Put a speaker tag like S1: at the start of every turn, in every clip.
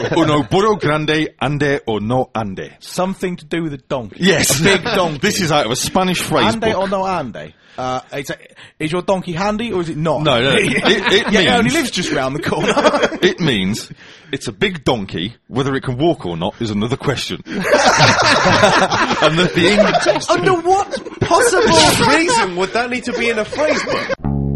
S1: Uno burro grande ande o no ande.
S2: Something to do with a donkey.
S1: Yes.
S2: A big donkey.
S1: This is out of a Spanish phrase
S2: Ande
S1: book.
S2: or no ande? Is your donkey handy or is it not?
S1: No. It
S2: It only
S1: means...
S2: lives just round the corner.
S1: It means it's a big donkey. Whether it can walk or not is another question. And
S3: Under what possible reason would that need to be in a phrase book?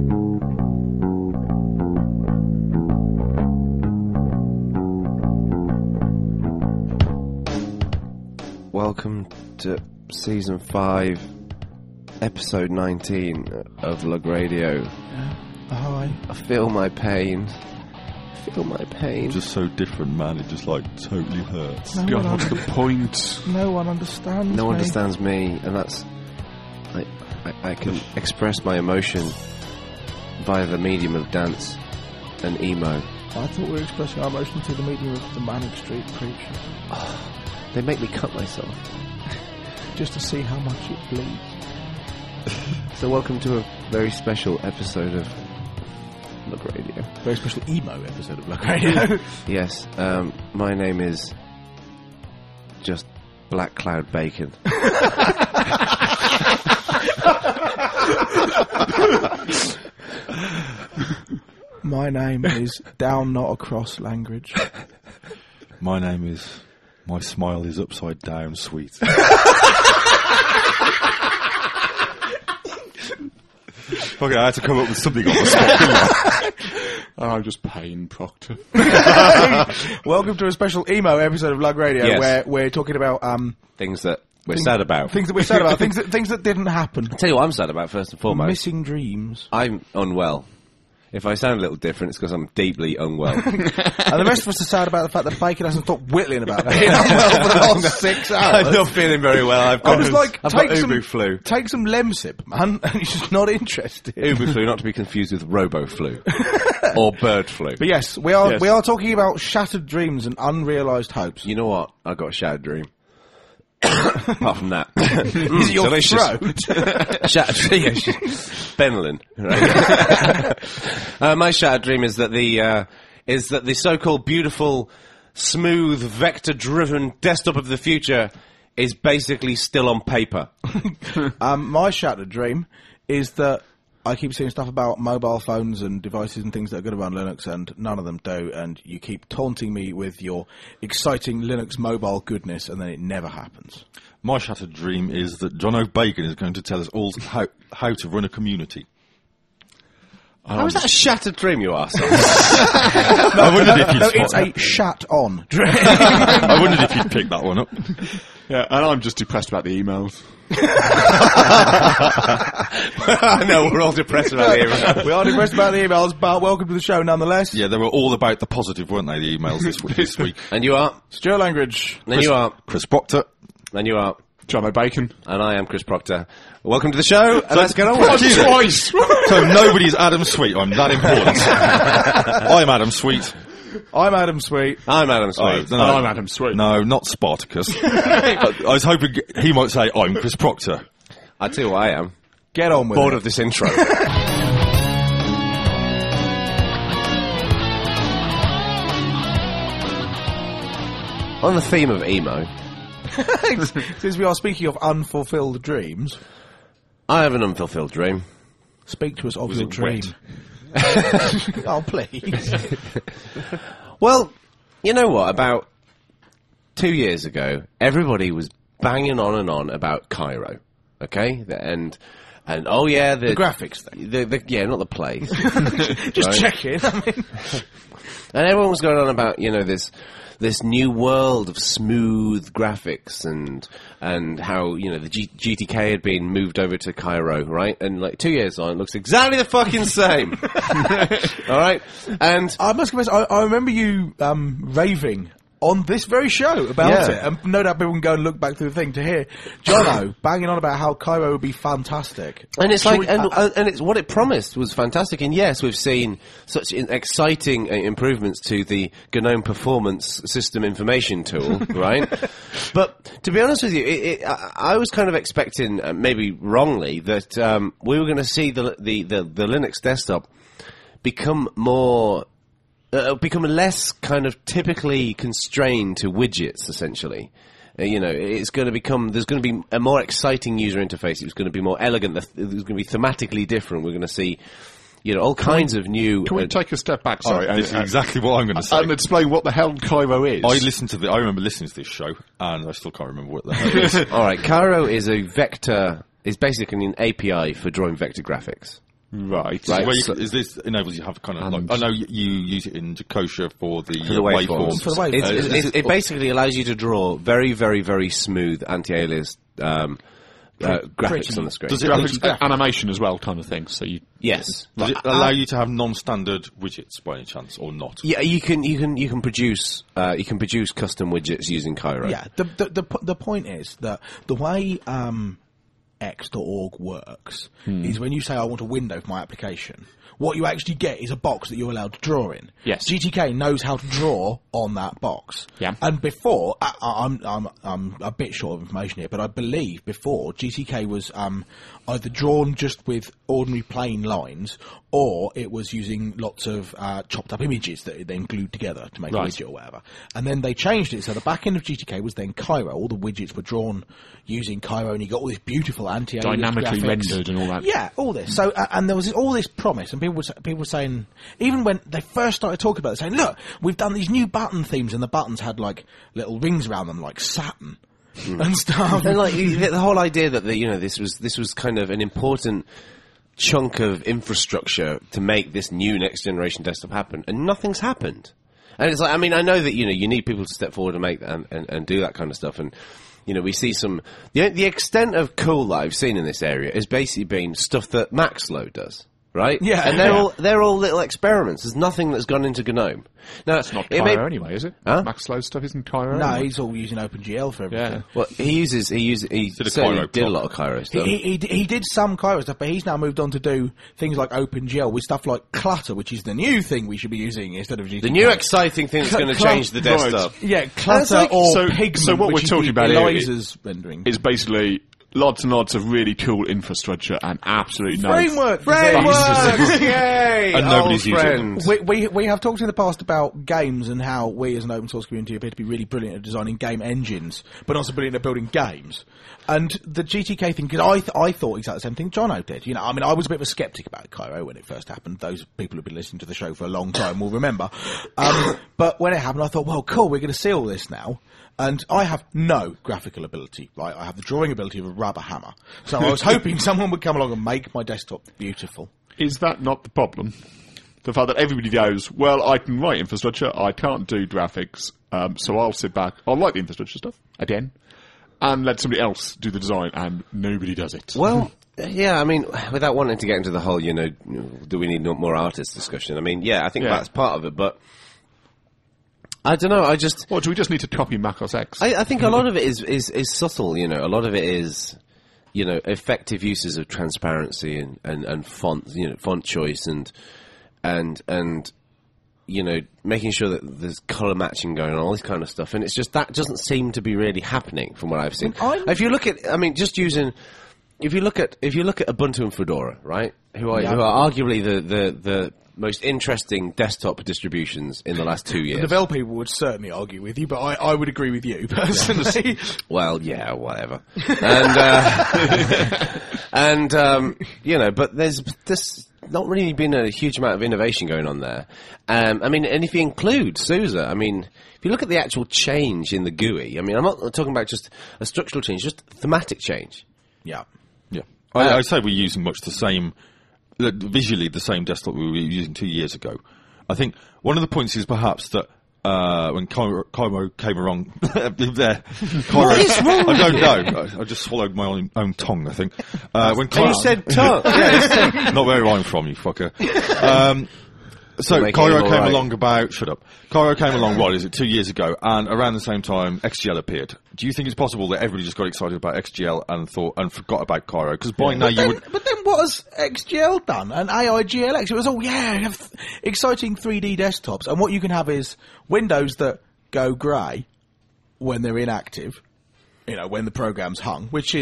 S3: Welcome to Season 5, Episode 19 of Lug Radio.
S2: Hi.
S3: I feel my pain.
S1: just so different, man. It just totally hurts.
S2: No one
S4: what's the point?
S2: No one understands
S3: No one
S2: me.
S3: understands me, and that's... I can express my emotion via the medium of dance and emo.
S2: I thought we were expressing our emotion through the medium of the Manic Street Preachers.
S3: They make me cut myself.
S2: Just to see how much it bleeds.
S3: So welcome to a very special episode of Lug Radio.
S2: Very special emo episode of Lug Radio.
S3: Yes, my name is just Black Cloud Bacon.
S2: My name is Down Not Across Language.
S1: My name is... My smile is upside down sweet. Okay, I had to come up with something on the spot.
S4: I'm just Payne Proctor.
S2: Welcome to a special emo episode of Lug Radio,
S3: Yes.
S2: where we're talking about
S3: Things that we're sad about.
S2: things that we're sad about, things that didn't happen.
S3: I'll tell you what I'm sad about first and foremost.
S2: Missing dreams.
S3: I'm unwell. If I sound a little different, it's because I'm deeply unwell.
S2: And the rest of us are sad about the fact that Bacon hasn't stopped whittling about being unwell for the last 6 hours.
S3: I'm not feeling very well. I've
S2: I
S3: got,
S2: was like,
S3: I've got
S2: take some
S3: Ubu flu.
S2: Take some Lemsip, man, and he's just not interested.
S3: Ubu flu, not to be confused with Robo flu or bird flu.
S2: But yes, we are
S4: Yes.
S2: talking about shattered dreams and unrealised hopes.
S3: You know what? I got a shattered dream. Apart from that,
S2: Is it your
S3: delicious.
S2: throat?
S3: Shattered dream, Benylin. Right? My shattered dream is that the so-called beautiful, smooth, vector-driven desktop of the future is basically still on paper.
S2: My shattered dream is that I keep seeing stuff about mobile phones and devices and things that are going to run Linux, and none of them do, and you keep taunting me with your exciting Linux mobile goodness, and then it never happens.
S1: My shattered dream is that John O'Bacon is going to tell us all how to run a community.
S3: How is that a shattered dream, you ask?
S1: I wondered if you'd
S2: No,
S1: spot
S2: it's
S1: that.
S2: a shat-on dream.
S1: I wondered if you'd pick that one up.
S4: Yeah, and I'm just depressed about the emails.
S3: I know, we're all depressed about the email.
S2: We are depressed about the emails, but welcome to the show nonetheless.
S1: Yeah, they were all about the positive, weren't they, the emails this week.
S3: And you are?
S2: Stuart Langridge.
S3: And you are?
S1: Chris Proctor.
S3: And you are?
S4: John O'Bacon.
S3: And I am Chris Proctor. Welcome to the show, and let's get on with
S1: Fuck
S3: it.
S1: you.
S4: Twice!
S1: So nobody's Adam Sweet, I'm that important. I'm Adam Sweet.
S2: I'm Adam Sweet.
S3: I'm Adam Sweet.
S1: No,
S4: And I'm Adam Sweet.
S1: No, not Spartacus. I was hoping he might say, I'm Chris Proctor.
S3: I tell you what I am.
S2: Get on with
S3: Bored
S2: it.
S3: of this intro. On the theme of emo,
S2: Since we are speaking of unfulfilled dreams,
S3: I have an unfulfilled dream.
S2: speak to us of
S1: Was
S2: your
S1: it
S2: dream.
S1: wet?
S2: Oh, please.
S3: Well, you know what? About 2 years ago, everybody was banging on and on about Cairo. Okay? And oh yeah,
S2: The graphics thing.
S3: yeah, not the plays.
S2: Just
S3: Right.
S2: checking. I mean,
S3: And everyone was going on about, you know, this new world of smooth graphics and how, you know, the GTK had been moved over to Cairo, right? And like 2 years on, it looks exactly the fucking same. All right? And
S2: I must confess, I remember you raving on this very show about
S3: Yeah.
S2: it, and no doubt people can go and look back through the thing to hear Jono banging on about how Cairo would be fantastic.
S3: And it's
S2: Shall
S3: like,
S2: we-
S3: and it's what it promised was fantastic. And yes, we've seen such exciting improvements to the GNOME Performance System Information Tool, right? But to be honest with you, I was kind of expecting, maybe wrongly, that we were going to see the Linux desktop become more become less kind of typically constrained to widgets, essentially. It's going to become, there's going to be a more exciting user interface. It's going to be more elegant. It's going to be thematically different. We're going to see, all kinds of new...
S4: Can we take a step back, sorry?
S1: This is exactly what I'm going to say.
S4: And explain what the hell Cairo is.
S1: I remember listening to this show, and I still can't remember what the hell it is.
S3: All right, Cairo is a vector, is basically an API for drawing vector graphics.
S4: Right.
S1: This enables you to have kind of I know you use it in Jacosia for the
S2: waveforms. For the waveforms.
S3: It basically allows you to draw very, very, very smooth anti-aliased graphics on the screen.
S1: Does it
S4: graphics, animation as well, kind of thing. So
S3: yes.
S1: Does it allow you to have non-standard widgets by any chance, or not?
S3: Yeah, you can produce custom widgets using Cairo.
S2: Yeah. The point is that the way X.org works is when you say I want a window for my application, what you actually get is a box that you're allowed to draw in.
S4: Yes.
S2: GTK knows how to draw on that box.
S4: Yeah.
S2: And before, I'm a bit short of information here, but I believe before GTK was either drawn just with ordinary plain lines, or it was using lots of chopped up images that it then glued together to make a widget or whatever. And then they changed it, so the back end of GTK was then Cairo. All the widgets were drawn using Cairo, and you got all this beautiful anti-alias
S4: dynamically
S2: graphics.
S4: rendered and all that.
S2: Yeah, all this. So, and there was all this promise, and people were saying, even when they first started talking about it, saying, look, we've done these new button themes, and the buttons had like little rings around them, like Saturn. And stuff.
S3: And like the whole idea that this was kind of an important chunk of infrastructure to make this new next generation desktop happen, and nothing's happened. And it's like, I mean, I know that you need people to step forward and make that and do that kind of stuff, and we see some the extent of cool that I've seen in this area has basically been stuff that Maxlow does. Right?
S2: Yeah.
S3: And they're all little experiments. There's nothing that's gone into GNOME. Now,
S4: it's not Cairo anyway, is it?
S3: Huh?
S4: Maxlow stuff isn't Cairo.
S2: No,
S4: anyway.
S2: he's all using OpenGL for everything.
S4: Yeah.
S3: Well, he certainly did a lot of Cairo stuff.
S2: He did some Cairo stuff, but he's now moved on to do things like OpenGL with stuff like Clutter, which is the new thing we should be using instead of GTK.
S3: The new exciting thing that's going to change the desktop.
S2: Right. Yeah, Clutter or Pigment.
S4: So what we're talking about
S2: Eliza's rendering.
S4: is basically lots and lots of really cool infrastructure and absolutely no
S2: framework.
S3: Yay!
S1: And nobody's using
S2: it. We have talked in the past about games and how we as an open source community appear to be really brilliant at designing game engines, but also brilliant at building games. And the GTK thing, because I thought exactly the same thing Jono did. I mean, I was a bit of a skeptic about Cairo when it first happened. Those people who've been listening to the show for a long time will remember. But when it happened, I thought, well, cool, we're going to see all this now. And I have no graphical ability, right? I have the drawing ability of a rubber hammer. So I was hoping someone would come along and make my desktop beautiful.
S4: Is that not the problem? The fact that everybody goes, well, I can write infrastructure, I can't do graphics, so I'll sit back, I'll write the infrastructure stuff, again, and let somebody else do the design, and nobody does it.
S3: Well, yeah, I mean, without wanting to get into the whole, do we need more artists discussion? I mean, yeah, I think that's part of it, but I don't know,
S4: What, do we just need to copy Mac OS X?
S3: I think a lot of it is subtle, a lot of it is, effective uses of transparency and font, font choice and making sure that there's colour matching going on, all this kind of stuff. And it's just that doesn't seem to be really happening from what I've seen. If you look at, if you look at Ubuntu and Fedora, right, who are arguably the most interesting desktop distributions in the last 2 years.
S2: The Devel people would certainly argue with you, but I would agree with you personally.
S3: Well, yeah, whatever. But there's not really been a huge amount of innovation going on there. And if you include SUSE, if you look at the actual change in the GUI, I'm not talking about just a structural change, just thematic change.
S2: Yeah.
S1: Yeah. I'd say we're using much the same, visually the same desktop we were using 2 years ago. I think one of the points is perhaps that when Cairo came along, what
S3: is wrong with
S1: I don't know. I just swallowed my own tongue, I think. When Cairo,
S3: you said tongue.
S1: Not where I'm from, you fucker. So Cairo came along Cairo came along, 2 years ago, and around the same time XGL appeared. Do you think it's possible that everybody just got excited about XGL and forgot about Cairo? Because by now
S2: But then what has XGL done? And AIGLX? It was all, have exciting 3D desktops. And what you can have is windows that go grey when they're inactive, when the program's hung, which is,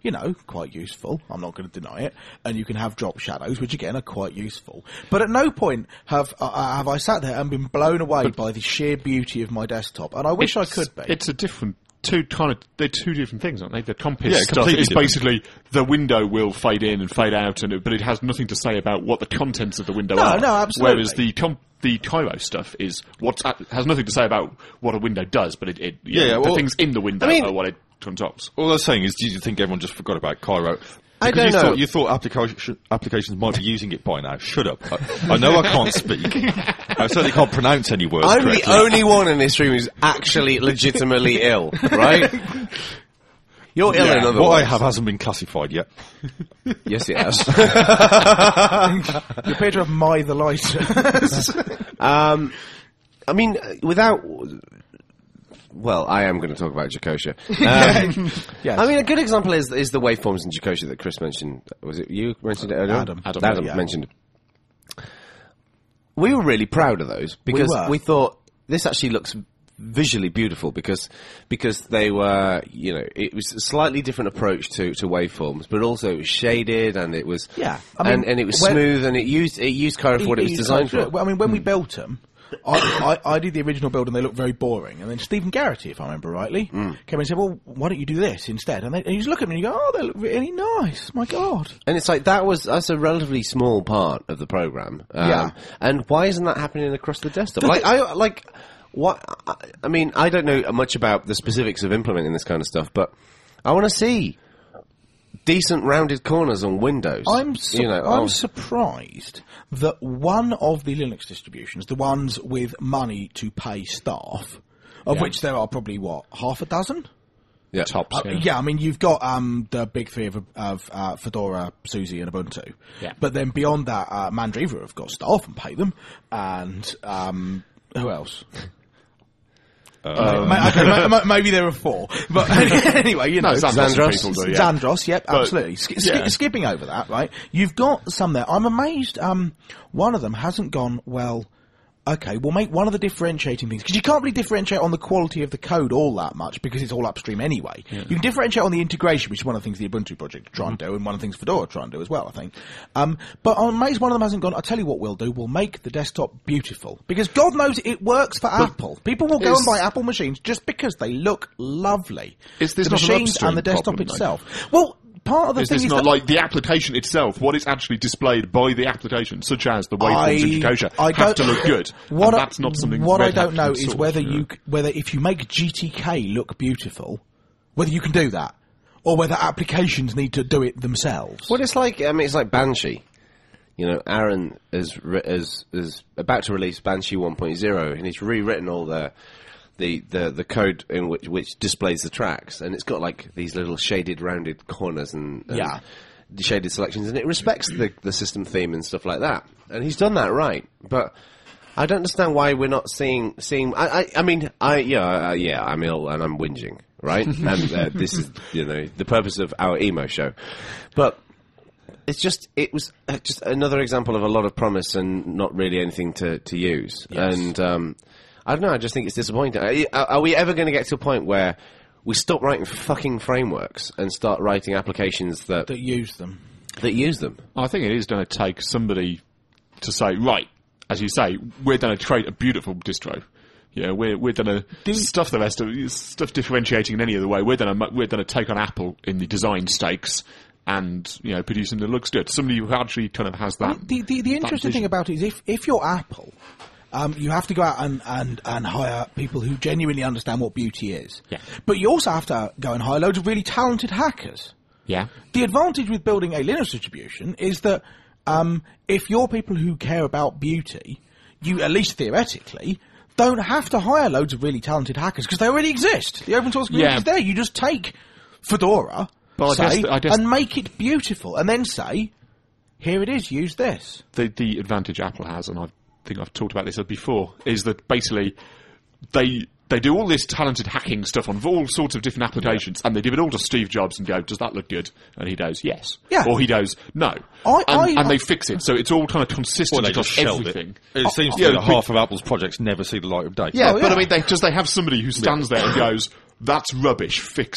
S2: quite useful. I'm not going to deny it. And you can have drop shadows, which again are quite useful. But at no point have I sat there and been blown away by the sheer beauty of my desktop. And I wish I could be.
S4: It's a different. They're two different things, aren't they? The Compass stuff
S1: completely
S4: is
S1: different.
S4: basically the window will fade in and fade out, but it has nothing to say about what the contents of the window are.
S2: No, absolutely.
S4: Whereas the Cairo stuff is has nothing to say about what a window does, but the things in the window are what it contops.
S1: All I was saying is, do you think everyone just forgot about Cairo?
S3: I don't know.
S1: You thought applications might be using it by now. Shut up. I know I can't speak. I certainly can't pronounce any words
S3: I'm
S1: correctly.
S3: the only one in this room who's actually legitimately ill, right? You're ill in other words.
S1: What I have hasn't been classified yet.
S3: Yes, it has.
S2: You appear to have my the light.
S3: I mean, without... Well, I am going to talk about Jacosha.
S2: Yes.
S3: I mean, a good example is the waveforms in Jacosha that Chris mentioned. Was it you mentioned it earlier?
S2: Adam
S3: mentioned it. We were really proud of those because we thought this actually looks visually beautiful because they were, it was a slightly different approach to waveforms, but also it was shaded and it was and it was smooth and it used Cairo for what it was designed for.
S2: Well, I mean, when we built them, I did the original build and they looked very boring. And then Stephen Garrity, if I remember rightly, came in and said, well, why don't you do this instead? And you just look at me and you go, oh, they look really nice. My God.
S3: And it's like, that's a relatively small part of the program. And why isn't that happening across the desktop? I mean, I don't know much about the specifics of implementing this kind of stuff, but I want to see decent rounded corners on Windows.
S2: I'm surprised that one of the Linux distributions, the ones with money to pay staff, of which there are probably, half a dozen?
S3: Yeah.
S4: Tops,
S2: I mean, you've got the big three of Fedora, SUSE, and Ubuntu.
S4: Yeah.
S2: But then beyond that, Mandriva have got staff and pay them. And who else? Maybe there are four, but anyway,
S4: Xandros.
S2: Xandros, yep, absolutely. Skipping over that, right? You've got some there. I'm amazed. One of them hasn't gone well. Okay, we'll make one of the differentiating things, because you can't really differentiate on the quality of the code all that much, because it's all upstream anyway. Yeah. You can differentiate on the integration, which is one of the things the Ubuntu project try and do, and one of the things Fedora try and do as well, I think. But I'm amazed one of them hasn't gone, I'll tell you what we'll do, we'll make the desktop beautiful. Because God knows it works for Apple. People will go and buy Apple machines just because they look lovely.
S4: Is this
S2: the
S4: not
S2: machines
S4: an
S2: and the desktop
S4: problem,
S2: itself. Well, part of the thing
S4: is
S2: is
S4: not
S2: that
S4: like the application itself, what is actually displayed by the application, such as the waveforms in Jacosha, have to look good. And that's not something
S2: What I
S4: Red Hat
S2: don't know
S4: can
S2: is
S4: sort,
S2: whether if you make GTK look beautiful, whether you can do that, or whether applications need to do it themselves.
S3: Well, it's like Banshee. Aaron is about to release Banshee 1.0, and he's rewritten all the code in which displays the tracks, and it's got like these little shaded, rounded corners and shaded selections, and it respects the system theme and stuff like that. And he's done that right, but I don't understand why we're not seeing. I'm ill and I'm whinging, right? And this is the purpose of our emo show, but. It was just another example of a lot of promise and not really anything to use. Yes. And I don't know, I just think it's disappointing. Are we ever going to get to a point where we stop writing fucking frameworks and start writing applications that
S2: use them?
S4: I think it is going to take somebody to say, right, as you say, we're going to create a beautiful distro. Yeah, we're going to stuff the rest of stuff differentiating in any other way. We're going to take on Apple in the design stakes. And produce something that looks good. Somebody who actually kind of has that.
S2: The interesting thing about it is if you're Apple, you have to go out and hire people who genuinely understand what beauty is.
S4: Yeah.
S2: But you also have to go and hire loads of really talented hackers.
S4: Yeah.
S2: The advantage with building a Linux distribution is that if you're people who care about beauty, you, at least theoretically, don't have to hire loads of really talented hackers because they already exist. The open source community is there. You just take Fedora. And make it beautiful, and then say, here it is, use this.
S4: The advantage Apple has, and I think I've talked about this before, is that basically they do all this talented hacking stuff on all sorts of different applications, and they give it all to Steve Jobs and go, does that look good? And he goes, yes.
S2: Yeah.
S4: Or he goes, no. And they fix it, so it's all kind of consistent across everything.
S1: It seems to be that half of Apple's projects never see the light of day.
S4: Yeah, but I mean, does they have somebody who stands there and goes, that's rubbish, fix it?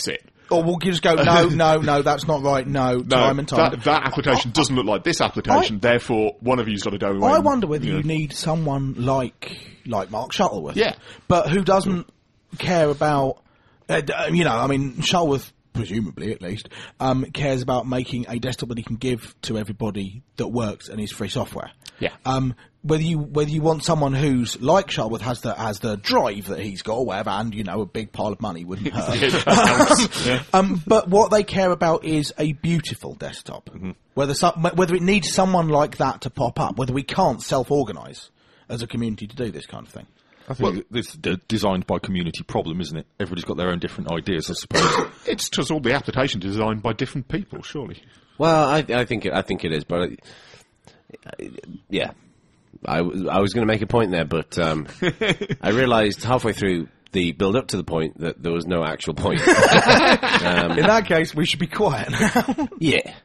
S2: Or we'll just go, no, that's not right, time and time.
S4: That application doesn't look like this application, therefore one of you's got to go away.
S2: I wonder whether you need someone like Mark Shuttleworth.
S4: Yeah.
S2: But who doesn't care about, Shuttleworth, presumably at least, cares about making a desktop that he can give to everybody that works and is free software.
S4: Yeah.
S2: Whether you want someone who's like Shuttleworth has the drive that he's got or whatever, and a big pile of money wouldn't hurt. But what they care about is a beautiful desktop. Mm-hmm. Whether it needs someone like that to pop up, whether we can't self-organise as a community to do this kind of thing.
S1: I think it's designed by community problem, isn't it? Everybody's got their own different ideas, I suppose.
S4: It's just all the application designed by different people, surely.
S3: Well, I think it is, but yeah. I was going to make a point there, but I realised halfway through the build-up to the point that there was no actual point.
S2: In that case, we should be quiet now.
S3: Yeah.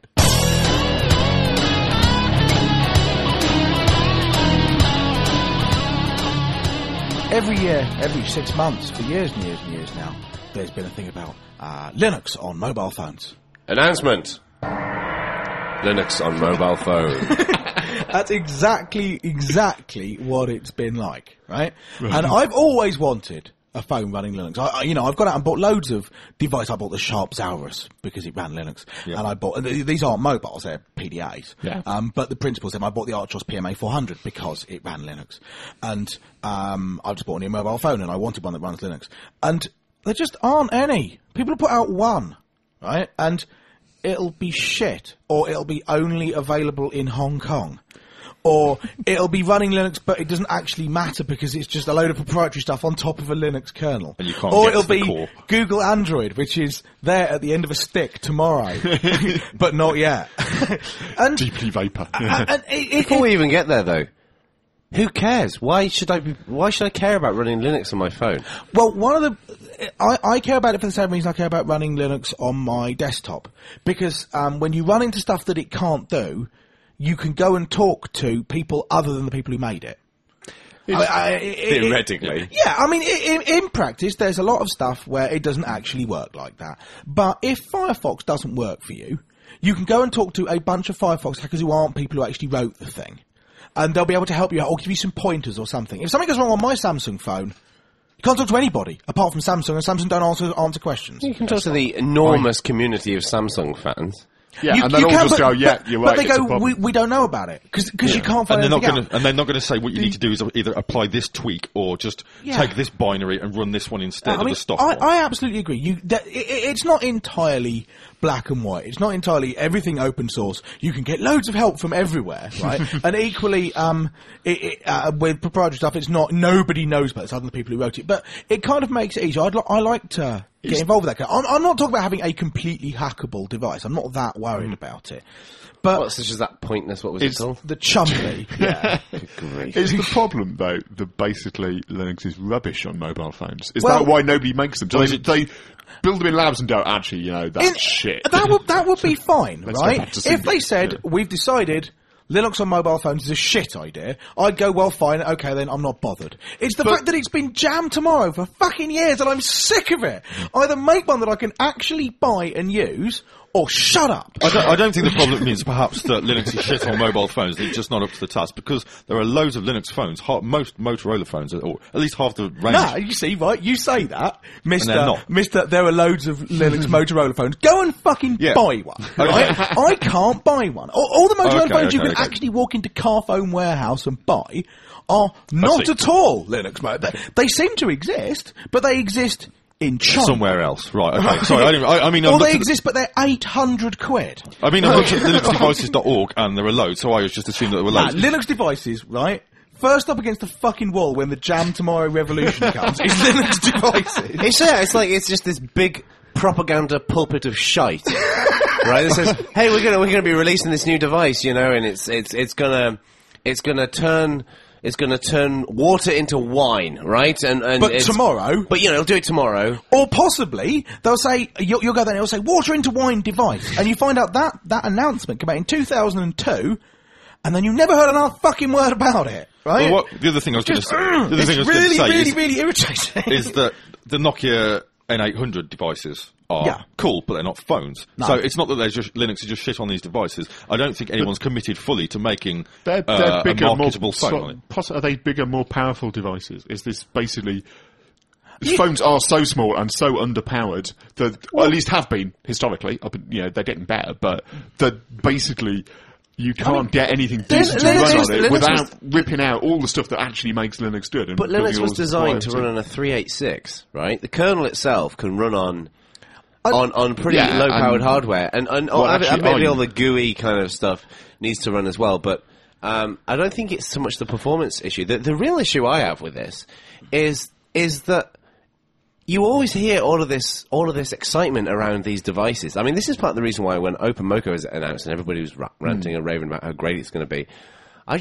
S2: Every year, every 6 months, for years and years and years now, there's been a thing about Linux on mobile phones.
S3: Announcement! Linux on mobile phone.
S2: That's exactly what it's been like, right? And I've always wanted a phone running Linux. I've gone out and bought loads of devices. I bought the Sharp Zaurus because it ran Linux. Yeah. And I bought, these aren't mobiles, they're PDAs. Yeah. But the principle's them. I bought the Archos PMA 400 because it ran Linux. And, I just bought a new mobile phone and I wanted one that runs Linux. And there just aren't any. People have put out one, right? And it'll be shit, or it'll be only available in Hong Kong. Or it'll be running Linux, but it doesn't actually matter because it's just a load of proprietary stuff on top of a Linux kernel.
S1: And you can't
S2: or
S1: get
S2: it'll
S1: to the
S2: be
S1: core.
S2: Google Android, which is there at the end of a stick tomorrow, but not yet. And
S4: Deeply vapor.
S3: Before we even get there, though, who cares? Why should I care about running Linux on my phone?
S2: Well, I care about it for the same reason I care about running Linux on my desktop. Because when you run into stuff that it can't do, you can go and talk to people other than the people who made it.
S3: Theoretically.
S2: In practice, there's a lot of stuff where it doesn't actually work like that. But if Firefox doesn't work for you, you can go and talk to a bunch of Firefox hackers who aren't people who actually wrote the thing. And they'll be able to help you out or give you some pointers or something. If something goes wrong on my Samsung phone, you can't talk to anybody apart from Samsung, and Samsung don't answer questions.
S3: You can talk to the enormous community of Samsung fans.
S4: Yeah, and they'll all just go, yeah, you're right.
S2: But they go, we don't know about it because you can't find anything out.
S1: And they're not going to say what you need to do is either apply this tweak or just take this binary and run this one instead of the stock one.
S2: I absolutely agree. It's not entirely black and white. It's not entirely everything open source. You can get loads of help from everywhere, right? And equally, with proprietary stuff, it's not, nobody knows about this other than the people who wrote it. But it kind of makes it easier. I like to get involved with that. I'm not talking about having a completely hackable device. I'm not that worried about it. But
S3: such as that pointless, what was it called?
S2: The Chumpy. Yeah.
S4: Is the problem, though, that basically Linux is rubbish on mobile phones? Is that why nobody makes them? They build them in labs and go, actually, that's shit.
S2: That would be fine, right? If they said, we've decided Linux on mobile phones is a shit idea, I'd go, well, fine, okay, then I'm not bothered. It's the fact that it's been jammed tomorrow for fucking years and I'm sick of it. Either make one that I can actually buy and use, or shut up.
S1: I don't think the problem is perhaps that Linux is shit on mobile phones. They're just not up to the task because there are loads of Linux phones. Most Motorola phones, or at least half the range.
S2: No, you see, right? You say that, Mister. There are loads of Linux Motorola phones. Go and fucking buy one. Right? I can't buy one. All the Motorola phones you can actually walk into Carphone Warehouse and buy are not at all Linux mode. They seem to exist, but they exist in China.
S1: Somewhere else, right? Okay, sorry.
S2: They exist, but they're £800.
S1: I mean, I looked at linuxdevices.org, and there are loads, so I just assumed that there were loads.
S2: Linux devices, right? First up against the fucking wall when the Jam Tomorrow revolution comes is Linux devices.
S3: It's just this big propaganda pulpit of shite, right? That says, "Hey, we're gonna be releasing this new device, and it's gonna turn water into wine, right?
S2: But tomorrow.
S3: But it'll do it tomorrow.
S2: Or possibly they'll say you'll go there and it'll say water into wine device, and you find out that announcement came out in 2002, and then you never heard another fucking word about it, right?
S1: Well, the other thing I was going to say,
S2: really irritating,
S1: is that the Nokia N800 devices are cool, but they're not phones.
S2: No.
S1: So it's not that Linux is just shit on these devices. I don't think anyone's committed fully to making
S4: they're
S1: a
S4: bigger,
S1: marketable phone on it.
S4: Are they bigger, more powerful devices? Is this basically... Phones are so small and so underpowered that, or at least have been historically. They're getting better, but that basically you can't get anything decent to run on it without ripping out all the stuff that actually makes Linux good.
S3: But Linux was designed to run on a 386, right? The kernel itself can run on pretty low-powered hardware, and maybe all the GUI kind of stuff needs to run as well. But I don't think it's so much the performance issue. The real issue I have with this is that you always hear all of this excitement around these devices. I mean, this is part of the reason why when OpenMoko was announced and everybody was ranting and raving about how great it's going to be, I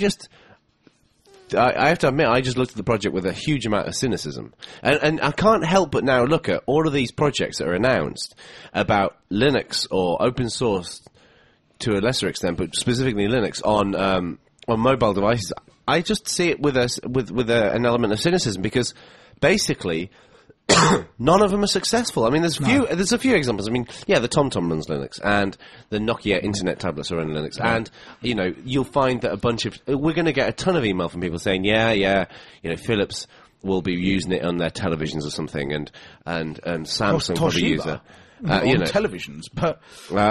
S3: have to admit, I just looked at the project with a huge amount of cynicism. And I can't help but now look at all of these projects that are announced about Linux or open source to a lesser extent, but specifically Linux on mobile devices. I just see it with an element of cynicism because basically none of them are successgoing I mean, there's a few examples. I mean, the TomTom runs Linux, and the Nokia Internet tablets are running Linux, and you'll find that we're going to get a ton of email from people saying, Philips will be using it on their televisions or something, and Samsung probably use it
S2: on televisions, but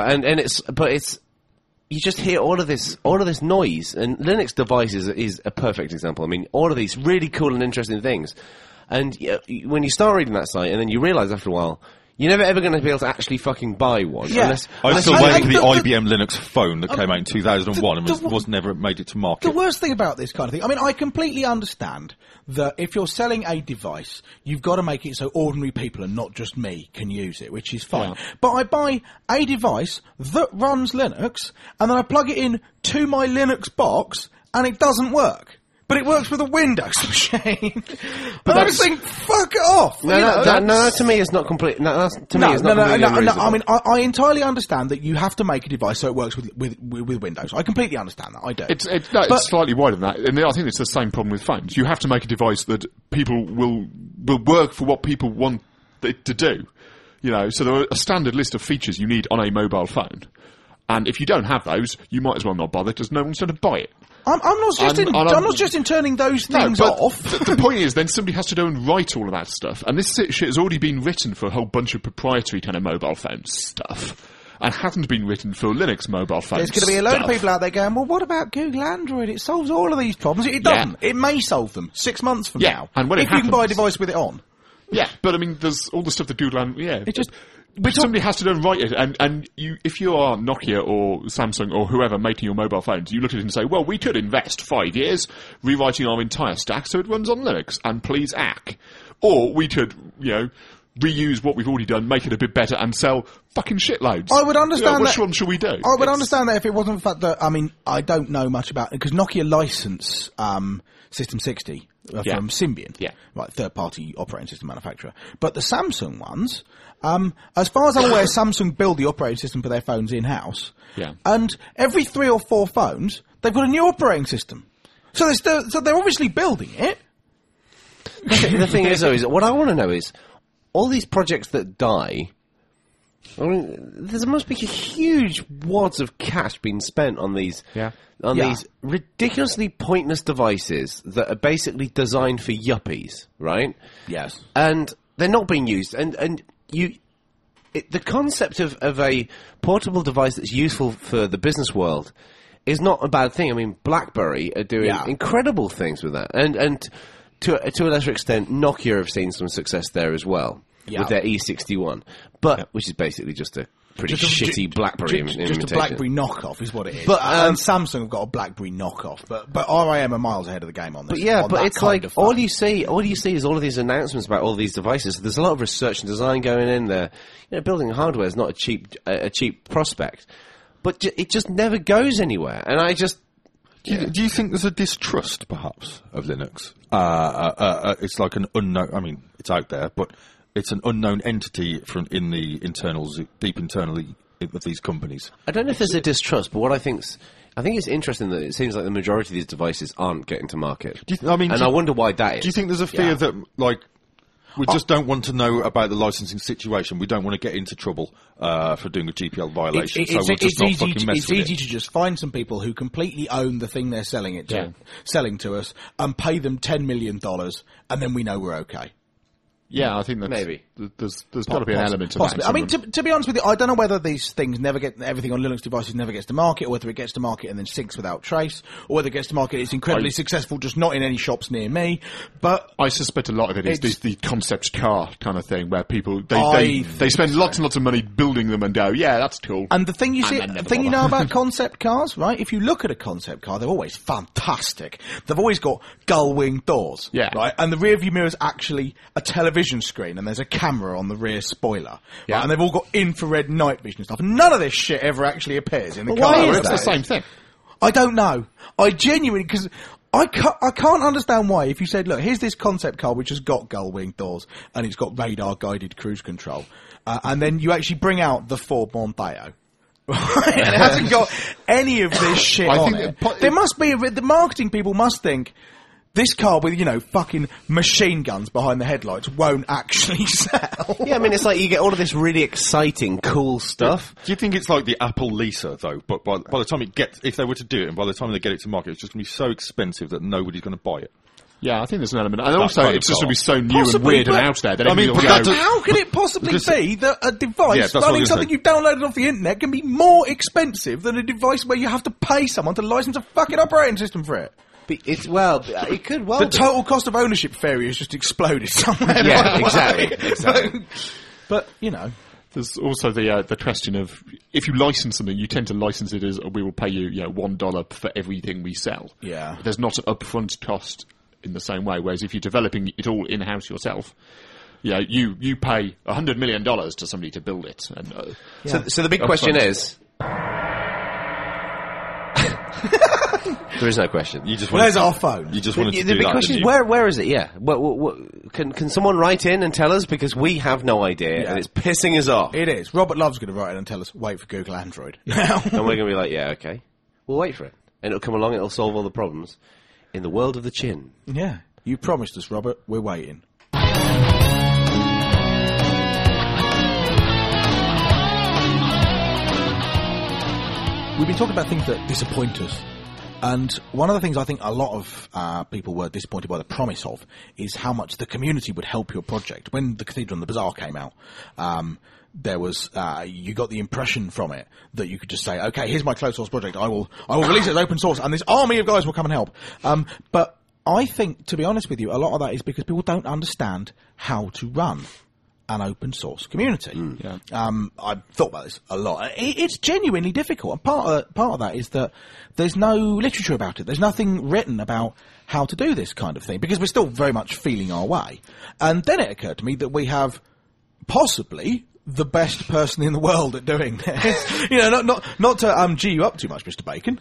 S3: it's. You just hear all of this noise, and Linux devices is a perfect example. I mean, all of these really cool and interesting things. And when you start reading that site, and then you realise after a while, you're never ever going to be able to actually fucking buy one.
S2: Yeah.
S1: I still waiting for the IBM Linux phone that came out in 2001 and was never made it to market.
S2: The worst thing about this kind of thing, I mean, I completely understand that if you're selling a device, you've got to make it so ordinary people and not just me can use it, which is fine. Yeah. But I buy a device that runs Linux, and then I plug it in to my Linux box, and it doesn't work. But it works with a Windows machine. But I just think, fuck it off.
S3: No, to me it's not complete. No,
S2: I mean, I entirely understand that you have to make a device so it works with Windows. I completely understand that. I do.
S4: It's slightly wider than that, and I think it's the same problem with phones. You have to make a device that people will work for what people want it to do. So there are a standard list of features you need on a mobile phone, and if you don't have those, you might as well not bother because no one's going to buy it.
S2: I'm not just in turning those things off.
S4: The point is, then somebody has to go and write all of that stuff, and this shit has already been written for a whole bunch of proprietary kind of mobile phone stuff, and hasn't been written for Linux mobile phones.
S2: There's going to be a load of people out there going, well, what about Google Android? It solves all of these problems. It doesn't. It may solve them 6 months from now.
S4: And when
S2: if you can buy a device with it on.
S4: Yeah, but I mean, there's all the stuff that Google Android. But somebody has to go and write it, and if you are Nokia or Samsung or whoever making your mobile phones, you look at it and say, well, we could invest 5 years rewriting our entire stack so it runs on Linux, and please ack. Or we could, reuse what we've already done, make it a bit better, and sell fucking shitloads.
S2: I would understand
S4: which one should we do?
S2: I would understand that if it wasn't the fact that, I mean, I don't know much about it, because Nokia license System 60 from Symbian, right, third-party operating system manufacturer. But the Samsung ones, as far as I'm aware, Samsung build the operating system for their phones in-house.
S4: Yeah.
S2: And every 3 or 4 phones, they've got a new operating system. So they're obviously building it.
S3: The thing is, though, what I want to know is, all these projects that die, I mean, there must be huge wads of cash being spent on these these ridiculously pointless devices that are basically designed for yuppies, right?
S2: Yes.
S3: And they're not being used. And the concept of a portable device that's useful for the business world is not a bad thing. I mean, BlackBerry are doing incredible things with that. And to a lesser extent, Nokia have seen some success there as well. With their E61, which is basically just a pretty shitty BlackBerry imitation.
S2: Just a BlackBerry knockoff is what it is. But and Samsung have got a BlackBerry knockoff, but RIM are miles ahead of the game on this.
S3: But it's like all you see is all of these announcements about all these devices. There's a lot of research and design going in there. Building hardware is not a cheap prospect, but it just never goes anywhere. And I just.
S1: Do you think there's a distrust, perhaps, of Linux? It's like an unknown. I mean, it's out there, but it's an unknown entity in the internals, deep internally of these companies.
S3: I don't know if there's a distrust, but what I think it's interesting that it seems like the majority of these devices aren't getting to market. I wonder why that is.
S1: Do you think there's a fear that, like, We just don't want to know about the licensing situation. We don't want to get into trouble for doing a GPL violation. So we'll just not fucking mess
S2: it's
S1: with
S2: easy
S1: it.
S2: to just find some people who completely own the thing they're selling to us, and pay them $10 million, and then we know we're okay.
S4: Yeah, I think that's...
S3: Maybe.
S4: There's got to be an element of
S2: Possibly.
S4: that.
S2: I mean, to be honest with you, I don't know whether these things everything on Linux devices never gets to market, or whether it gets to market and then sinks without trace, or whether it gets to market it's incredibly successful, just not in any shops near me. But
S4: I suspect a lot of it is the concept car kind of thing, where people they spend lots and lots of money building them and go, yeah, that's cool.
S2: And the thing you see,
S4: then
S2: the
S4: never
S2: thing you
S4: bother.
S2: know about concept cars, right? If you look at a concept car, they're always fantastic. They've always got gull-wing doors,
S4: Yeah.
S2: right? And the rear view mirror is actually a television screen, and there's a camera on the rear spoiler,
S4: Yeah.
S2: right? And they've all got infrared night vision and stuff. And none of this shit ever actually appears in the
S3: Well,
S2: car.
S3: why is
S4: It's
S3: that?
S4: the same thing.
S2: I don't know. I genuinely, because I can't understand why, if you said, look, here's this concept car which has got gull-wing doors and it's got radar-guided cruise control, and then you actually bring out the Ford Mondeo. Right? And it hasn't got any of this shit
S4: I
S2: on
S4: think
S2: it. There must be the marketing people must think this car with, fucking machine guns behind the headlights won't actually sell.
S3: Yeah, I mean, it's like you get all of this really exciting, cool stuff.
S1: Do you think it's like the Apple Lisa, though? But by the time if they were to do it, and by the time they get it to market, it's just going to be so expensive that nobody's going to buy it.
S4: Yeah, I think there's an element. And also,
S1: kind of
S4: it's just
S1: car.
S4: going to be so new
S2: Possibly,
S4: and weird and
S2: but-
S4: out there that
S1: I mean,
S4: everybody
S1: but
S4: will
S1: that
S4: go,
S1: does-
S2: How can it possibly
S1: Because-
S2: be that a device
S1: Yeah, that's what I
S2: running
S1: was
S2: something
S1: gonna
S2: you've downloaded off the internet can be more expensive than a device where you have to pay someone to license a fucking operating system for it?
S3: It could well
S2: The
S3: be.
S2: total cost of ownership fairy has just exploded somewhere.
S3: Yeah,
S2: by the way.
S3: exactly.
S2: But,
S4: There's also the question of, if you license something, you tend to license it as, we will pay you, $1 for everything we sell.
S2: Yeah.
S4: There's not an upfront cost in the same way, whereas if you're developing it all in-house yourself, you pay $100 million to somebody to build it. And,
S3: So the big question is... There is no question.
S1: You just
S2: Well,
S1: wanted
S2: there's our phone.
S1: You just
S3: The
S1: wanted to do
S3: big
S1: that.
S3: question is,
S1: didn't you?
S3: where is it? Yeah. Can someone write in and tell us? Because we have no idea,
S2: Yeah.
S3: and it's pissing us off.
S2: It is. Robert Love's going to write in and tell us, wait for Google Android. Now.
S3: And we're going to be like, yeah, okay. We'll wait for it. And it'll come along, it'll solve all the problems. In the world of the chin.
S2: Yeah. You promised us, Robert. We're waiting. We've been talking about things that disappoint us. And one of the things I think a lot of people were disappointed by the promise of is how much the community would help your project. When The Cathedral and the Bazaar came out, there was you got the impression from it that you could just say, okay, here's my closed source project. I will release it as open source, and this army of guys will come and help. But I think, to be honest with you, a lot of that is because people don't understand how to run an open source community. I've thought about this a lot. It's genuinely difficult, and part of that is that there's no literature about it. There's nothing written about how to do this kind of thing, because we're still very much feeling our way. And then it occurred to me that we have possibly the best person in the world at doing this. Not to G you up too much, Mr. Bacon.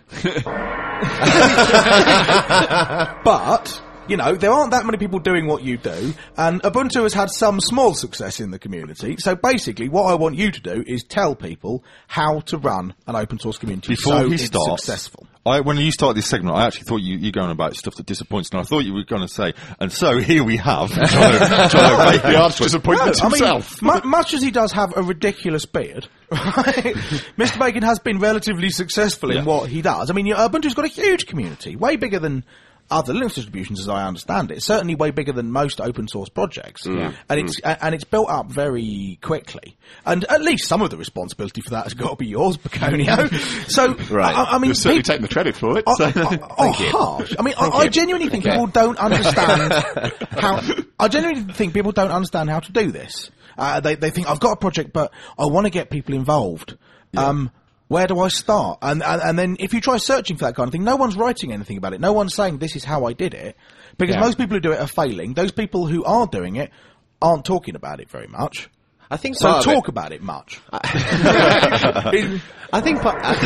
S2: But there aren't that many people doing what you do, and Ubuntu has had some small success in the community. So basically, what I want you to do is tell people how to run an open source community
S1: Before
S2: so
S1: he
S2: it's
S1: starts,
S2: successful.
S1: when you started this segment, I actually thought you're going about stuff that disappoints, and I thought you were going to say, and so here we have John O'Bacon.
S4: the arch disappointment himself.
S2: Much as he does have a ridiculous beard, right, Mr. Bacon has been relatively successful in what he does. I mean, Ubuntu's got a huge community, way bigger than other Linux distributions, as I understand it. Certainly way bigger than most open source projects. And it's built up very quickly. And at least some of the responsibility for that has got to be yours, Baconio. So,
S3: Right.
S2: I mean,
S4: You're certainly taking the credit for it. so.
S2: harsh. I mean, I genuinely think people don't understand how. I genuinely think people don't understand how to do this. They think I've got a project, but I want to get people involved. Where do I start? And then if you try searching for that kind of thing, no one's writing anything about it. No one's saying this is how I did it, because most people who do it are failing. Those people who are doing it aren't talking about it very much.
S3: I think
S2: So
S3: part of
S2: talk about it much.
S3: I think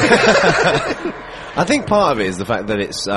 S3: I think part of it is the fact that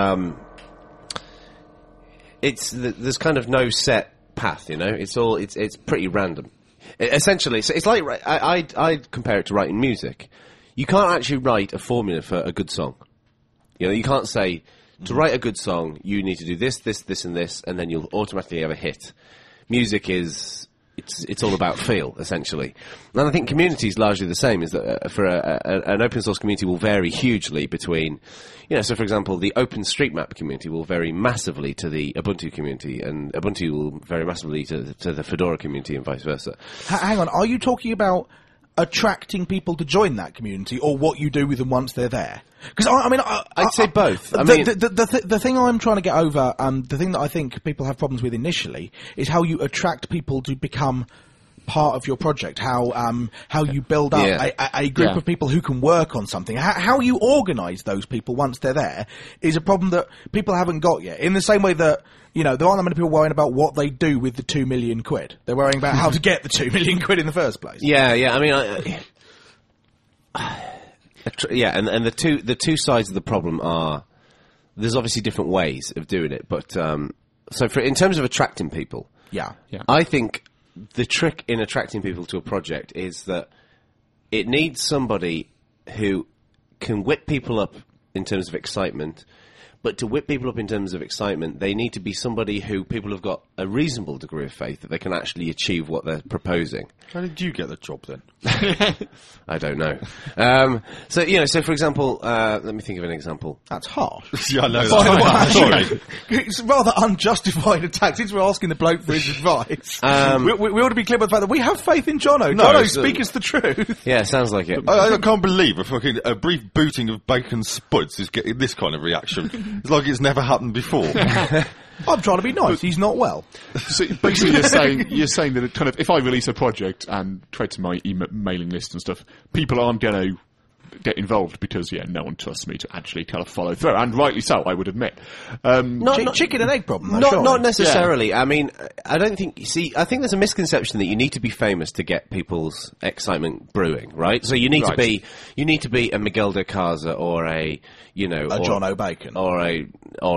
S3: there's kind of no set path, it's pretty random. Essentially, so it's like I'd compare it to writing music. You can't actually write a formula for a good song. You can't say to write a good song you need to do this, this, this, and this, and then you'll automatically have a hit. music is it's all about feel, essentially. And I think community is largely the same. Is that for an open source community will vary hugely between, so for example, the OpenStreetMap community will vary massively to the Ubuntu community, and Ubuntu will vary massively to the Fedora community, and vice versa.
S2: Hang on, are you talking about attracting people to join that community, or what you do with them once they're there? Because
S3: I'd say both.
S2: The thing I'm trying to get over, the thing that I think people have problems with initially, is how you attract people to become part of your project. How you build up a group of people who can work on something. How you organise those people once they're there is a problem that people haven't got yet. In the same way that there aren't that many people worrying about what they do with the 2 million quid. They're worrying about how to get the 2 million quid in the first place.
S3: Yeah. I mean, and the two sides of the problem are there's obviously different ways of doing it, but in terms of attracting people, I think the trick in attracting people to a project is that it needs somebody who can whip people up in terms of excitement. But to whip people up in terms of excitement, they need to be somebody who people have got a reasonable degree of faith that they can actually achieve what they're proposing.
S1: How did you get the job then?
S3: I don't know. So for example, let me think of an example.
S2: That's harsh.
S1: Yeah, I know that. Sorry.
S2: It's rather unjustified attack. Since we're asking the bloke for his advice, we ought to be clear about the fact that we have faith in Jono. Jono, speak us the truth.
S3: Yeah, sounds like it.
S1: I can't believe a brief booting of bacon spuds is getting this kind of reaction. It's like it's never happened before.
S2: I'm trying to be nice. He's not well.
S4: So basically, you're saying that it kind of, if I release a project and try to my mailing list and stuff, people aren't going to get involved because no one trusts me to actually kind of follow through, and rightly so, I would admit.
S2: Not chicken and egg problem.
S3: Not necessarily. Yeah. I mean, I don't think. I think there's a misconception that you need to be famous to get people's excitement brewing, right? So you need to be a Miguel de Casa or a
S2: John O'Bacon
S3: or a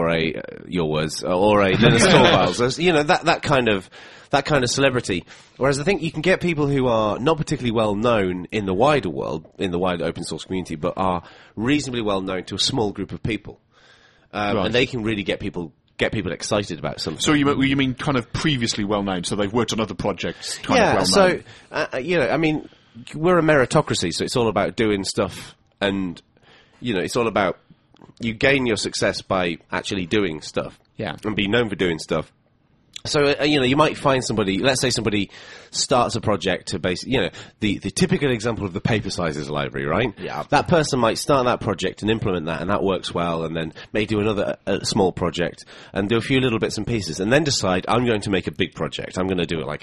S3: your words or a Linus Torvalds. That kind of celebrity. Whereas I think you can get people who are not particularly well known in the wider world, in the wider open source community, but are reasonably well known to a small group of people, and they can really get people excited about something.
S4: So you mean kind of previously well known? So they've worked on other projects, kind of well known.
S3: So I mean, we're a meritocracy, so it's all about doing stuff, and it's all about you gain your success by actually doing stuff, and be known for doing stuff. So, you might find somebody, let's say somebody starts a project to the typical example of the paper sizes library, right?
S2: Yeah.
S3: That person might start that project and implement that, and that works well, and then may do another small project and do a few little bits and pieces, and then decide, I'm going to make a big project. I'm going to do it like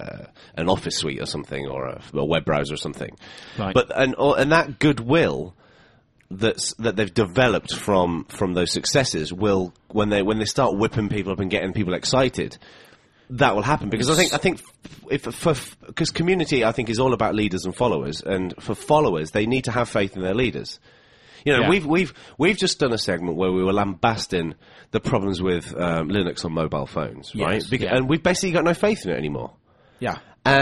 S3: an office suite or something, or a web browser or something.
S4: Right.
S3: But, and that goodwill that they've developed from those successes will, when they start whipping people up and getting people excited, that will happen. Because I think because community, I think, is all about leaders and followers, and for followers they need to have faith in their leaders. We've just done a segment where we were lambasting the problems with Linux on mobile phones, right? And we've basically got no faith in it anymore.
S2: Yeah.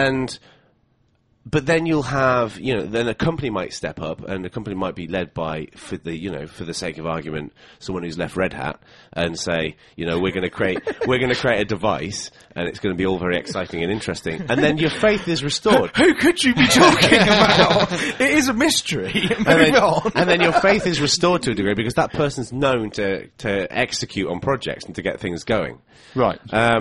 S3: But then you'll have, then a company might step up, and the company might be led by, for the sake of argument, someone who's left Red Hat, and say, we're going to create a device, and it's going to be all very exciting and interesting, and then your faith is restored.
S2: Who could you be talking about? It is a mystery.
S3: And then your faith is restored to a degree because that person's known to execute on projects and to get things going.
S4: Right.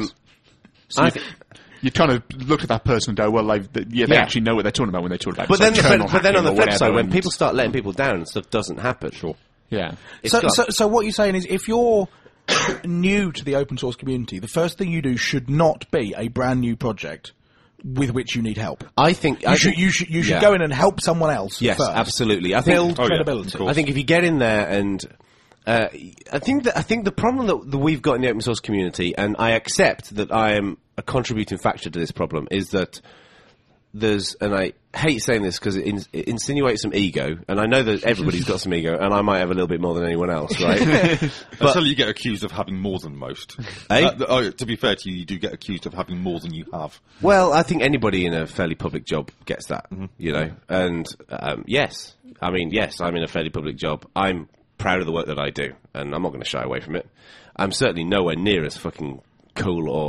S4: You kind of look at that person and go, well, they actually know what they're talking about when they talk about.
S3: But then on the flip side, when people start letting people down, and stuff doesn't happen.
S4: Sure. Yeah.
S2: So what you're saying is, if you're new to the open source community, the first thing you do should not be a brand new project with which you need help.
S3: I think
S2: you should go in and help someone else.
S3: Yes,
S2: first.
S3: Absolutely.
S2: Build credibility.
S3: I think if you get in there and. I think the problem that we've got in the open source community, and I accept that I am a contributing factor to this problem, is that and I hate saying this because it insinuates some ego, and I know that everybody's got some ego, and I might have a little bit more than anyone else, right?
S1: But so you get accused of having more than most. To be fair to you, you do get accused of having more than you have.
S3: Well, I think anybody in a fairly public job gets that, and yes, I'm in a fairly public job. I'm proud of the work that I do, and I'm not going to shy away from it. I'm certainly nowhere near as fucking cool or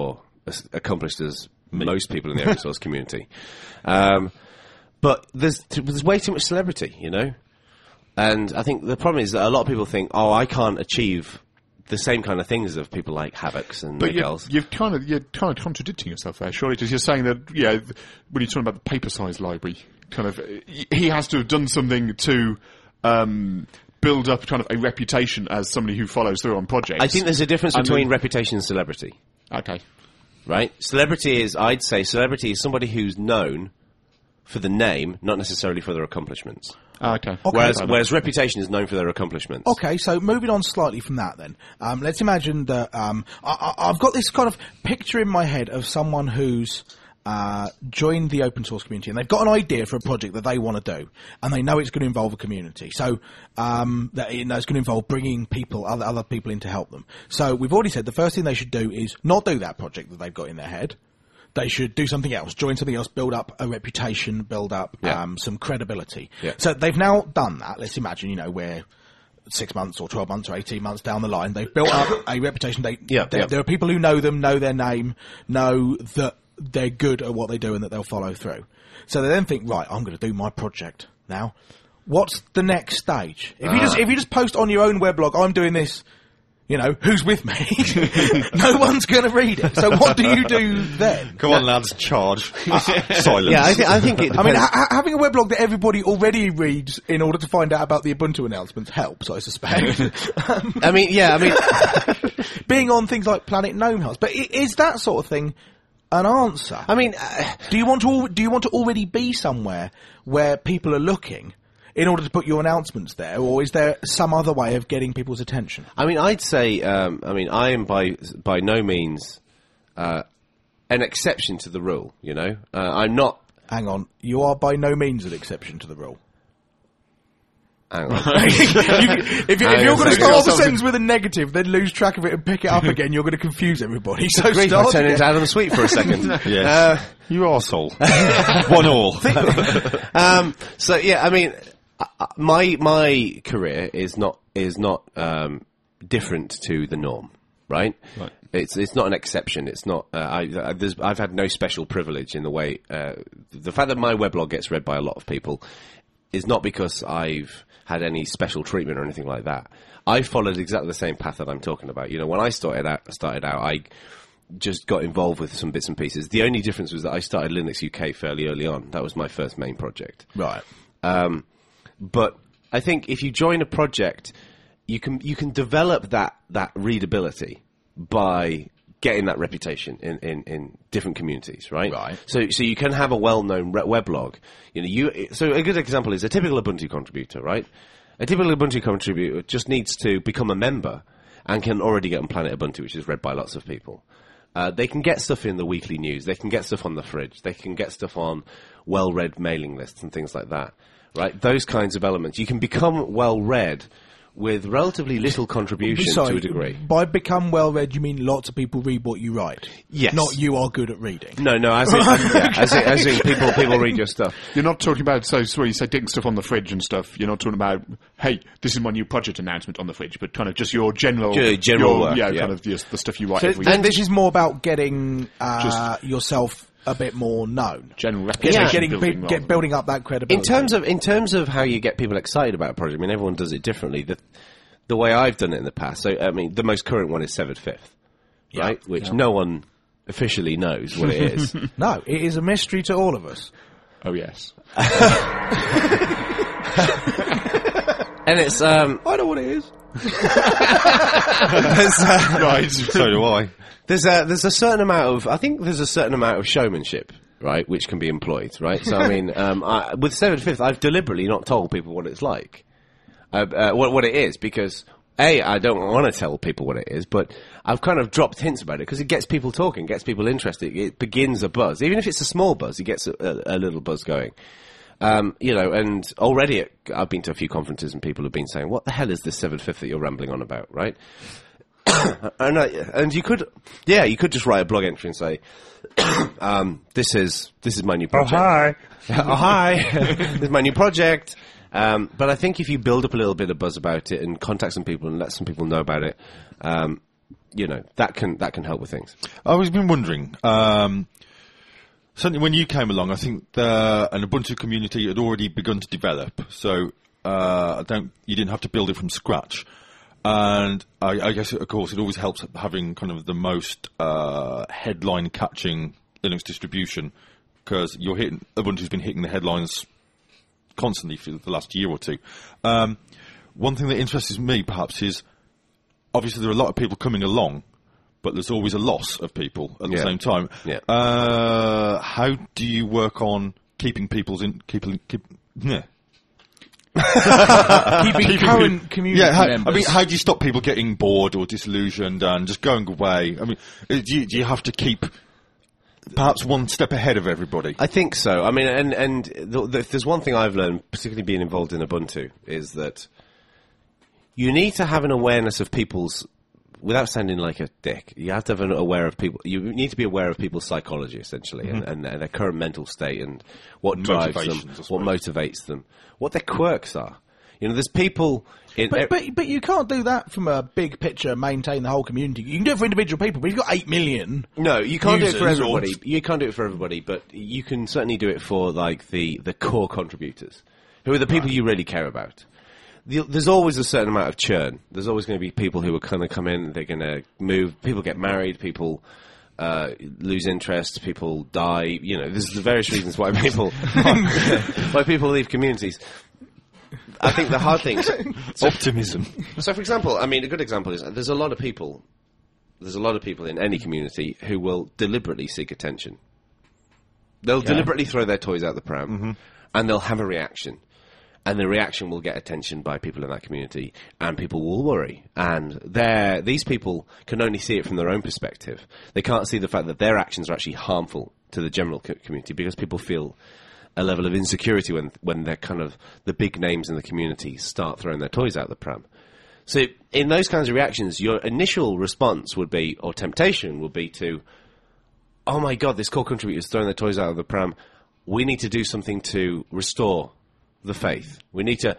S3: as accomplished as most people in the open source community. But there's way too much celebrity, you know? And I think the problem is that a lot of people think, oh, I can't achieve the same kind of things of people like Havocs and Miguel's.
S4: You're kind of contradicting yourself there, surely, because you're saying that, when you're talking about the paper size library, kind of, he has to have done something to build up kind of a reputation as somebody who follows through on projects.
S3: I think there's a difference between reputation and celebrity.
S4: Okay.
S3: Right? I'd say celebrity is somebody who's known for the name, not necessarily for their accomplishments.
S4: Okay.
S3: Whereas reputation is known for their accomplishments.
S2: Okay, so moving on slightly from that then. Let's imagine that I've got this kind of picture in my head of someone who's joined the open source community and they've got an idea for a project that they want to do and they know it's going to involve a community. So that it's going to involve bringing other people in to help them. So we've already said the first thing they should do is not do that project that they've got in their head. They should do something else, join something else, build up a reputation, build up some credibility. Yeah. So they've now done that. Let's imagine, we're 6 months or 12 months or 18 months down the line. They've built up a reputation. There are people who know them, know their name, know that they're good at what they do and that they'll follow through. So they then think, right, I'm going to do my project now. What's the next stage? If you just post on your own weblog, I'm doing this, who's with me? No one's going to read it. So what do you do then?
S1: Come on, lads, charge. Silence.
S3: Yeah, I think it depends.
S2: Having a weblog that everybody already reads in order to find out about the Ubuntu announcements helps, I suspect. Being on things like Planet Gnome helps. But is that sort of thing an answer? Do you want to already be somewhere where people are looking in order to put your announcements there, or is there some other way of getting people's attention?
S3: I'd say, I am by no means an exception to the rule, I'm not...
S2: Hang on, you are by no means an exception to the rule.
S3: Hang on.
S2: If you're going to start off a sentence with a negative, then lose track of it and pick it up again, you're going to confuse everybody. So
S3: Great, I turn into Adam Sweet for a second.
S1: Yes. You arsehole. 1-1. My career is not different to the norm, right? It's not an exception. It's not. I've had no special privilege in the way. The fact that my weblog gets read by a lot of people is not because I've had any special treatment or anything like that. I followed exactly the same path that I'm talking about. When I started out, I just got involved with some bits and pieces. The only difference was that I started Linux UK fairly early on. That was my first main project.
S2: Right.
S3: But I think if you join a project, you can develop that readability by getting that reputation in different communities, right?
S2: Right.
S3: So you can have a well-known weblog. So a good example is a typical Ubuntu contributor, right? A typical Ubuntu contributor just needs to become a member and can already get on Planet Ubuntu, which is read by lots of people. They can get stuff in the weekly news. They can get stuff on the fridge. They can get stuff on well-read mailing lists and things like that. Right, those kinds of elements. You can become well-read with relatively little contribution to a degree.
S2: By become well-read, you mean lots of people read what you write?
S3: Yes.
S2: Not you are good at reading.
S3: No, as in people read your stuff.
S4: You're not talking about, so you say getting stuff on the fridge and stuff. You're not talking about, hey, this is my new project announcement on the fridge, but kind of just your general work. Yeah, kind of the stuff you write every day.
S2: And this is more about getting yourself a bit more known.
S4: General reputation
S2: building up that credibility.
S3: In terms of how you get people excited about a project, everyone does it differently. The way I've done it in the past, the most current one is Severed Fifth, right? Which no one officially knows what it is.
S2: No, it is a mystery to all of us.
S4: Oh, yes.
S3: And it's,
S2: I know what it is.
S1: Right, so do I.
S3: There's a certain amount of showmanship, right, which can be employed, right? So with Severed Fifth, I've deliberately not told people what it's like, what it is, because I don't want to tell people what it is, but I've kind of dropped hints about it because it gets people talking, gets people interested. It begins a buzz, even if it's a small buzz. It gets a little buzz going. And already I've been to a few conferences and people have been saying, "What the hell is this Severed Fifth that you're rambling on about?" Right? And you could just write a blog entry and say, this is my new project.
S4: Oh, hi.
S3: This is my new project. But I think if you build up a little bit of buzz about it and contact some people and let some people know about it, that can help with things.
S1: I've always been wondering. Certainly, when you came along, I think an Ubuntu community had already begun to develop. So you didn't have to build it from scratch. And I guess, of course, it always helps having kind of the most headline-catching Linux distribution, because Ubuntu's been hitting the headlines constantly for the last year or two. One thing that interests me, perhaps, is obviously there are a lot of people coming along, but there's always a loss of people at the same time.
S3: Yeah.
S1: How do you work on keeping keeping
S2: current community members?
S1: How do you stop people getting bored or disillusioned and just going away? I mean, do you have to keep perhaps one step ahead of everybody?
S3: I think so. I mean, and if there's one thing I've learned, particularly being involved in Ubuntu, is that you need to have an awareness of people's, without sounding like a dick, you have to have you need to be aware of people's psychology, essentially, and their current mental state, and what drives them, what motivates them, what their quirks are. There's people...
S2: But you can't do that from a big picture, maintain the whole community. You can do it for individual people, but you've got 8 million.
S3: No, you can't do it for everybody. You can't do it for everybody, but you can certainly do it for, like, the core contributors, who are the people you really care about. There's always a certain amount of churn. There's always going to be people who are going to come in, they're going to move, people get married, people lose interest, people die. There's the various reasons why people leave communities. I think the hard thing...
S1: Optimism.
S3: So, for example, a good example is there's a lot of people in any community who will deliberately seek attention. They'll deliberately throw their toys out the pram, and they'll have a reaction. And the reaction will get attention by people in that community, and people will worry. And these people can only see it from their own perspective. They can't see the fact that their actions are actually harmful to the general community, because people feel a level of insecurity when they're kind of the big names in the community start throwing their toys out the pram. So in those kinds of reactions, your initial response would be, or temptation would be to, oh my God, this core contributor's throwing their toys out of the pram. We need to do something to restore the faith. We need to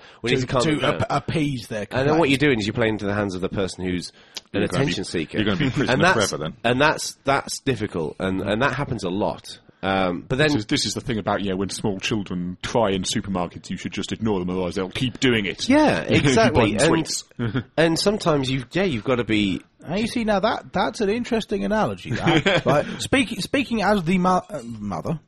S2: appease their complaint.
S3: And then what you're doing is you're playing into the hands of the person who's an attention seeker.
S1: You're going to be prisoner forever then.
S3: And that's difficult, and that happens a lot. But then
S4: this is the thing about when small children cry in supermarkets, you should just ignore them, otherwise they'll keep doing it.
S3: Yeah, exactly.
S4: And
S3: sometimes you've got to be.
S2: You see, now that's an interesting analogy. That. Like, speaking as the mother,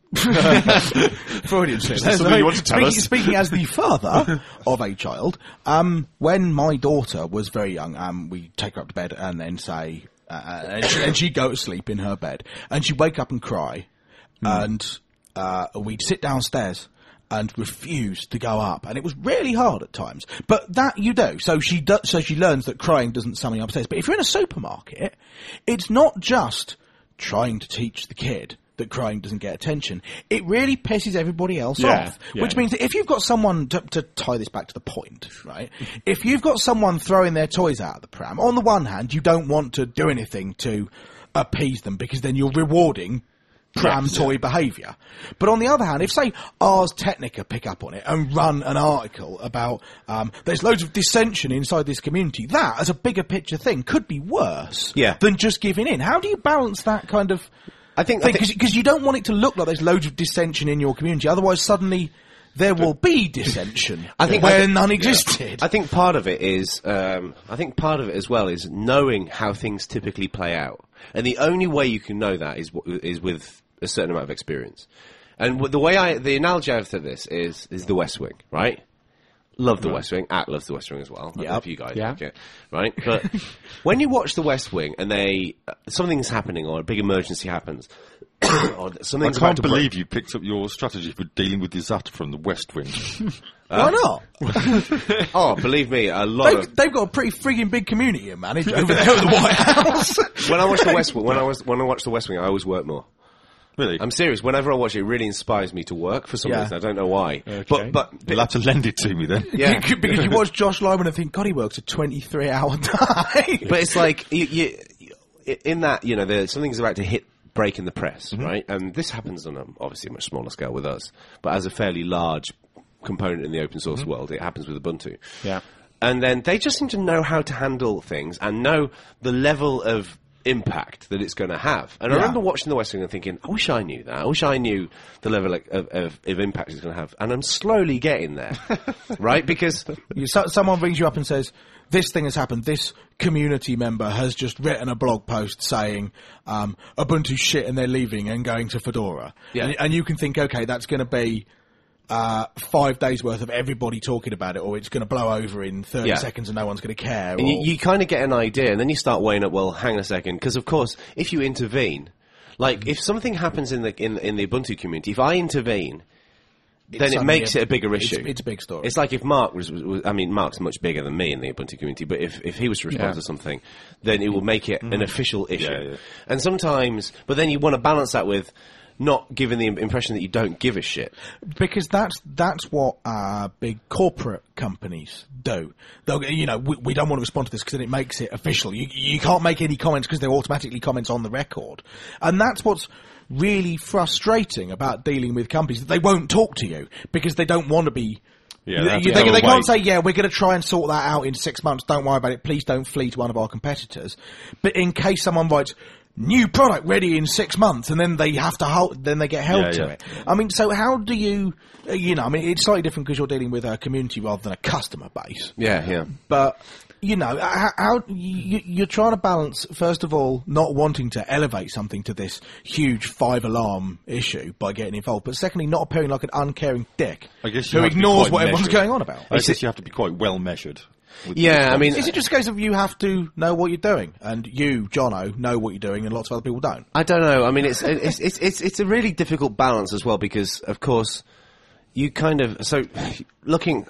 S2: Freudian slip. Speaking as the father of a child, when my daughter was very young, we take her up to bed and then say, and she'd go to sleep in her bed, and she'd wake up and cry. And we'd sit downstairs and refuse to go up, and it was really hard at times. But that you do. So she learns that crying doesn't summon you upstairs. But if you're in a supermarket, it's not just trying to teach the kid that crying doesn't get attention. It really pisses everybody else off. Yeah. Which means that if you've got someone, to tie this back to the point, right? If you've got someone throwing their toys out of the pram, on the one hand, you don't want to do anything to appease them, because then you're rewarding toy behaviour. But on the other hand, if, say, Ars Technica pick up on it and run an article about there's loads of dissension inside this community, that, as a bigger picture thing, could be worse than just giving in. How do you balance that kind of thing? Because you don't want it to look like there's loads of dissension in your community, otherwise suddenly there will be dissension where none existed.
S3: I think part of it is, as well, is knowing how things typically play out. And the only way you can know that is with a certain amount of experience. And the analogy I have to this is the West Wing, right? Love the West Wing. Loves the West Wing as well. I don't know if you guys like it, right? But when you watch the West Wing and something's happening or a big emergency happens, or something's
S1: I can't believe you picked up your strategy for dealing with disaster from the West Wing.
S2: Why not?
S3: Oh, believe me,
S2: they've got a pretty frigging big community managed over there at the White House.
S3: When I watch the West Wing, when I watch the West Wing, I always work more.
S1: Really?
S3: I'm serious. Whenever I watch it, it really inspires me to work for some reason. I don't know why.
S4: Okay.
S3: But
S1: you'll have to lend it to me then.
S3: Yeah.
S2: Because you watch Josh Lyman and think, God, he works a 23-hour day.
S3: But it's like, you in that, something's about to break in the press, right? And this happens on obviously a much smaller scale with us, but as a fairly large component in the open source world, it happens with Ubuntu.
S4: Yeah.
S3: And then they just seem to know how to handle things and know the level of impact that it's going to have. And I remember watching The West Wing and thinking, I wish I knew that. I wish I knew the level of impact it's going to have. And I'm slowly getting there, right? Because
S2: someone rings you up and says, this thing has happened, this community member has just written a blog post saying Ubuntu shit and they're leaving and going to Fedora.
S3: Yeah.
S2: And you can think, okay, that's going to be 5 days worth of everybody talking about it, or it's going to blow over in 30 seconds and no one's going to care.
S3: And you kind of get an idea, and then you start weighing up, well, hang on a second, because of course, if you intervene, like if something happens in the Ubuntu community, if I intervene, then it makes it a bigger issue.
S2: It's a big story.
S3: It's like if Mark was I mean, Mark's much bigger than me in the Ubuntu community, but if he was to respond to something, then it will make it an official issue. Yeah, yeah. And sometimes, but then you want to balance that with not giving the impression that you don't give a shit.
S2: Because that's what big corporate companies do. They'll, we don't want to respond to this because then it makes it official. You can't make any comments because they're automatically comments on the record. And that's what's really frustrating about dealing with companies, that they won't talk to you because they don't want to be...
S1: Yeah,
S2: they can't say, we're going to try and sort that out in 6 months, don't worry about it, please don't flee to one of our competitors. But in case someone writes... new product ready in 6 months, and then they have to then they get held to it. I mean, so how do you, it's slightly different because you're dealing with a community rather than a customer base.
S3: Yeah, yeah.
S2: But, how you're trying to balance, first of all, not wanting to elevate something to this huge 5-alarm issue by getting involved, but secondly, not appearing like an uncaring dick who ignores what everyone's going on about.
S1: I guess you have to be quite well measured.
S3: Yeah, I mean...
S2: Is it just a case of you have to know what you're doing, and you, Jono, know what you're doing, and lots of other people don't?
S3: I don't know. I mean, it's a really difficult balance as well, because, of course, you kind of... So, looking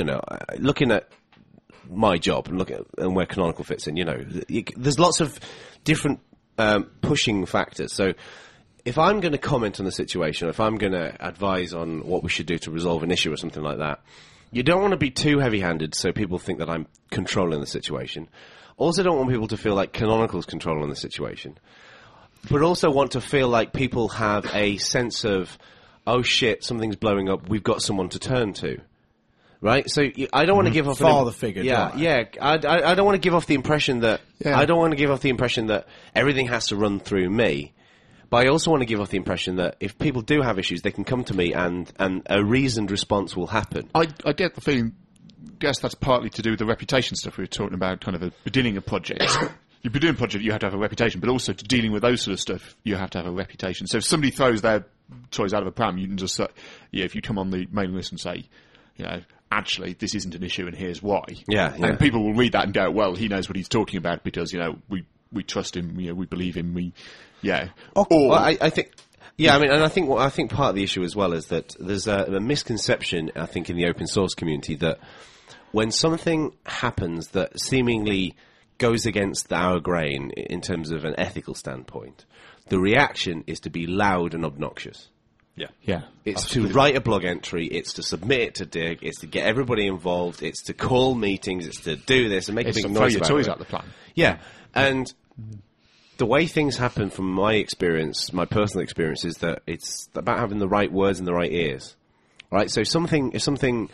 S3: at my job and where Canonical fits in, there's lots of different pushing factors. So, if I'm going to comment on the situation, if I'm going to advise on what we should do to resolve an issue or something like that, you don't want to be too heavy-handed so people think that I'm controlling the situation. Also don't want people to feel like Canonical's controlling the situation. But also want to feel like people have a sense of, oh shit, something's blowing up, we've got someone to turn to. Right? So I don't want to give off...
S2: Father figure.
S3: Yeah. I don't want to give off the impression that... Yeah. I don't want to give off the impression that everything has to run through me. But I also want to give off the impression that if people do have issues, they can come to me and a reasoned response will happen.
S4: I get the feeling, guess that's partly to do with the reputation stuff we were talking about, kind of beginning a project. You're doing a project, you have to have a reputation, but also to dealing with those sort of stuff, you have to have a reputation. So if somebody throws their toys out of a pram, you can just say, if you come on the mailing list and say, actually, this isn't an issue and here's why.
S3: Yeah.
S4: And people will read that and go, well, he knows what he's talking about because, we trust him, we believe him, yeah.
S3: Well, I think, yeah, I mean, and I think part of the issue as well is that there's a misconception, I think, in the open source community that when something happens that seemingly goes against our grain in terms of an ethical standpoint, the reaction is to be loud and obnoxious.
S4: Yeah.
S3: It's absolutely. To write a blog entry, it's to submit it to Dig, it's to get everybody involved, it's to call meetings, it's to do this and make a big noise about it.
S4: Throw your toys out the plan.
S3: Yeah, and the way things happen from my experience, my personal experience, is that it's about having the right words in the right ears. Right? So if something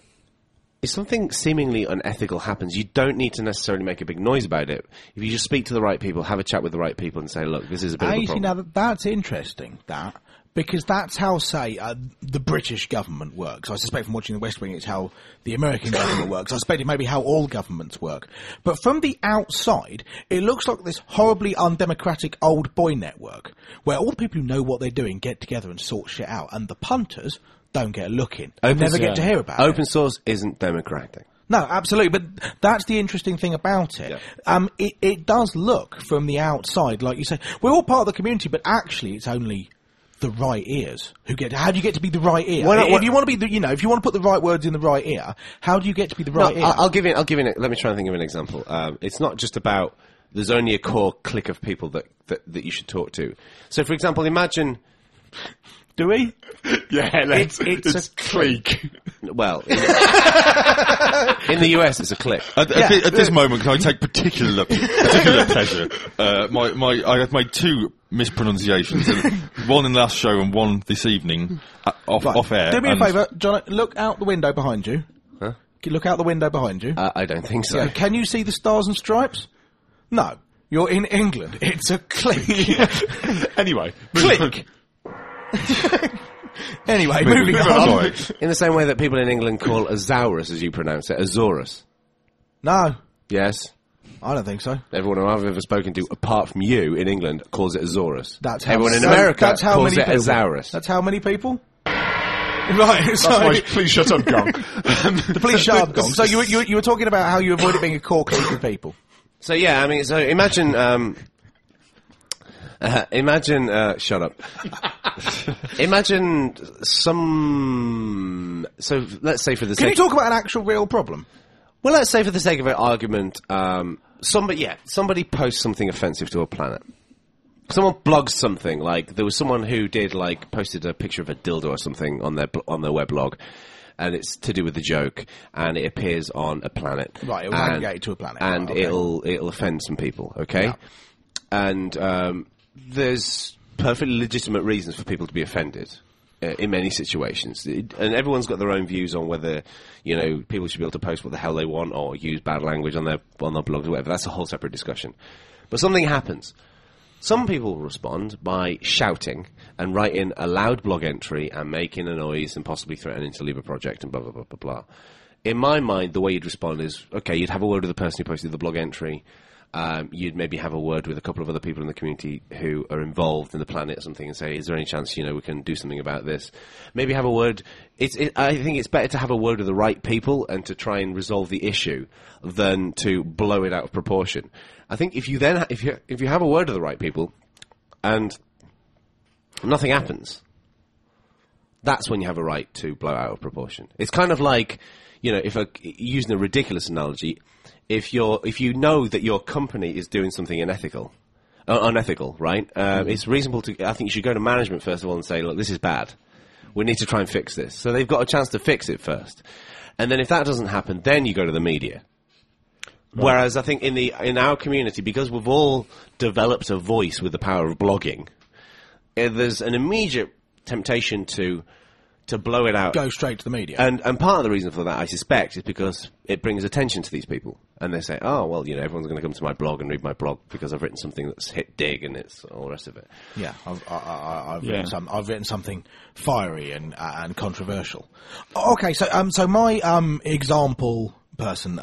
S3: seemingly unethical happens, you don't need to necessarily make a big noise about it. If you just speak to the right people, have a chat with the right people and say, look, this is a bit of a problem.
S2: Now, that's interesting, because that's how, say, the British government works. I suspect from watching The West Wing it's how the American government works. I suspect it may be how all governments work. But from the outside, it looks like this horribly undemocratic old boy network, where all the people who know what they're doing get together and sort shit out, and the punters don't get a look in. Never get to hear about it.
S3: Open source isn't democratic.
S2: No, absolutely, but that's the interesting thing about it. Yeah. It does look from the outside, like you say, we're all part of the community, but actually it's only the right ears who get. How do you get to be the right ear? If you want to be, if you want to put the right words in the right ear, how do you get to be the right ear?
S3: I'll give it. Let me try and think of an example. It's not just about there's only a core clique of people that you should talk to. So, for example, imagine.
S2: Do we?
S4: Yeah, it's a clique.
S3: Well, in the US, it's a clique.
S1: At this moment, can I take particular pleasure? I have made 2 mispronunciations, one in the last show and one this evening off air.
S2: Do me a favour, John. Look out the window behind you.
S3: Huh?
S2: Can you look out the window behind you?
S3: I don't think so.
S2: Yeah. Can you see the stars and stripes? No. You're in England. It's a click.
S4: Anyway.
S2: Click. Anyway, moving on.
S3: In the same way that people in England call Azaurus, as you pronounce it, Azorus.
S2: No,
S3: Yes.
S2: I don't think so.
S3: Everyone who I've ever spoken to, apart from you in England, calls it Azorus.
S2: That's how
S3: Everyone in
S2: so
S3: America
S2: that's how
S3: calls
S2: many
S3: it
S2: people.
S3: Azaurus.
S2: That's how many people? Right,
S4: That's
S2: so
S4: my please shut up gong.
S2: the police shut up gong. So you were talking about how you avoided being a core clique of people.
S3: So yeah, I mean, so imagine, shut up. Imagine so let's say for the
S2: Can
S3: sake,
S2: you talk about an actual real problem?
S3: well, let's say for the sake of an argument, somebody posts something offensive to a planet. Someone blogs something, like there was someone who posted a picture of a dildo or something on their weblog, and it's to do with the joke, and it appears on a planet.
S2: Right, it will aggregate to a planet.
S3: And
S2: right, okay.
S3: it'll offend some people, okay?
S2: Yeah.
S3: And there's perfectly legitimate reasons for people to be offended in many situations. And everyone's got their own views on whether, people should be able to post what the hell they want or use bad language on their blogs or whatever. That's a whole separate discussion. But something happens. Some people respond by shouting and writing a loud blog entry and making a noise and possibly threatening to leave a project and blah, blah, blah, blah, blah. In my mind, the way you'd respond is, okay, you'd have a word with the person who posted the blog entry. You'd maybe have a word with a couple of other people in the community who are involved in the planet or something and say, is there any chance, we can do something about this? Maybe have a word. I think it's better to have a word with the right people and to try and resolve the issue than to blow it out of proportion. I think if you have a word with the right people and nothing happens, that's when you have a right to blow out of proportion. It's kind of like, using a ridiculous analogy, if you know that your company is doing something unethical, right? It's reasonable I think you should go to management first of all and say, look, this is bad. We need to try and fix this. So they've got a chance to fix it first. And then if that doesn't happen, then you go to the media. Right. Whereas I think in our community, because we've all developed a voice with the power of blogging, there's an immediate temptation to blow it out.
S2: Go straight to the media.
S3: And part of the reason for that, I suspect, is because it brings attention to these people. And they say, oh, well, everyone's going to come to my blog and read my blog because I've written something that's hit dig and it's all the rest of it.
S2: Yeah, I've written something fiery and controversial. Okay, so my example person,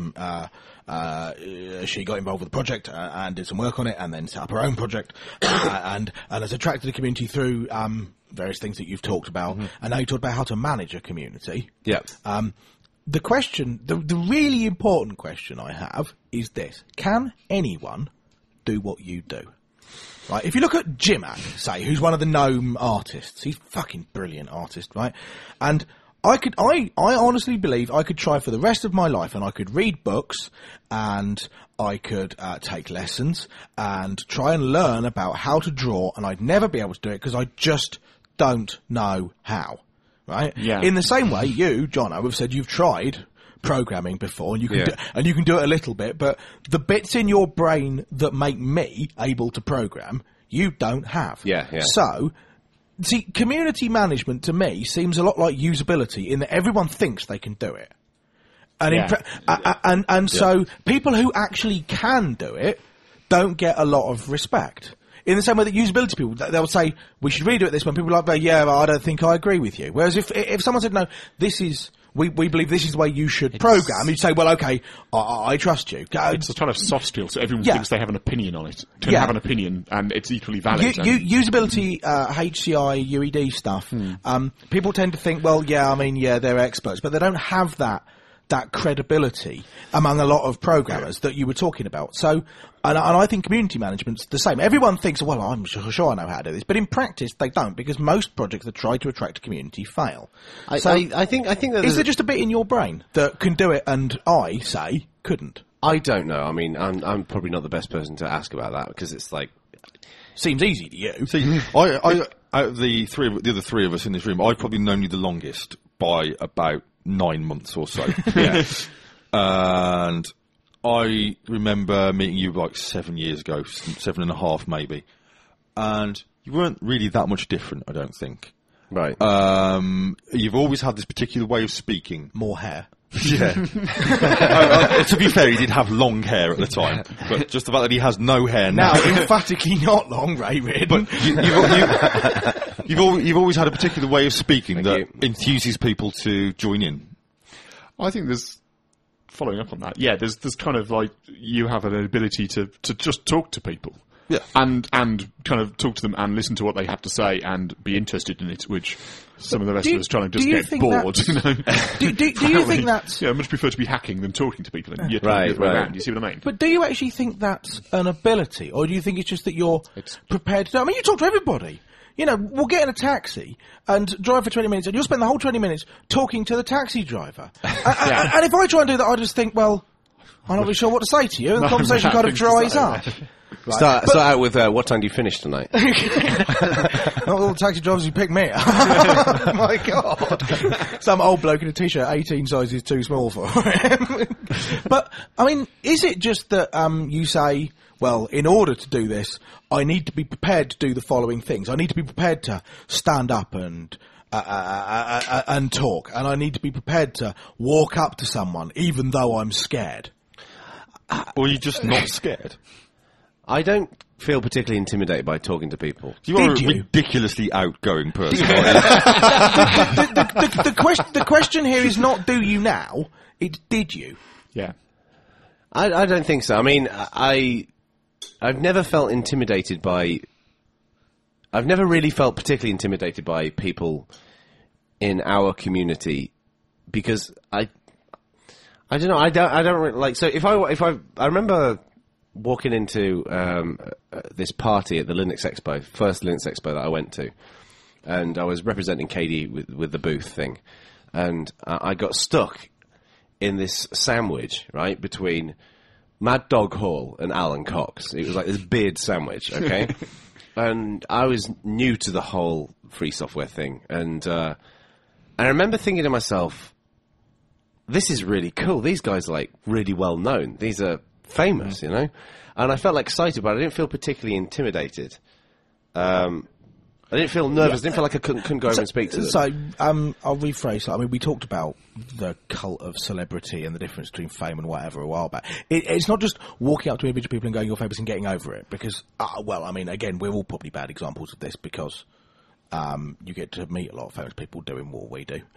S2: she got involved with the project and did some work on it and then set up her own project and has attracted the community through various things that you've talked about. Mm-hmm. And now you talked about how to manage a community.
S3: Yeah.
S2: The question, the really important question I have is this. Can anyone do what you do? Right, if you look at Jimak, say, who's one of the GNOME artists, he's a fucking brilliant artist, right? And I honestly believe I could try for the rest of my life and I could read books and I could take lessons and try and learn about how to draw, and I'd never be able to do it because I just don't know how. Right?
S4: Yeah.
S2: In the same way, you, John, I have said you've tried programming before, and you can do it a little bit, but the bits in your brain that make me able to program, you don't have.
S3: Yeah.
S2: So, see, community management to me seems a lot like usability in that everyone thinks they can do it, and so people who actually can do it don't get a lot of respect. In the same way that usability people, they'll say, we should redo it this way. People are like, yeah, but I don't think I agree with you. Whereas if someone said, no, we believe this is the way you should program, you'd say, well, okay, I trust you.
S4: It's a kind of soft skill, so everyone thinks they have an opinion on it. To have an opinion, and it's equally valid.
S2: Usability, HCI, UED stuff, people tend to think, well, they're experts, but they don't have that credibility among a lot of programmers that you were talking about. So, and I think community management's the same. Everyone thinks, well, I'm sure I know how to do this, but in practice they don't, because most projects that try to attract a community fail.
S3: I think that
S2: is there just a bit in your brain that can do it and I say couldn't?
S3: I don't know. I mean, I'm probably not the best person to ask about that because it's like
S2: seems easy to you.
S1: See, I out of the other three of us in this room, I've probably known you the longest by about 9 months or so.
S3: Yeah.
S1: And I remember meeting you like 7 years ago, 7.5 maybe. And you weren't really that much different, I don't think.
S3: Right.
S1: You've always had this particular way of speaking.
S2: More hair.
S1: Yeah. To be fair, he did have long hair at the time, but just the fact that he has no hair now.
S2: Now, emphatically not long, Ray Reardon.
S1: But you've always had a particular way of speaking
S3: Thank
S1: that
S3: you.
S1: enthuses people to join in.
S4: I think there's, following up on that, there's kind of like, you have an ability to just talk to people.
S1: Yeah.
S4: And kind of talk to them and listen to what they have to say and be interested in it, which some of the rest of us trying to just get bored, you know.
S2: Do you think that's...
S4: Yeah, I much prefer to be hacking than talking to people and
S3: Right.
S4: around. You see what I mean?
S2: But do you actually think that's an ability, or do you think it's just that you're prepared to do? I mean, you talk to everybody. You know, we'll get in a taxi and drive for 20 minutes, and you'll spend the whole 20 minutes talking to the taxi driver. And if I try and do that, I just think, well, I'm not really sure what to say to you, and the conversation kind of dries up. Right.
S3: Start out with what time do you finish tonight?
S2: Not all the taxi drivers who pick me up. Oh my God. Some old bloke in a t-shirt, 18 sizes too small for him. But, I mean, is it just that you say, well, in order to do this, I need to be prepared to do the following things. I need to be prepared to stand up and talk. And I need to be prepared to walk up to someone, even though I'm scared.
S1: Or you're just not scared.
S3: I don't feel particularly intimidated by talking to people.
S1: You are
S2: Did
S1: a
S2: you?
S1: ridiculously outgoing person.
S2: The question here is not do you now, it's did you?
S4: Yeah.
S3: I don't think so. I mean, I've never felt intimidated by... I've never really felt particularly intimidated by people in our community because I don't know. I don't really, like. So if I remember walking into this party at the Linux Expo, first Linux Expo that I went to, and I was representing KDE with the booth thing, and I got stuck in this sandwich right between Mad Dog Hall and Alan Cox. It was like this beard sandwich, okay. And I was new to the whole free software thing, and I remember thinking to myself, this is really cool. These guys are like really well known. These are famous, you know? And I felt like excited, but I didn't feel particularly intimidated. I didn't feel nervous. I didn't feel like I couldn't go over and speak to them.
S2: So, I'll rephrase that. I mean, we talked about the cult of celebrity and the difference between fame and whatever a while back. It's not just walking up to individual people and going, you're famous, and getting over it. Because, well, I mean, again, we're all probably bad examples of this because you get to meet a lot of famous people doing what we do.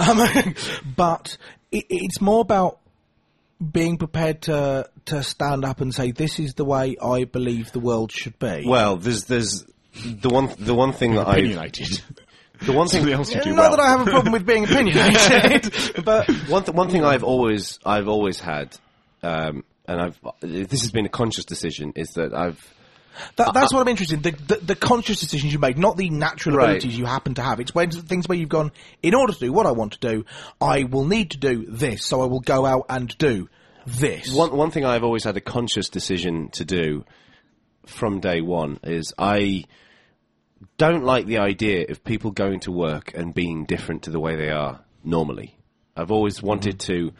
S2: But it's more about being prepared to stand up and say, this is the way I believe the world should be.
S3: Well, there's the one thing that
S4: Opinionated.
S3: the one thing
S4: Something else you do
S2: Not
S4: well.
S2: that I have a problem with being opinionated, but
S3: one thing I've always had, and this has been a conscious decision, is that
S2: that's what I'm interested in. The conscious decisions you made, not the natural
S3: Right.
S2: abilities you happen to have. It's when things where you've gone, in order to do what I want to do, I will need to do this, so I will go out and do this.
S3: One thing I've always had a conscious decision to do from day one is I don't like the idea of people going to work and being different to the way they are normally. I've always wanted to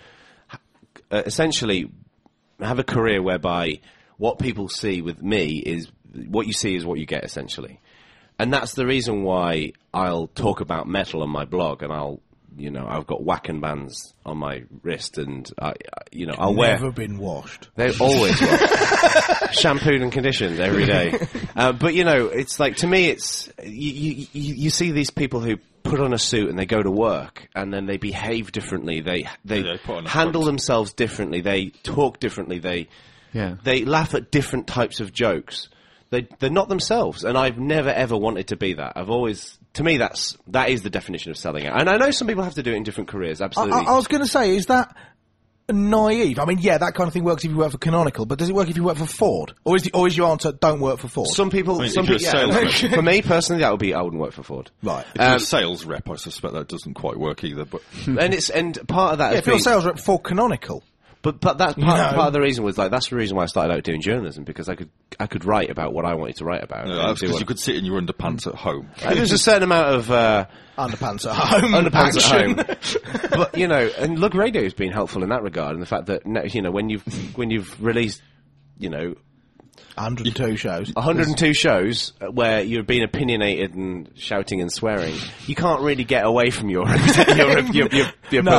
S3: essentially have a career whereby what people see with me is what you see is what you get, essentially. And that's the reason why I'll talk about metal on my blog, and I've got Wacken bands on my wrist, and I'll wear.
S2: Never been washed.
S3: They're always shampooed and conditioned every day. But it's like, to me, it's you see these people who put on a suit and they go to work, and then they behave differently. They
S1: put on a
S3: handle
S1: front.
S3: themselves differently. They talk differently. They laugh at different types of jokes. They're not themselves, and I've never ever wanted to be that. To me, that is the definition of selling out. And I know some people have to do it in different careers. Absolutely.
S2: I was going to say, is that naive? I mean, yeah, that kind of thing works if you work for Canonical, but does it work if you work for Ford? Or is your answer, don't work for Ford?
S3: Some people,
S1: if you're a sales rep.
S3: for me personally, that would be I wouldn't work for Ford.
S2: Right.
S1: If you're a sales rep, I suspect that doesn't quite work either. But
S3: And part of that,
S2: Yeah,
S3: has
S2: if you're a
S3: been-
S2: sales rep for Canonical.
S3: But that's part of the reason was that's the reason why I started out doing journalism, because I could write about what I wanted to write about.
S1: that's because you could sit in your underpants at home.
S3: There's a certain amount of
S2: Underpants at home.
S3: underpants
S2: action.
S3: at home. But and Lug Radio has been helpful in that regard, and the fact that when you've released
S2: 102 shows.
S3: 102 shows where you're being opinionated and shouting and swearing. You can't really get away from your personality.
S2: No,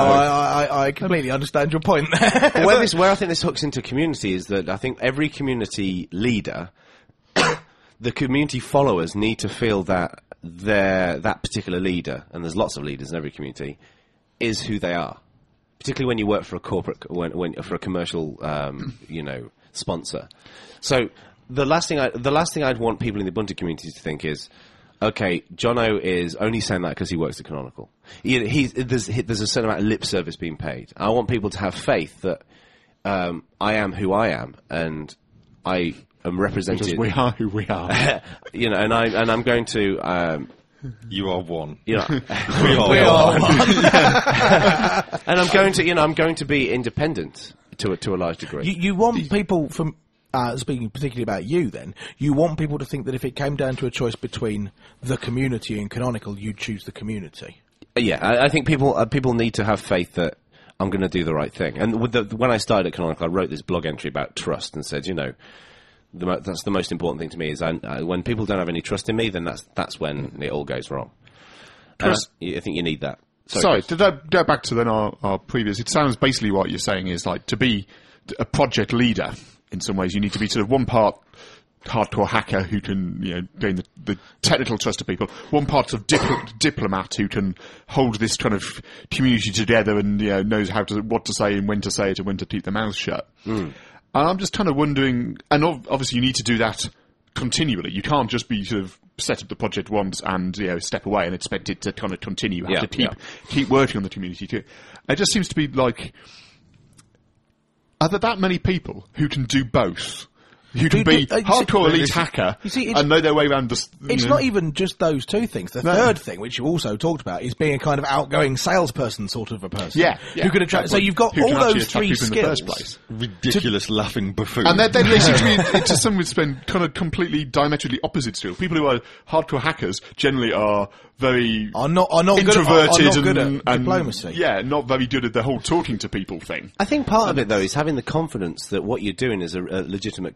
S2: I completely understand your point there.
S3: Where I think this hooks into community is that I think every community leader, the community followers need to feel that that particular leader, and there's lots of leaders in every community, is who they are. Particularly when you work for a corporate, for a commercial, sponsor. So the last thing I'd want people in the Ubuntu community to think is, okay, Jono is only saying that because he works at Canonical. There's a certain amount of lip service being paid. I want people to have faith that I am who I am, and I am represented.
S4: Because we are who we are.
S3: And I'm going to.
S1: You are one.
S3: We are
S2: one.
S3: And I'm going to be independent to a large degree.
S2: You want people from, speaking particularly about you then, you want people to think that if it came down to a choice between the community and Canonical, you'd choose the community.
S3: Yeah, I think people need to have faith that I'm going to do the right thing. And when I started at Canonical, I wrote this blog entry about trust and said, that's the most important thing to me is when people don't have any trust in me, then that's when it all goes wrong. I think you need that.
S4: Sorry, to go back to then our previous, it sounds basically what you're saying is like to be a project leader in some ways you need to be sort of one part hardcore hacker who can, gain the technical trust of people, one part of diplomat who can hold this kind of community together and, knows what to say and when to say it and when to keep their mouth shut. And I'm just kind of wondering, and obviously you need to do that continually. You can't just be sort of set up the project once and, step away and expect it to kind of continue. You have to keep working on the community too. It just seems to be like, are there that many people who can do both? Who can be hardcore elite hacker and know their way around the...
S2: It's not even just those two things. The third thing, which you also talked about, is being a kind of outgoing salesperson sort of a person.
S4: Yeah.
S2: Who can attract... So you've got all those three skills.
S4: In the first place.
S1: Ridiculous laughing buffoon.
S4: And they seem to be, to some extent, kind of completely diametrically opposite skills. People who are hardcore hackers generally are very
S2: not
S4: introverted
S2: good at diplomacy.
S4: Yeah, not very good at the whole talking to people thing.
S3: I think part of it, though, is having the confidence that what you're doing is a legitimate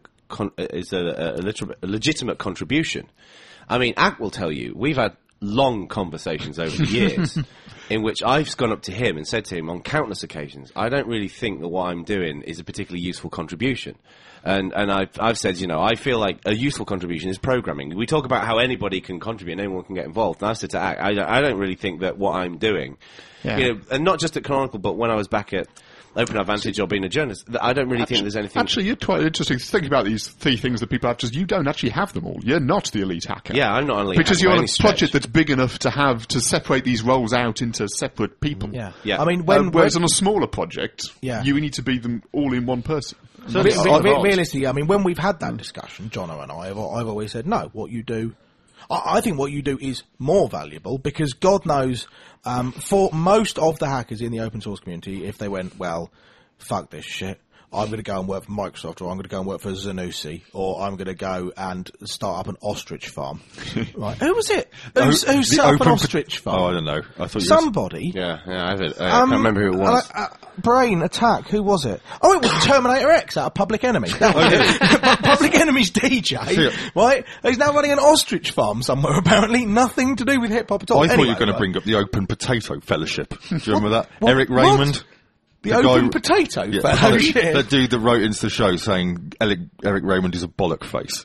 S3: legitimate contribution. I mean, Ak will tell you, we've had long conversations over the years in which I've gone up to him and said to him on countless occasions, I don't really think that what I'm doing is a particularly useful contribution. And I've said, I feel like a useful contribution is programming. We talk about how anybody can contribute and anyone can get involved. And I've said to Ak, I don't really think that what I'm doing, and not just at Canonical, but when I was back at Open Advantage or being a journalist, I don't really think there's anything...
S4: Actually, you're quite interesting to think about these three things that people have, because you don't actually have them all. You're not the elite hacker.
S3: Yeah, I'm not an elite
S4: because
S3: hacker.
S4: Because you're on a project that's big enough to separate these roles out into separate people.
S2: Yeah.
S3: Yeah.
S2: I mean,
S4: whereas on a smaller project,
S2: you
S4: need to be them all in one person.
S2: So realistically, I mean, when we've had that discussion, Jono and I've always said, no, what you do... I think what you do is more valuable because God knows, for most of the hackers in the open source community, if they went, well, fuck this shit, I'm going to go and work for Microsoft, or I'm going to go and work for Zanussi, or I'm going to go and start up an ostrich farm. Right? Who was it? Who set up an ostrich farm?
S1: Oh, I don't know. I thought
S3: I
S2: somebody.
S3: can't remember who it was.
S2: Brain attack. Who was it? Oh, it was Terminator X out of Public Enemy. Public Enemy's DJ, right? He's now running an ostrich farm somewhere. Apparently, nothing to do with hip hop at all.
S1: I thought you were going to bring up the Open Potato Fellowship. Do you remember that? Eric Raymond.
S2: The Open Potato Fellowship.
S1: That dude that wrote into the show saying Eric Raymond is a bollock face.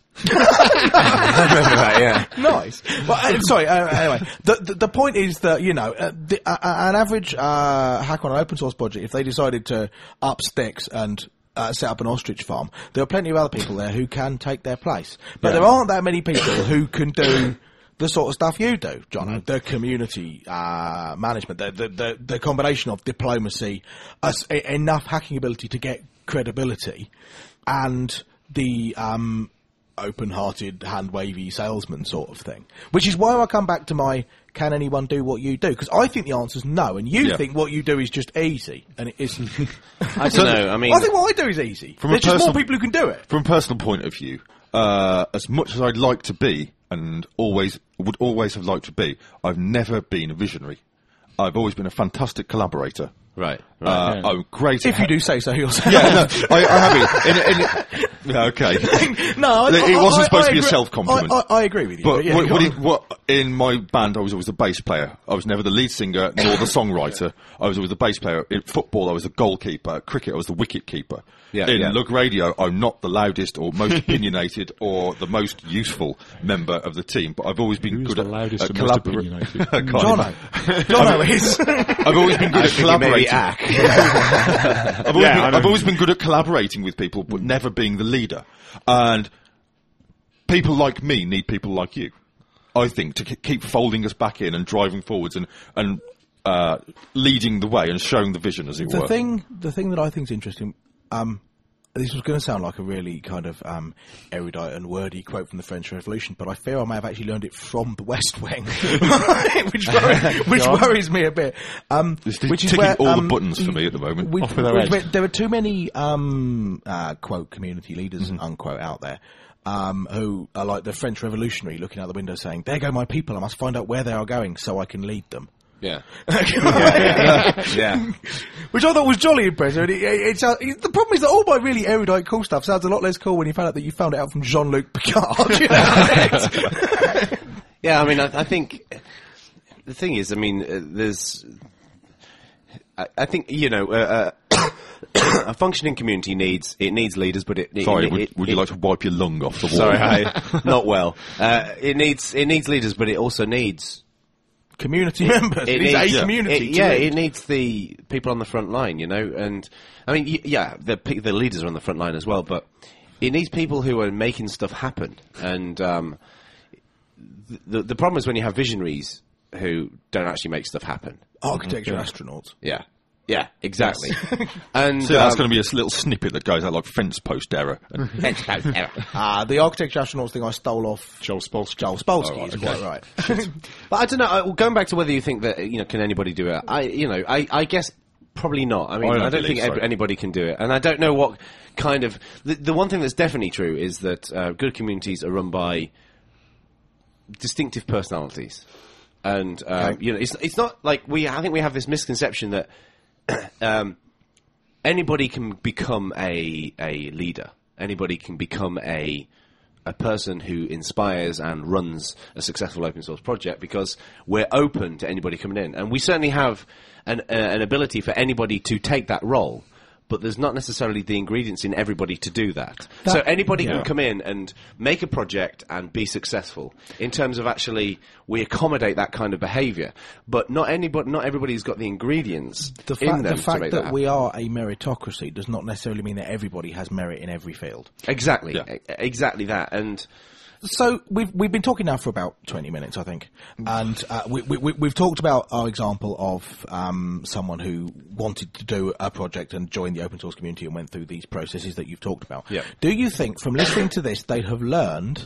S3: I remember that, yeah.
S2: Nice. Well, sorry, anyway. The point is that, an average hacker on an open source project, if they decided to up sticks and set up an ostrich farm, there are plenty of other people there who can take their place. But there aren't that many people who can do the sort of stuff you do, John, the community management, the combination of diplomacy, enough hacking ability to get credibility, and the open-hearted, hand-wavy salesman sort of thing. Which is why I come back to my, can anyone do what you do? Because I think the answer's no, and you think what you do is just easy, and it isn't.
S3: I don't know, I mean...
S2: I think what I do is easy. There's just more people who can do it.
S1: From a personal point of view, as much as I'd like to be, and would always have liked to be, I've never been a visionary. I've always been a fantastic collaborator,
S3: Right.
S1: Oh, great.
S2: If you do say so yourself.
S1: Yeah, no, I have it. Yeah, okay.
S2: No,
S1: it wasn't supposed to be a
S2: agree-
S1: self-compliment.
S2: I agree with you.
S1: But
S2: yeah, go on.
S1: in my band, I was always the bass player. I was never the lead singer nor the songwriter. I was always the bass player. In football, I was the goalkeeper. Cricket, I was the wicket keeper. In Lug Radio, I'm not the loudest or most opinionated or the most useful member of the team, but I've always been good
S4: the loudest
S1: at
S4: and most opinionated?
S2: Jono is.
S1: I've always been good at collaborating. I've always been good at collaborating with people, but never being the leader. And people like me need people like you, I think, to keep folding us back in and driving forwards and leading the way and showing the vision, as it were.
S2: The thing that I think is interesting, this was going to sound like a really kind of erudite and wordy quote from the French Revolution, but I fear I may have actually learned it from the West Wing, which worries me a bit.
S1: Which is ticking all the buttons for me at the moment.
S2: There are too many quote community leaders unquote out there. Who are like the French revolutionary looking out the window saying, "There go my people, I must find out where they are going so I can lead them."
S3: Yeah.
S2: Which I thought was jolly impressive. The problem is that all my really erudite cool stuff sounds a lot less cool when you found out that you found it out from Jean-Luc Picard. You know?
S3: Yeah, I mean, I think the thing is, I mean, I think, you know, a functioning community needs leaders, but
S1: would you like to wipe your lung off the wall?
S3: Sorry, not well. It needs leaders, but it also needs
S2: community members. It needs a community.
S3: It needs the people on the front line, you know. And I mean, the leaders are on the front line as well, but it needs people who are making stuff happen. And the problem is when you have visionaries who don't actually make stuff happen.
S2: Architecture astronauts.
S3: Yeah, exactly. And
S1: so that's going to be a little snippet that goes out like fence post error.
S2: The architecture astronauts thing I stole off
S4: Joel Spolsky.
S2: Is quite right.
S3: But I don't know. Going back to whether you think that can anybody do it? I guess probably not. I mean, I don't think anybody can do it, and I don't know what kind of. The one thing that's definitely true is that good communities are run by distinctive personalities, and it's not like I think we have this misconception that. Anybody can become a leader. Anybody can become a person who inspires and runs a successful open source project because we're open to anybody coming in, and we certainly have an ability for anybody to take that role. But there's not necessarily the ingredients in everybody to do that. So anybody can come in and make a project and be successful in terms of actually we accommodate that kind of behaviour. But not everybody's got the ingredients in them
S2: the fact
S3: to make
S2: that
S3: happen.
S2: We are a meritocracy does not necessarily mean that everybody has merit in every field.
S3: Exactly. Yeah. Exactly that. And
S2: so we've been talking now for about 20 minutes, I think, and we've talked about our example of someone who wanted to do a project and joined the open source community and went through these processes that you've talked about.
S3: Yeah.
S2: Do you think, from listening to this, they have learned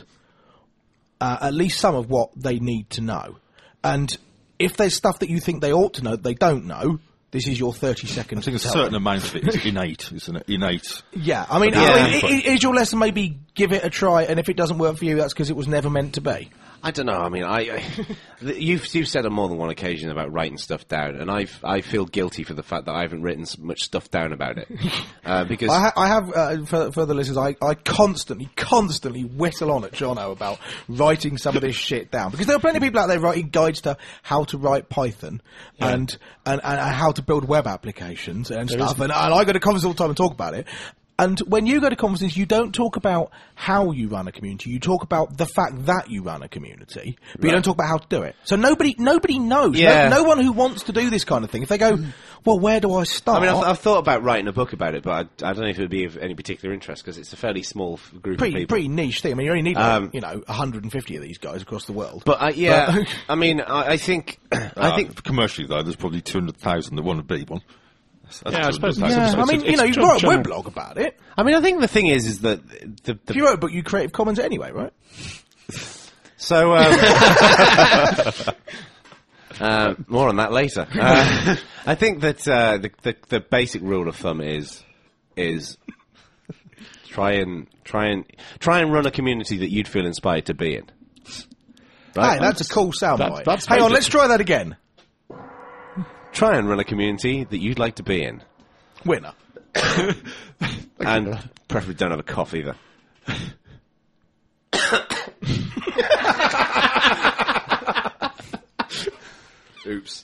S2: at least some of what they need to know? And if there's stuff that you think they ought to know that they don't know, this is your 30 seconds.
S1: I think a certain amount of it is innate, isn't it? Innate.
S2: Yeah, I mean, is your lesson maybe give it a try, and if it doesn't work for you, that's because it was never meant to be?
S3: I don't know. I mean, you've said on more than one occasion about writing stuff down, and I feel guilty for the fact that I haven't written much stuff down about it because
S2: I have for the listeners, I constantly whistle on at Jono about writing some of this shit down because there are plenty of people out there writing guides to how to write Python and how to build web applications and stuff, and I go to conferences all the time and talk about it. And when you go to conferences, you don't talk about how you run a community. You talk about the fact that you run a community, but you don't talk about how to do it. So nobody knows.
S3: Yeah.
S2: No one who wants to do this kind of thing. If they go, well, where do I start?
S3: I mean, I've thought about writing a book about it, but I don't know if it would be of any particular interest because it's a fairly small group of people.
S2: Pretty niche thing. I mean, you only need 150 of these guys across the world.
S3: But I mean, I think
S1: commercially though, there's probably 200,000 that want to be one.
S4: I suppose.
S2: I mean, you write a weblog about it.
S3: I mean, I think the thing is that
S2: if you wrote a book, you Creative Commons it anyway, right?
S3: So, more on that later. I think that the basic rule of thumb is try and run a community that you'd feel inspired to be in.
S2: Right? Hey, that's a cool soundbite. Hang on, let's try that again.
S3: try and run a community that you'd like to be in.
S2: Winner.
S3: And preferably don't have a cough either. Oops.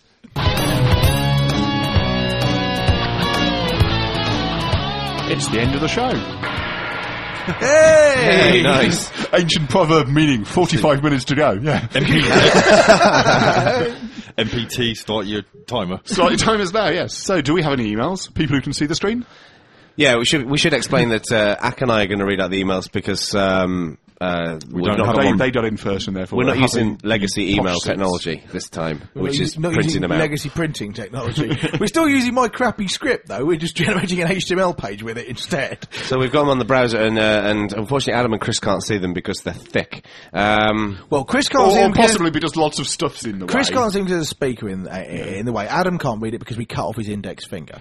S4: It's the end of the show.
S2: Hey!
S3: Nice.
S4: Ancient proverb meaning 45 minutes to go. Yeah.
S1: MPT, start your timer.
S4: So the time is there, yes. So do we have any emails? People who can see the screen?
S3: Yeah, we should explain that Ak and I are going to read out the emails because
S4: They got in first and therefore
S3: we're not using
S4: having
S3: legacy email
S4: posh
S3: technology this time, which is
S2: not
S3: printing
S2: using
S3: them out.
S2: legacy printing technology. We're still using my crappy script, though. We're just generating an HTML page with it instead.
S3: So we've got them on the browser, and unfortunately Adam and Chris can't see them because they're thick.
S2: Well, Chris can't see
S4: Or
S2: them because
S4: possibly because lots of stuff's in the
S2: Chris
S4: way.
S2: can't see him because there's a speaker in the way. Adam can't read it because we cut off his index finger.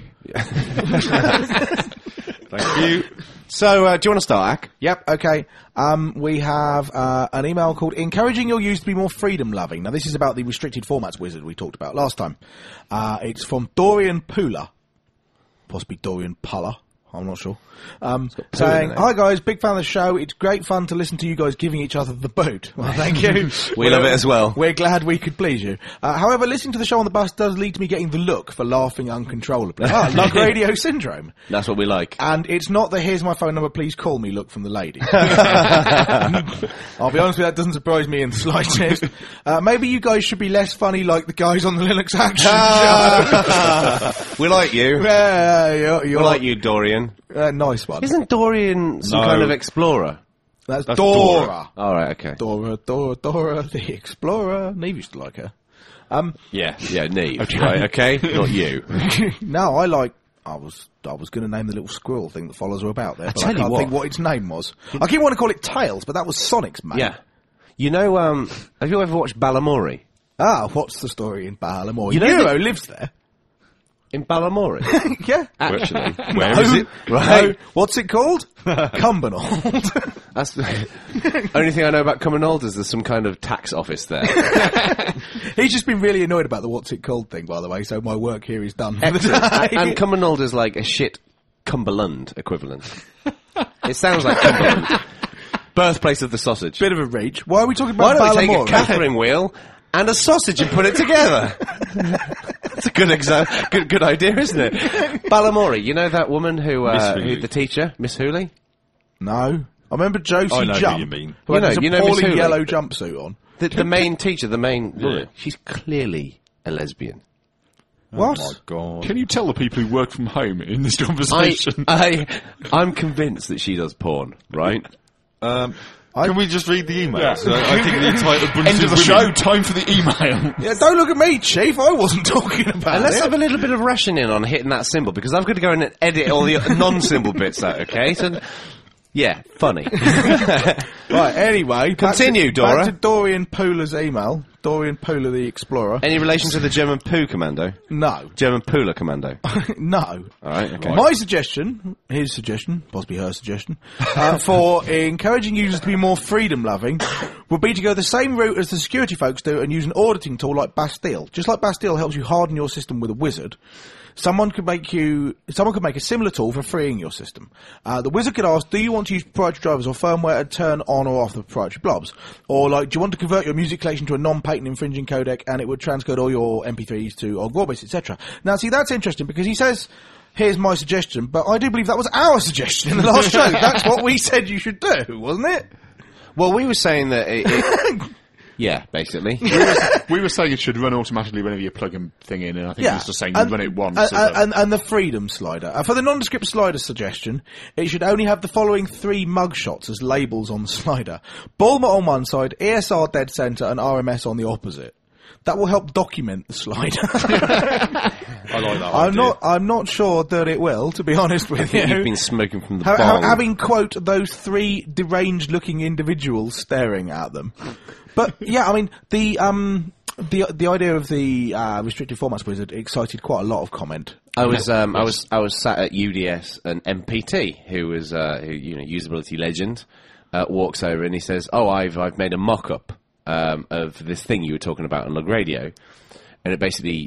S1: Thank you.
S3: So, do you want to start, Ak?
S2: Yep, okay. We have an email called Encouraging Your Use to Be More Freedom-Loving. Now, this is about the restricted formats wizard we talked about last time. It's from Dorian Pooler. Possibly Dorian Puller. I'm not sure. Saying, hi guys, big fan of the show. It's great fun to listen to you guys giving each other the boot. Well, thank you.
S3: We love it as well.
S2: We're glad we could please you. However, listening to the show on the bus does lead to me getting the look for laughing uncontrollably. Lug radio syndrome.
S3: That's what we like.
S2: And it's not the here's my phone number, please call me look from the lady. I'll be honest with you, that doesn't surprise me in the slightest. Maybe you guys should be less funny like the guys on the Linux Action Show.
S3: We like you.
S2: Yeah,
S3: We like you, Dorian.
S2: nice one.
S3: Isn't Dorian some
S1: No.
S3: kind of explorer?
S2: That's
S1: That's
S2: Dora.
S1: Dora.
S3: All right, okay.
S2: Dora, the Explorer. Neve used to like her.
S3: Yeah, Neve. Right, okay, not you.
S2: No, I was going to name the little squirrel thing that follows her about there, but
S3: tell
S2: I
S3: you
S2: can't
S3: what.
S2: think what its name was. I keep wanting to call it Tails, but that was Sonic's mate.
S3: Yeah. You know, have you ever watched Balamory?
S2: Ah, what's the story in Ballamore?
S3: You know
S2: Euro lives there.
S3: In Balamory?
S2: Yeah.
S3: Actually.
S1: Where is it?
S3: Right.
S2: No, what's it called? Cumbernauld.
S3: That's the only thing I know about Cumbernauld is there's some kind of tax office there.
S2: He's just been really annoyed about the what's it called thing, by the way, so my work here is done.
S3: And Cumbernauld is like a shit Cumberland equivalent. It sounds like Cumberland. Birthplace of the sausage.
S2: Bit of a reach. Why are we talking
S3: Why
S2: about
S3: don't we take
S2: Ballamore?
S3: a Catherine wheel and a sausage and put it together? That's a good good idea, isn't it? Balamory, you know that woman who
S1: Hooley.
S3: the teacher, Miss Hooley?
S2: No. I remember Josie
S1: I know who
S2: Jump,
S1: you mean.
S2: who had this
S3: You know Miss
S2: appalling
S3: Hooley.
S2: yellow jumpsuit on.
S3: The main teacher, the main woman.
S1: Yeah.
S3: She's clearly a lesbian.
S2: What?
S1: Oh my god.
S4: Can you tell the people who work from home in this conversation?
S3: I'm convinced that she does porn, right?
S1: Can we just read the email?
S4: Yeah.
S1: I think the entire
S4: End of the show, time for the email.
S2: Yeah, don't look at me, Chief. I wasn't talking about
S3: And let's
S2: it.
S3: have a little bit of rationing on hitting that symbol, because I've got to go in and edit all the non-symbol bits out, okay? So, yeah, funny.
S2: Right, anyway.
S3: Continue, Dora.
S2: Back to Dorian Pooler's email. Dorian Pooler the Explorer.
S3: Any relation to the German poo commando?
S2: No.
S3: German pooler commando.
S2: No.
S3: Alright, okay.
S2: My suggestion, his suggestion, possibly her suggestion, for encouraging users to be more freedom-loving would be to go the same route as the security folks do and use an auditing tool like Bastille. Just like Bastille helps you harden your system with a wizard, someone could make a similar tool for freeing your system. The wizard could ask, do you want to use proprietary drivers or firmware and turn on or off the proprietary blobs? Or like, do you want to convert your music collection to a non-patent infringing codec and it would transcode all your MP3s to on Gorbis, etc. Now see, that's interesting because he says, here's my suggestion, but I do believe that was our suggestion in the last show. That's what we said you should do, wasn't it?
S3: Well, we were saying that yeah, basically.
S4: We were saying it should run automatically whenever you plug a thing in, and I think he was just saying you run it once.
S2: And the freedom slider. For the nondescript slider suggestion, it should only have the following 3 mugshots as labels on the slider. Bulma on one side, ESR dead center, and RMS on the opposite. That will help document the slider.
S1: I like that idea.
S2: I'm not sure that it will, to be honest with you.
S3: You've been smoking from the bong.
S2: Having, quote, those 3 deranged-looking individuals staring at them. But, yeah, I mean, the idea of the restricted formats wizard excited quite a lot of comment.
S3: I was sat at UDS, and MPT, who was usability legend, walks over and he says, "Oh, I've made a mock-up of this thing you were talking about on Log Radio." And it basically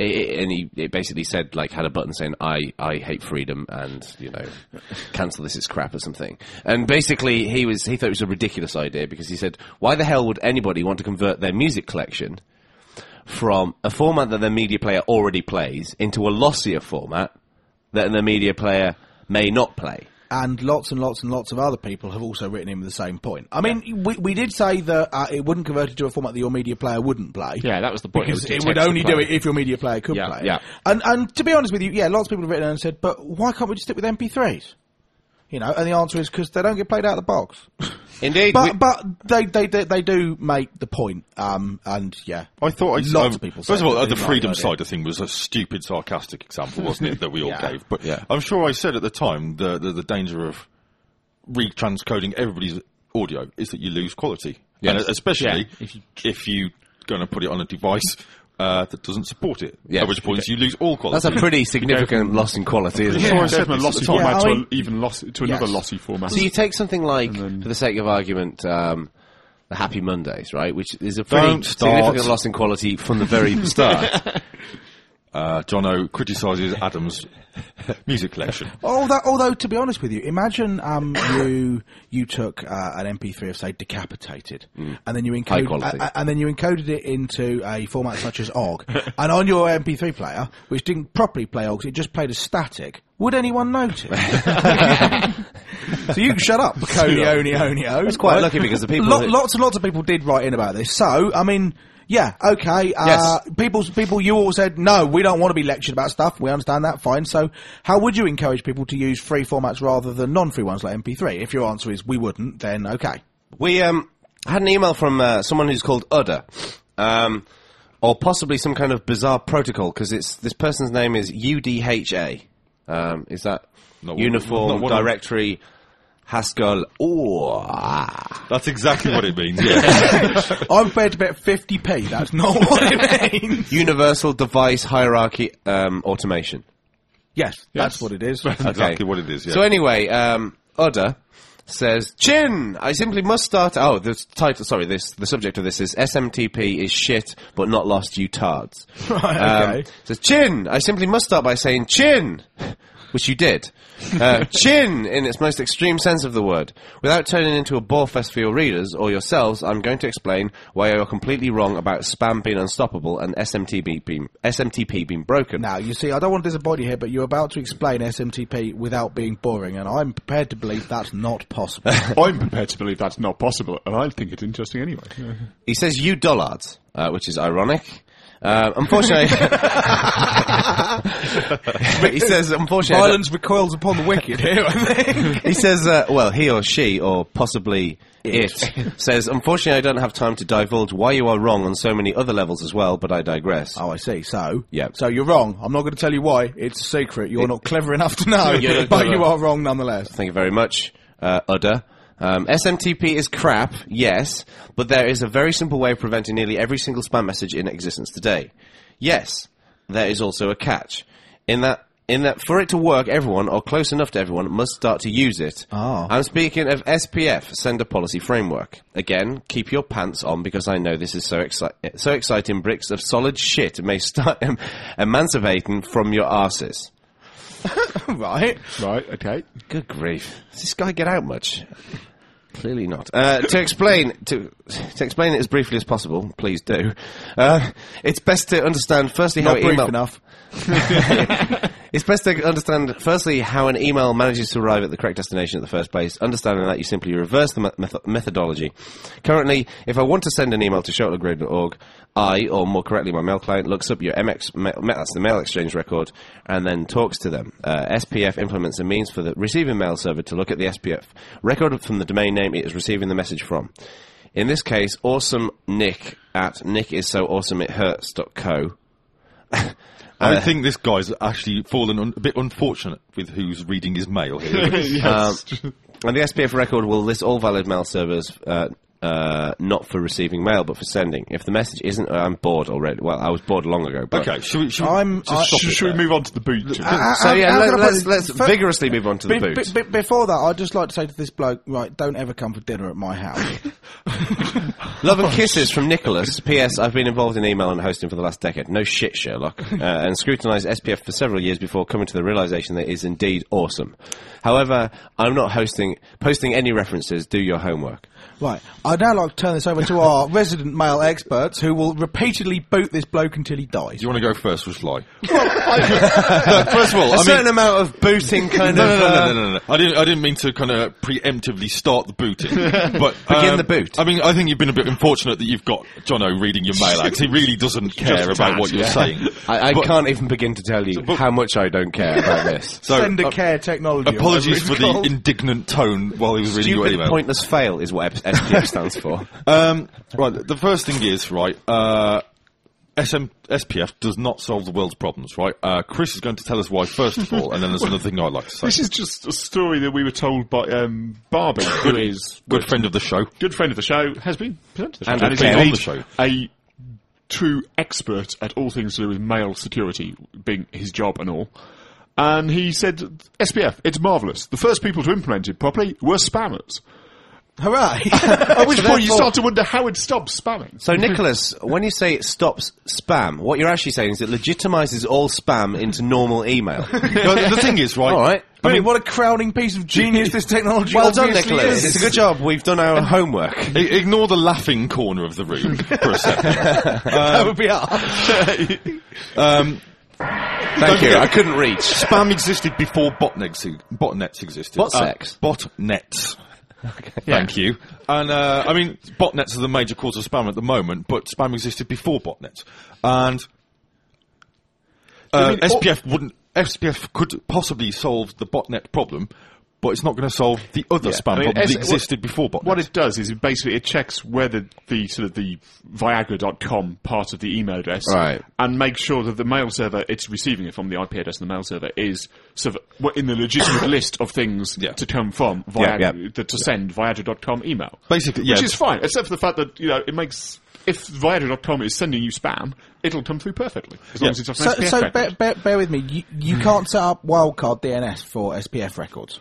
S3: said, like, had a button saying, I hate freedom and, cancel this is crap or something. And basically he thought it was a ridiculous idea because he said, why the hell would anybody want to convert their music collection from a format that their media player already plays into a lossier format that the media player may not play?
S2: And lots and lots and lots of other people have also written in with the same point. I mean, we did say that it wouldn't convert it to a format that your media player wouldn't play.
S4: Yeah, that was the point.
S2: Because it would only do it if your media player could play it.
S3: Yeah.
S2: And to be honest with you, lots of people have written in and said, but why can't we just stick with MP3s? And the answer is because they don't get played out of the box.
S3: Indeed.
S2: But they do make the point, and yeah.
S1: I thought
S2: lots of people
S1: first of all, the
S2: like
S1: freedom
S2: the idea.
S1: side of thing was a stupid, sarcastic example, wasn't it, that we all
S2: Yeah.
S1: gave? But I'm sure I said at the time the danger of retranscoding everybody's audio is that you lose quality.
S3: Yes.
S1: And especially if you're going to put it on a device that doesn't support it.
S3: Yes.
S1: At which point you lose all quality.
S3: That's a pretty significant loss in quality, isn't it?
S1: Sure, I said
S4: From a lossy
S1: this at the
S4: format
S2: time.
S4: to another lossy format.
S3: So you take something like, for the sake of argument, the Happy Mondays, right, which is a pretty
S1: Don't start.
S3: significant loss in quality from the very start.
S1: Jono criticises Adam's music collection.
S2: Although, to be honest with you, imagine you took an MP3 of, say, Decapitated, and then you
S3: High quality.
S2: encoded it into a format such as OGG, and on your MP3 player, which didn't properly play OGG, it just played as static. Would anyone notice? So you can shut up, Cody Onio.
S3: That's quite lucky because the people...
S2: Lots and lots of people did write in about this. So, I mean... Yeah, okay.
S3: Yes.
S2: People, you all said, no, we don't want to be lectured about stuff. We understand that, fine. So how would you encourage people to use free formats rather than non-free ones like MP3? If your answer is we wouldn't, then okay.
S3: We had an email from someone who's called Udder, or possibly some kind of bizarre protocol, because this person's name is UDHA. Is that Uniform Directory... Haskell.
S1: That's exactly what it means, yeah.
S2: I'm prepared to bet 50p. That's not what it means.
S3: Universal Device Hierarchy Automation.
S2: Yes, that's what it is.
S1: That's exactly what it is, yeah.
S3: So anyway, Udder says, Chin! I simply must start... Oh, the subject of this is SMTP is shit, but not lost, you tards.
S2: Right, okay.
S3: Says, Chin! I simply must start by saying Chin! Which you did. Chin, in its most extreme sense of the word. Without turning into a bore-fest for your readers or yourselves, I'm going to explain why you're completely wrong about spam being unstoppable and SMTP being broken.
S2: Now, you see, I don't want to disappoint you here, but you're about to explain SMTP without being boring, and I'm prepared to believe that's not possible.
S4: I'm prepared to believe that's not possible, and I think it's interesting anyway.
S3: He says, you dullards, which is ironic. Unfortunately, he says, unfortunately,
S2: violence recoils upon the wicked here, I think.
S3: He says, he or she, or possibly it, says, unfortunately, I don't have time to divulge why you are wrong on so many other levels as well, but I digress.
S2: Oh, I see. So,
S3: yeah.
S2: So you're wrong. I'm not going to tell you why. It's a secret. You're not clever enough to know, but you are wrong nonetheless.
S3: Thank you very much, Udder. SMTP is crap, yes, but there is a very simple way of preventing nearly every single spam message in existence today. Yes, there is also a catch. In that for it to work, everyone, or close enough to everyone, must start to use it.
S2: Oh.
S3: I'm speaking of SPF, Sender Policy Framework. Again, keep your pants on because I know this is so exciting. Bricks of solid shit may start emancipating from your arses.
S2: Right,
S4: okay.
S3: Good grief. Does this guy get out much? Clearly not. To explain it as briefly as possible, please do. It's best to understand firstly how
S2: enough.
S3: It's best to understand firstly how an email manages to arrive at the correct destination at the first place, understanding that you simply reverse the methodology. Currently, if I want to send an email to show@grade.org, I, or more correctly my mail client, looks up your that's the mail exchange record, and then talks to them. SPF implements a means for the receiving mail server to look at the SPF record from the domain name it is receiving the message from. In this case, awesome Nick at nickissoawesomeithurts.co.
S1: I think this guy's actually fallen a bit unfortunate with who's reading his mail here.
S4: Yes.
S3: And the SPF record will list all valid mail servers not for receiving mail, but for sending. If the message isn't, I'm bored already. Well, I was bored long ago. But
S1: Okay, should we
S4: move on to the boot?
S3: Let's vigorously move on to the boot.
S2: Before that, I'd just like to say to this bloke, right, don't ever come for dinner at my house.
S3: Love and kisses from Nicholas. P.S. I've been involved in email and hosting for the last decade. No shit, Sherlock. And scrutinised SPF for several years before coming to the realisation that it is indeed awesome. However, I'm not posting any references. Do your homework.
S2: Right, I'd now like to turn this over to our resident mail experts who will repeatedly boot this bloke until he dies.
S1: Do you want to go first or shall I? No, first of all,
S3: a certain amount of booting kind of...
S1: No. I didn't mean to kind of preemptively start the booting. But
S3: begin the boot.
S1: I mean, I think you've been a bit unfortunate that you've got Jono reading your mail out, 'cause he really doesn't care about what you're saying.
S3: I can't even begin to tell you how much I don't care about this.
S1: So,
S2: Sender care technology.
S1: Apologies for the indignant tone while he was reading your email.
S3: Pointless fail is what SPF stands for.
S1: Right, the first thing is, right, SPF does not solve the world's problems, right? Chris is going to tell us why, first of all, and then there's another thing I'd like to say.
S4: This is just a story that we were told by Barbie, who is...
S1: Good friend of the show.
S4: Good friend of the show, has been presented to the show.
S1: And has been on the show.
S4: A true expert at all things to do with mail security, being his job and all. And he said, SPF, it's marvellous. The first people to implement it properly were spammers.
S2: Hooray!
S4: At which point you start to wonder how it stops spamming.
S3: So, Nicholas, when you say it stops spam, what you're actually saying is it legitimises all spam into normal email.
S1: The thing is, right...
S3: All right.
S2: I mean, what a crowning piece of genius this technology
S3: Well done,
S2: obviously
S3: Nicholas.
S2: is.
S3: It's a good job. We've done our homework.
S1: Ignore the laughing corner of the room for a second.
S2: That would be
S3: Thank you. I couldn't reach.
S1: Spam existed before botnets existed.
S3: What sex?
S1: Botnets. Thank you. And, I mean, botnets are the major cause of spam at the moment, but spam existed before botnets. And SPF could possibly solve the botnet problem, but it's not going to solve the other spam problem that existed before botnets.
S4: What it does is it checks whether the sort of the Viagra.com part of the email address,
S3: right,
S4: and makes sure that the mail server it's receiving it from the IP address in the mail server is sort of in the legitimate list of things to come from Viagra, to send Viagra.com email.
S1: Basically,
S4: which is fine, except for the fact that it makes. If Viagra.com is sending you spam, it'll come through perfectly as long as it's off an SPF record.
S2: Bear with me. You can't set up wildcard DNS for SPF records.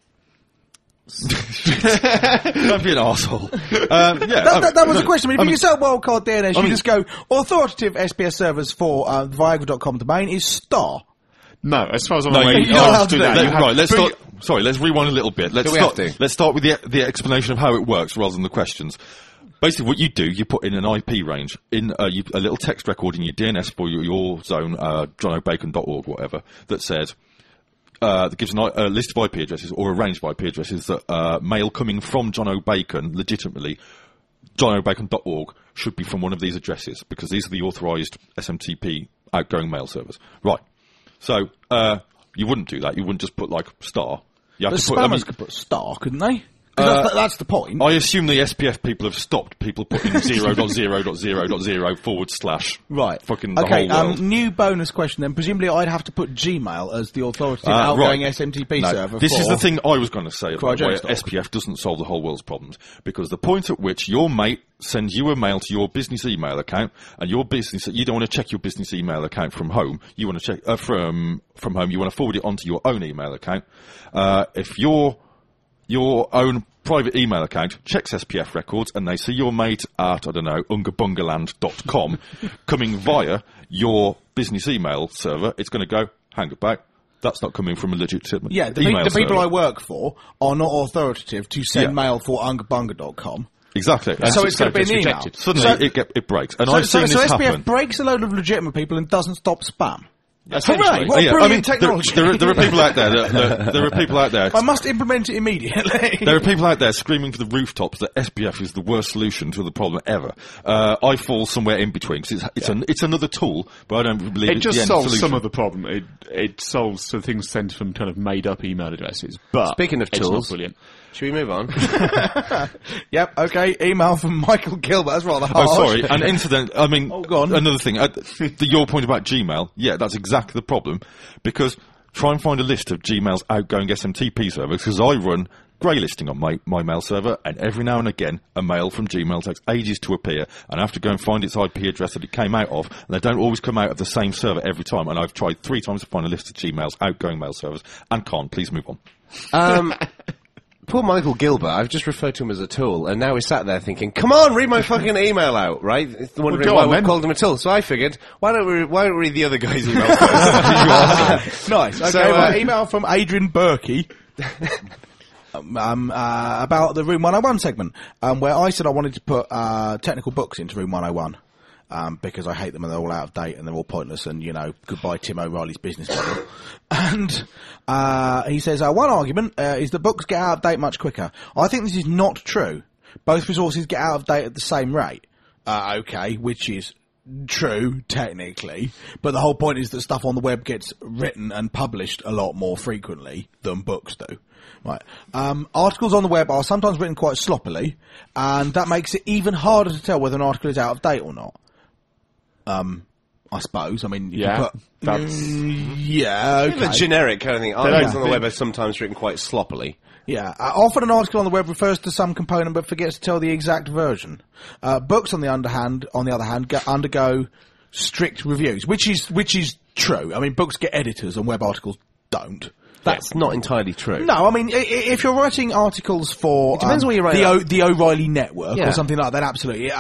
S1: Don't be an arsehole.
S2: That was the question. I mean, if you set up wildcard DNS, you just go, authoritative SPS servers for the Viagra.com domain is star.
S4: No, as far as I'm aware,
S2: you don't have to do that.
S1: Right, let's start. Sorry, let's rewind a little bit. Let's start with the explanation of how it works rather than the questions. Basically, what you do, you put in an IP range, in a little text record in your DNS for your zone, johnobacon.org, whatever, that says, that gives a list of IP addresses or a range of IP addresses that mail coming from John O'Bacon, legitimately, johnobacon.org, should be from one of these addresses, because these are the authorised SMTP outgoing mail servers. Right. So, you wouldn't do that. You wouldn't just put, star. You have
S2: the spammers could put star, couldn't they? That's the point.
S1: I assume the SPF people have stopped people putting 0.0.0.0//
S2: right.
S1: Fucking the whole world.
S2: New bonus question then. Presumably I'd have to put Gmail as the authoritative outgoing SMTP server.
S1: This is the thing I was going to say about why SPF doesn't solve the whole world's problems. Because the point at which your mate sends you a mail to your business email account, and you don't want to check your business email account from home, you want to check from home, you want to forward it onto your own email account. If your own private email account checks SPF records and they see your mate at, ungabungaland.com coming via your business email server, it's going to go, hang about, that's not coming from a legitimate email
S2: the people
S1: server.
S2: I work for are not authoritative to send mail for ungabunga.com.
S1: Exactly.
S2: So it's going to be an email.
S1: Suddenly it breaks. And I've seen this happen.
S2: So SPF breaks a load of legitimate people and doesn't stop spam.
S1: Hooray!
S2: What brilliant technology.
S1: There are people out there. There are people out there.
S2: I must implement it immediately.
S1: There are people out there screaming from the rooftops that SPF is the worst solution to the problem ever. I fall somewhere in between because it's another tool, but I don't believe it's the end solution.
S4: It just solves some of the problem. It solves things sent from kind of made up email addresses. But
S3: speaking of tools,
S4: it's not brilliant.
S3: Should we move on?
S2: Yep, okay. Email from Michael Gilbert. That's rather harsh.
S1: Oh, sorry. And
S2: go on.
S1: Another thing. Your point about Gmail, that's exactly the problem. Because try and find a list of Gmail's outgoing SMTP servers, because I run grey listing on my mail server, and every now and again, a mail from Gmail takes ages to appear, and I have to go and find its IP address that it came out of, and they don't always come out of the same server every time, and I've tried 3 times to find a list of Gmail's outgoing mail servers, and can't. Please move on.
S3: Poor Michael Gilbert, I've just referred to him as a tool, and now he's sat there thinking, come on, read my fucking email out, right? It's wondering why we called him a tool. So I figured, why don't we read the other guy's email first?
S2: Nice. Okay, so, email from Adrian Berkey. About the Room 101 segment, where I said I wanted to put technical books into Room 101. Because I hate them and they're all out of date and they're all pointless and, goodbye Tim O'Reilly's business model. And he says, one argument is that books get out of date much quicker. I think this is not true. Both resources get out of date at the same rate. Okay, which is true, technically. But the whole point is that stuff on the web gets written and published a lot more frequently than books do. Right. Articles on the web are sometimes written quite sloppily, and that makes it even harder to tell whether an article is out of date or not. I suppose. I mean,
S4: that's
S3: okay. A generic kind of thing. Articles on the web are sometimes written quite sloppily.
S2: Yeah. Often an article on the web refers to some component but forgets to tell the exact version. Books, on the other hand, undergo strict reviews, which is true. I mean, books get editors and web articles don't.
S3: That's not entirely true.
S2: No, I mean, if you're writing articles for
S3: it depends what you're writing
S2: the O'Reilly Network or something like that, absolutely.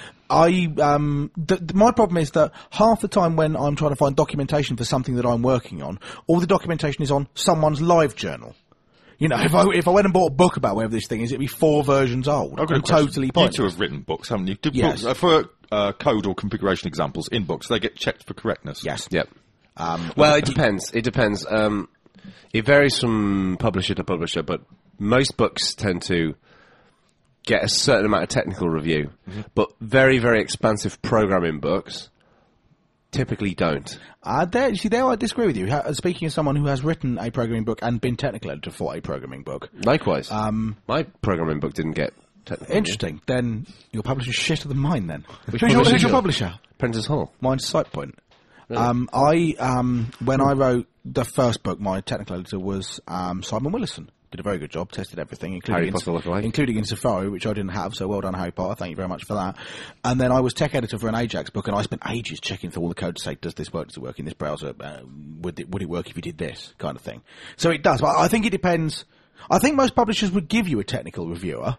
S2: My problem is that half the time when I'm trying to find documentation for something that I'm working on, all the documentation is on someone's live journal. If I went and bought a book about whatever this thing is, it'd be 4 versions old. And totally pointless.
S1: You 2 have written books, haven't you?
S2: Yes.
S1: Books, for code or configuration examples in books, they get checked for correctness.
S2: Yes.
S3: Yep. Well, it depends. It depends. It varies from publisher to publisher, but most books tend to get a certain amount of technical review, but very, very expansive programming books typically don't.
S2: There I disagree with you. Speaking as someone who has written a programming book and been technical editor for a programming book.
S3: Likewise. My programming book didn't get technical.
S2: Interesting. Then your publisher's shitter than mine then. Who's your publisher?
S3: Prentice Hall.
S2: Mine's SitePoint.
S3: Really?
S2: When I wrote the first book, my technical editor was Simon Willison. Did a very good job, tested everything, including in Safari, which I didn't have, so well done, Harry Potter, thank you very much for that. And then I was tech editor for an Ajax book, and I spent ages checking through all the code to say, does this it work in this browser, would it work if you did this, kind of thing. So it does, but I think it depends. I think most publishers would give you a technical reviewer.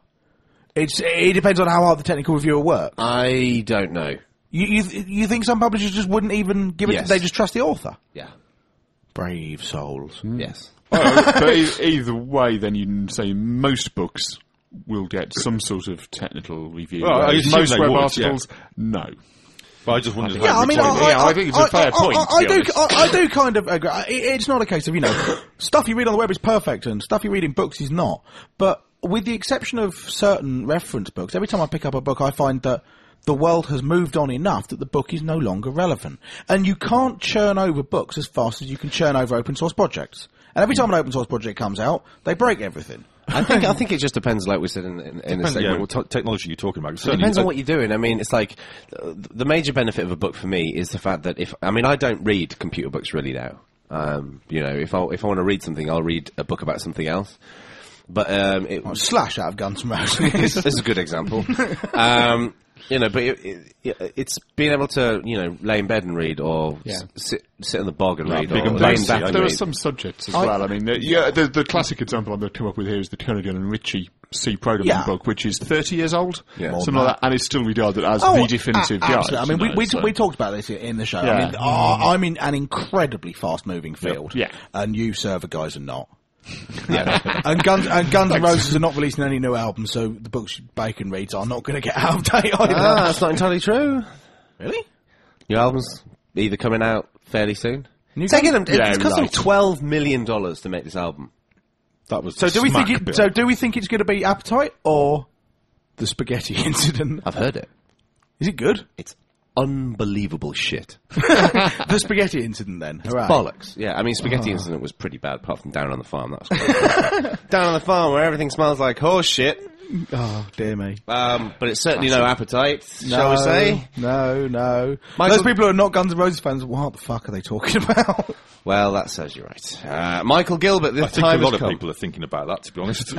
S2: It depends on how hard the technical reviewer works.
S3: I don't know.
S2: You think some publishers just wouldn't even give it, they just trust the author?
S3: Yeah.
S2: Brave souls.
S3: Yes.
S4: But either way, then you can say most books will get some sort of technical review.
S1: Well,
S4: most web articles, no.
S1: But I just wondered.
S4: I think it's a fair point.
S2: I do kind of agree. It's not a case of stuff you read on the web is perfect and stuff you read in books is not. But with the exception of certain reference books, every time I pick up a book, I find that the world has moved on enough that the book is no longer relevant. And you can't churn over books as fast as you can churn over open source projects. And every time an open source project comes out, they break everything.
S3: I think it just depends, like we said in the segment.
S1: Yeah, what technology you're talking about.
S3: It depends on what you're doing. I mean, it's like the major benefit of a book for me is the fact that I don't read computer books really now. If I want to read something, I'll read a book about something else. But
S2: Slash out of Guns N' Roses.
S3: This is a good example. But it's being able to, lay in bed and read, or sit in the bog and read, or lay in back and read.
S4: There are some subjects as well. I mean, the classic example I'm going to come up with here is the Kernighan and Ritchie C programming book, which is 30 years old, something like that, and it's still regarded as the definitive guide.
S2: Absolutely. I mean, we talked about this in the show. Yeah. I mean, I'm in an incredibly fast-moving field, and you server guys are not. and Guns N' Roses are not releasing any new albums, so the books Bacon reads are not going to get out of date either.
S3: That's not entirely true.
S2: Really?
S3: New albums either coming out fairly soon. It's cost them $12 million to make this album.
S1: That was
S2: do we think it's going to be Appetite or the Spaghetti Incident?
S3: I've heard it.
S2: Is it good?
S3: It's unbelievable shit.
S2: The Spaghetti Incident, then. Hooray.
S3: Bollocks. Yeah, I mean, Spaghetti Incident was pretty bad, apart from Down on the Farm. That was great. Down on the Farm, where everything smells like horse shit.
S2: Oh, dear me.
S3: But it's certainly no appetite, shall we say?
S2: No.
S3: Michael-
S2: Those people who are not Guns N' Roses fans, what the fuck are they talking about?
S3: Well, that serves you right. Michael Gilbert, the
S1: I think
S3: time
S1: a lot
S3: has
S1: of
S3: come.
S1: people are thinking about that, to be honest.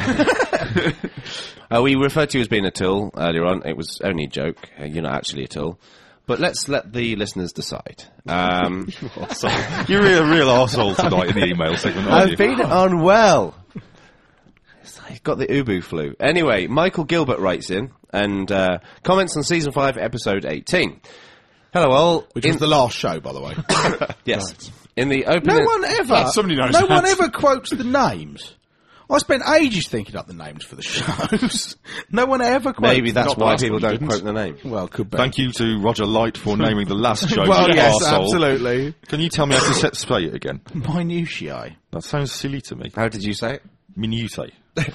S3: We referred to you as being a tool earlier on. It was only a joke. You're not actually a tool. But let's let the listeners decide.
S1: You're a real arsehole tonight in the email segment, aren't you?
S3: I've been unwell. I've got the Ubu flu. Anyway, Michael Gilbert writes in and comments on Season 5, Episode 18. Hello all.
S2: Which was the last show, by the way.
S3: Yes. In the opening...
S4: Somebody knows
S2: No
S4: that.
S2: one ever quotes the names. I spent ages thinking up the names for the shows. No one ever quotes
S3: Maybe that's
S4: Not the
S3: why
S4: last
S3: people
S4: one, you
S3: don't
S4: didn't.
S3: quote the name.
S2: Well, could be.
S1: Thank you to Roger Light for naming the last show.
S2: Well,
S1: you
S2: yes,
S1: arsehole.
S2: absolutely.
S1: Can you tell me how to say it again?
S2: Minutiae.
S1: That sounds silly to me.
S3: How did you say it?
S1: Minutiae.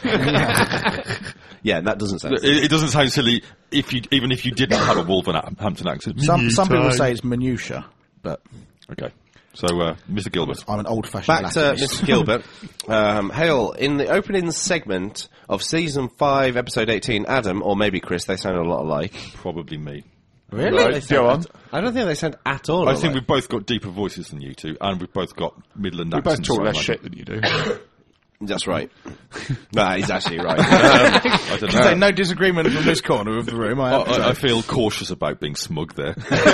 S3: Yeah, that doesn't sound...
S1: It doesn't sound silly even if you didn't have a Wolverhampton accent.
S2: Some people say it's minutia, but
S1: Okay. So, Mr. Gilbert.
S2: I'm an old-fashioned
S3: Back to
S2: Latinist.
S3: Mr. Gilbert. Hail, in the opening segment of Season 5, Episode 18, Adam, or maybe Chris, they sound a lot alike.
S1: Probably me.
S2: Really?
S4: Right, go on.
S3: I don't think they sound at all
S1: I
S3: alike.
S1: think we've both got deeper voices than you two, and we've both got Midland
S4: We both
S1: accents.
S4: talk
S1: so I
S4: less
S1: imagine.
S4: shit than you do.
S3: That's right. Nah, he's actually right.
S1: I don't
S2: Say
S1: know.
S2: no disagreement from this corner of the room.
S1: I feel cautious about being smug there.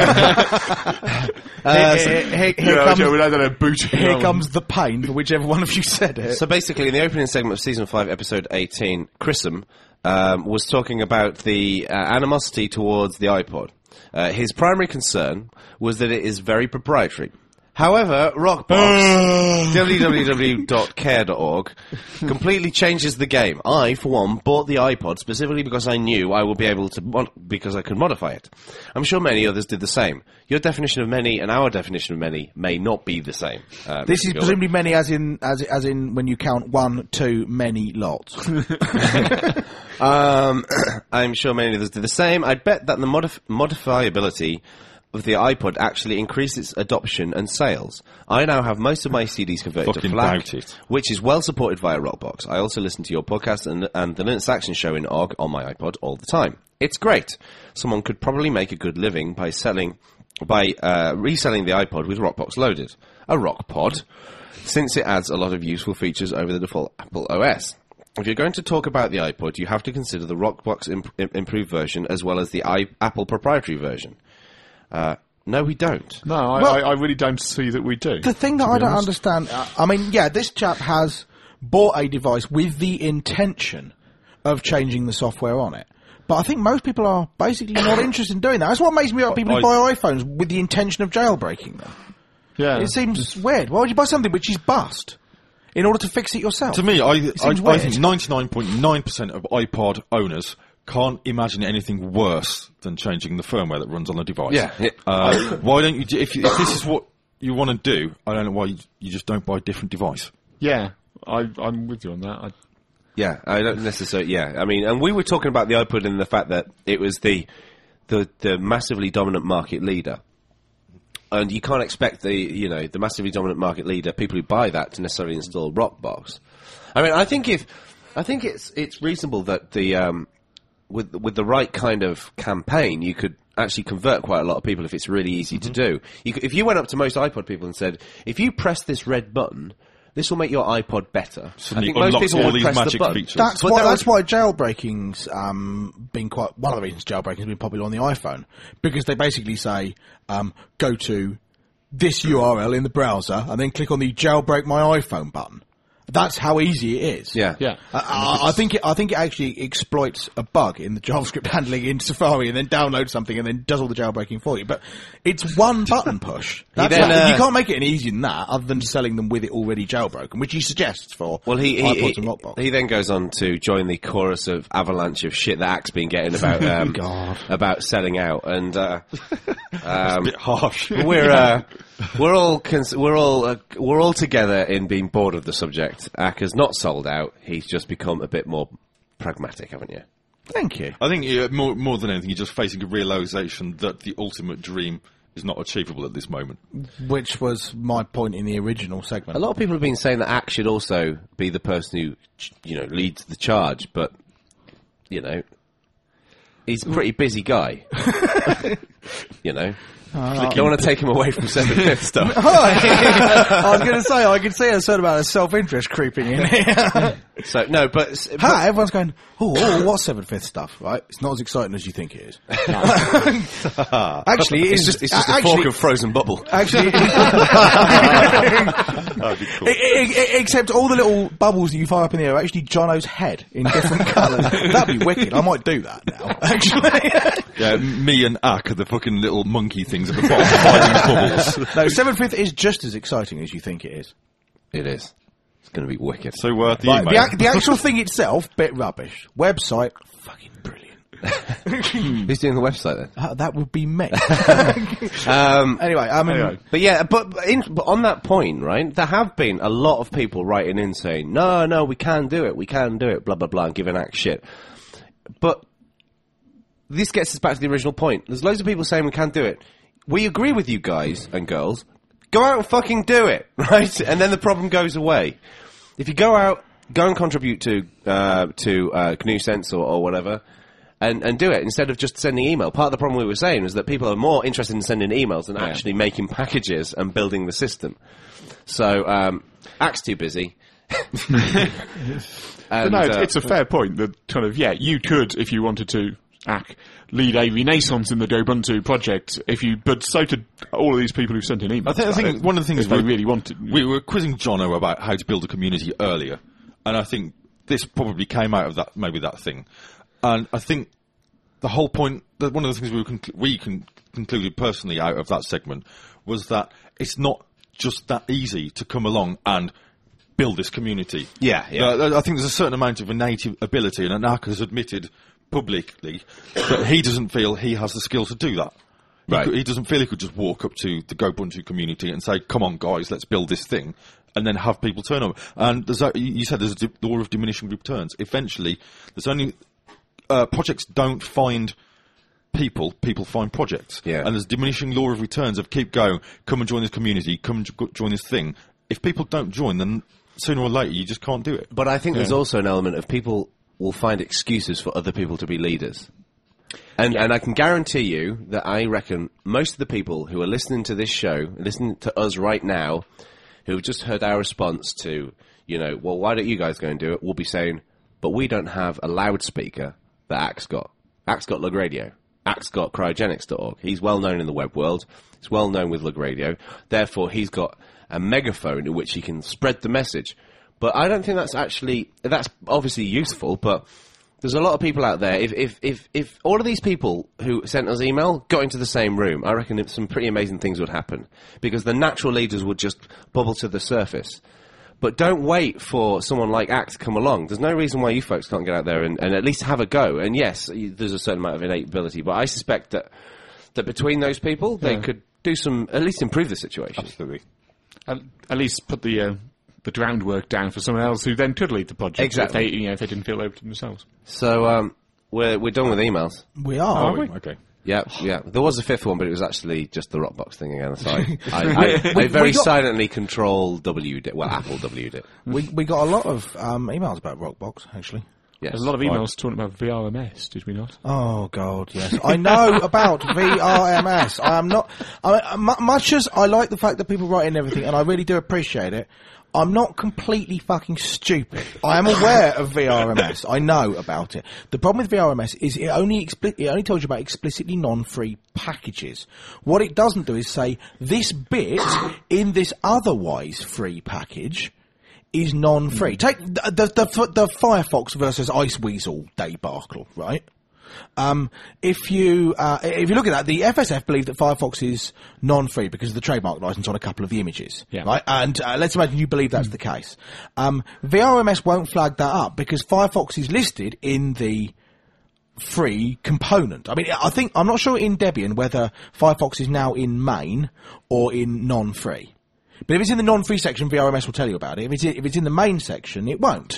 S2: Here comes the pain for whichever one of you said it.
S3: So basically, in the opening segment of Season 5, Episode 18, Chrisham was talking about the animosity towards the iPod. His primary concern was that it is very proprietary. However, Rockbox, www.care.org, completely changes the game. I, for one, bought the iPod specifically because I knew I would be able to, because I could modify it. I'm sure many others did the same. Your definition of many and our definition of many may not be the same.
S2: This is
S3: Gilbert.
S2: presumably many as in when you count 1, 2, many lots.
S3: I'm sure many others did the same. I bet that the modifiability of the iPod actually increased its adoption and sales. I now have most of my CDs converted to
S1: Fucking
S3: FLAC,
S1: doubt it.
S3: which is well supported via Rockbox. I also listen to your podcast and the Linux Action Show in OGG on my iPod all the time. It's great. Someone could probably make a good living by reselling the iPod with Rockbox loaded. A RockPod, since it adds a lot of useful features over the default Apple OS. If you're going to talk about the iPod, you have to consider the Rockbox improved version as well as the Apple proprietary version. No, we don't.
S4: No,
S2: Well-
S4: I really don't see that we do.
S2: The thing that I don't understand, I mean, yeah, this chap has bought a device with the intention of changing the software on it. But I think most people are basically not interested in doing that. That's what makes me like people who buy iPhones with the intention of jailbreaking them.
S4: Yeah.
S2: It seems weird. Why would you buy something which is bust in order to fix it yourself?
S1: To me, I
S2: seems
S1: think
S2: weird.
S1: 99.9% of iPod owners can't imagine anything worse than changing the firmware that runs on the device.
S3: Yeah.
S1: Why don't you? If this is what you want to do, I don't know why you just don't buy a different device.
S4: Yeah, I'm with you on that.
S3: Yeah, I don't necessarily. Yeah, I mean, and we were talking about the iPod and the fact that it was the massively dominant market leader, and you can't expect the massively dominant market leader, people who buy that, to necessarily install Rockbox. I mean, I think it's reasonable that the with the right kind of campaign, you could actually convert quite a lot of people if it's really easy to do. If you went up to most iPod people and said, if you press this red button, this will make your iPod better.
S1: Suddenly
S3: I think most
S1: unlocks
S3: people
S1: all
S3: would
S1: these
S3: press the
S1: magic
S3: button.
S1: features.
S2: That's
S3: But
S2: why,
S3: that
S2: that's why jailbreaking's been quite one of the reasons jailbreaking's been popular on the iPhone, because they basically say go to this URL in the browser and then click on the jailbreak my iPhone button. That's how easy it is.
S3: Yeah.
S4: Yeah.
S2: I think it actually exploits a bug in the JavaScript handling in Safari and then downloads something and then does all the jailbreaking for you. But it's one button push. That's
S3: then,
S2: you can't make it any easier than that, other than selling them with it already jailbroken, which he suggests for iPods and Rockbox.
S3: He then goes on to join the chorus of avalanche of shit that Ack's been getting about
S2: God.
S3: about selling out, and
S1: A bit harsh.
S3: we're all together in being bored of the subject. Ack has not sold out; he's just become a bit more pragmatic, haven't you?
S2: Thank you.
S1: I think more than anything, you're just facing a realisation that the ultimate dream is not achievable at this moment.
S2: Which was my point in the original segment.
S3: A lot of people have been saying that Ack should also be the person who, leads the charge, but you know, he's a pretty busy guy. You know. Don't want to take him away from 7/5 stuff.
S2: I was going to say, I could see a certain amount of self-interest creeping in here.
S3: So, no, but
S2: everyone's going, what's 7/5 stuff, right? It's not as exciting as you think it is. Actually,
S3: it's just a fork of frozen bubble.
S2: Actually,
S1: That'd be cool.
S2: except all the little bubbles that you fire up in the air are actually Jono's head in different colours. That'd be wicked. I might do that now, actually.
S1: Yeah, me and Ak are the fucking little monkey things at the bottom fighting bubbles.
S2: No, 7/5 is just as exciting as you think it is.
S3: It is. It's going to be wicked.
S1: So, the email.
S2: The actual thing itself, bit rubbish. Website, fucking brilliant.
S3: Who's doing the website then?
S2: That would be me. Anyway,
S3: but yeah, but on that point, right? There have been a lot of people writing in saying, "No, we can do it, blah blah blah," and giving Axe shit. But this gets us back to the original point. There's loads of people saying we can't do it. We agree with you guys and girls. Go out and fucking do it, right? And then the problem goes away. If you go out, go and contribute to GNU Sense or whatever, and do it instead of just sending email. Part of the problem we were saying is that people are more interested in sending emails than actually making packages and building the system. So, Axe too busy.
S4: But no, it's a fair point that kind of, you could, if you wanted to, lead a renaissance in the Ubuntu project, but so did all of these people who sent in emails.
S1: I think one of the things
S4: they really wanted.
S1: We were quizzing Jono about how to build a community earlier, and I think this probably came out of that thing. And I think the whole point, one of the things we concluded personally out of that segment was that it's not just that easy to come along and build this community.
S3: Yeah.
S1: I think there's a certain amount of innate ability, and Ak has admitted publicly that he doesn't feel he has the skill to do that.
S3: Right.
S1: He doesn't feel he could just walk up to the Ubuntu community and say, "Come on, guys, let's build this thing," and then have people turn up. And you said there's a law of diminishing returns. Eventually, there's only projects don't find people find projects.
S3: Yeah.
S1: And there's a diminishing law of returns of keep going, come and join this community, come and join this thing. If people don't join, then sooner or later you just can't do it.
S3: But I think there's also an element of people will find excuses for other people to be leaders. And I can guarantee you that I reckon most of the people who are listening to this show, listening to us right now, who have just heard our response to, well, why don't you guys go and do it, will be saying, but we don't have a loudspeaker that Axe got. Axe got Lug Radio. Axe got cryogenics.org. He's well known in the web world. He's well known with Lug Radio. Therefore, he's got a megaphone in which he can spread the message. But I don't think that's obviously useful, but there's a lot of people out there. If all of these people who sent us email got into the same room, I reckon some pretty amazing things would happen. Because the natural leaders would just bubble to the surface. But don't wait for someone like Axe to come along. There's no reason why you folks can't get out there and at least have a go. And yes, there's a certain amount of innate ability, but I suspect that between those people, they could do at least improve the situation.
S1: Absolutely.
S4: At least put the groundwork down for someone else who then could lead the project.
S3: Exactly.
S4: If they didn't feel open to themselves.
S3: So, we're done with emails.
S2: We are.
S1: Are we? Okay.
S3: Yeah. There was a fifth one, but it was actually just the Rockbox thing again. So I very silently control W'd it. Well, Apple W'd it.
S2: We got a lot of emails about Rockbox, actually.
S3: Yes.
S4: There's a lot of emails talking about VRMS, did we not?
S2: Oh, God, yes. I know about VRMS. I am not... much as I like the fact that people write in everything, and I really do appreciate it, I'm not completely fucking stupid. I am aware of VRMS. I know about it. The problem with VRMS is it only tells you about explicitly non-free packages. What it doesn't do is say, this bit in this otherwise free package is non-free. Take the Firefox versus Iceweasel debacle, right? If you look at that, the FSF believe that Firefox is non-free because of the trademark license on a couple of the images, right? And let's imagine you believe that's the case. VRMS won't flag that up because Firefox is listed in the free component. I mean, I'm not sure in Debian whether Firefox is now in main or in non-free. But if it's in the non-free section, VRMS will tell you about it. If it's in the main section, it won't.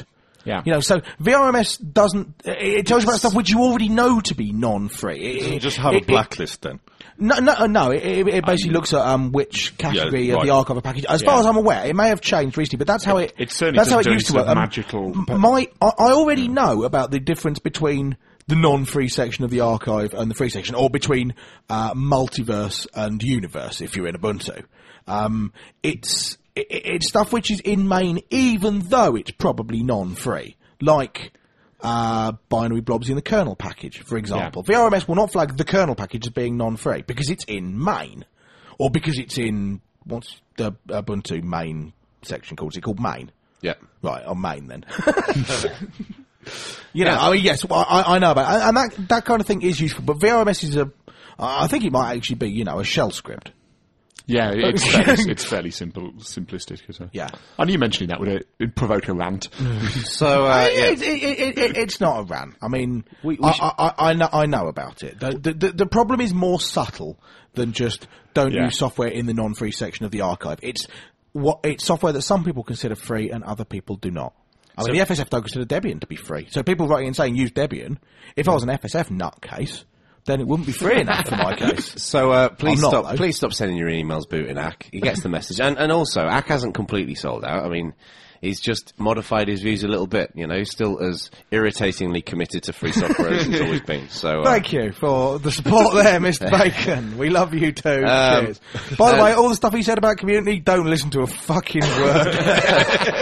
S4: Yeah.
S2: You know, so VRMS doesn't. It tells you about stuff which you already know to be non-free.
S1: You just have a blacklist then.
S2: No. It basically looks at which category of the archive of package. As far as I'm aware, it may have changed recently, but that's how it.
S4: It certainly
S2: that's how it
S4: doesn't
S2: used to
S4: do
S2: work.
S4: any magical.
S2: I already know about the difference between the non-free section of the archive and the free section, or between multiverse and universe if you're in Ubuntu. It's stuff which is in main, even though it's probably non-free, like binary blobs in the kernel package, for example.
S4: Yeah.
S2: VRMS will not flag the kernel package as being non-free because it's in main, or because it's in what's the Ubuntu main section called? Is it called main?
S3: Yeah.
S2: Right, on main then. You know, I mean, yes, I know about it. And that kind of thing is useful, but VRMS is I think it might actually be, a shell script.
S4: Yeah, it's fairly simplistic.
S2: Yeah.
S4: And you mentioning that would provoke a rant.
S3: So,
S2: it's not a rant. I mean, I know about it. The problem is more subtle than just don't use software in the non-free section of the archive. It's software that some people consider free and other people do not. I mean, the FSF don't consider Debian to be free. So people writing and saying use Debian, if I was an FSF nutcase, then it wouldn't be free enough for my case.
S3: So please stop sending your emails booting Ack. He gets the message. And also, Ack hasn't completely sold out. I mean, he's just modified his views a little bit, He's still as irritatingly committed to free software as he's always been. So
S2: thank you for the support there, Mr. Bacon. We love you too. Cheers. By the way, all the stuff he said about community, don't listen to a fucking word.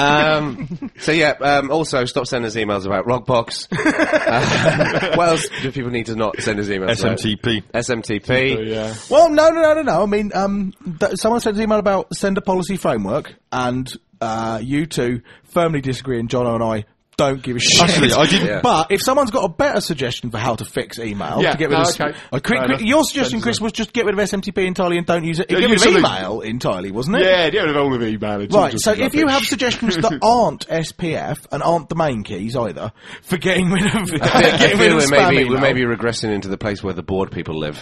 S3: Also stop sending us emails about Rogbox. What else do people need to not send us emails
S1: SMTP.
S3: about? SMTP.
S4: Yeah.
S2: Well, no. I mean, someone sent an email about sender policy framework, and you two firmly disagree, and Jono and I don't give a shit.
S1: Actually, I didn't.
S3: Yeah.
S2: But if someone's got a better suggestion for how to fix email, to get rid of your suggestion, Chris, was just get rid of SMTP entirely and don't use it. Get rid of email entirely, wasn't it?
S4: Yeah, get rid of all of email. It's
S2: Right, so if you have suggestions that aren't SPF and aren't the main keys either, for getting rid of
S3: we may be regressing into the place where the bored people live.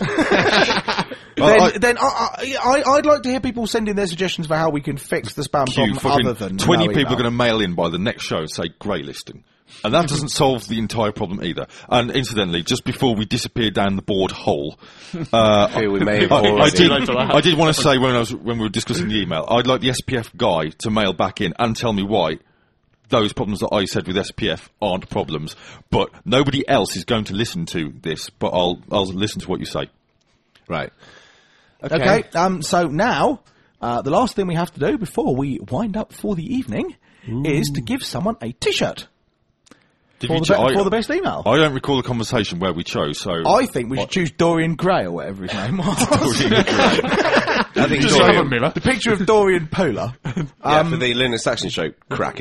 S2: Then I'd like to hear people send in their suggestions for how we can fix the spam problem other than
S1: 20
S2: no
S1: people are
S2: email.
S1: going to mail in by the next show and say grey listing. And that doesn't solve the entire problem either. And incidentally, just before we disappear down the board hole,
S3: I
S1: did want to say when we were discussing the email, I'd like the SPF guy to mail back in and tell me why those problems that I said with SPF aren't problems. But nobody else is going to listen to this, but I'll listen to what you say.
S3: Right.
S2: Okay, so now, the last thing we have to do before we wind up for the evening is to give someone a T-shirt. For the best email.
S1: I don't recall the conversation where we chose, so...
S2: I think we should choose Dorian Gray, or whatever his name was.
S1: Dorian Gray.
S3: I think
S4: Just have a mirror.
S2: The picture of Dorian Polar.
S3: for the Linus Saxon show crack.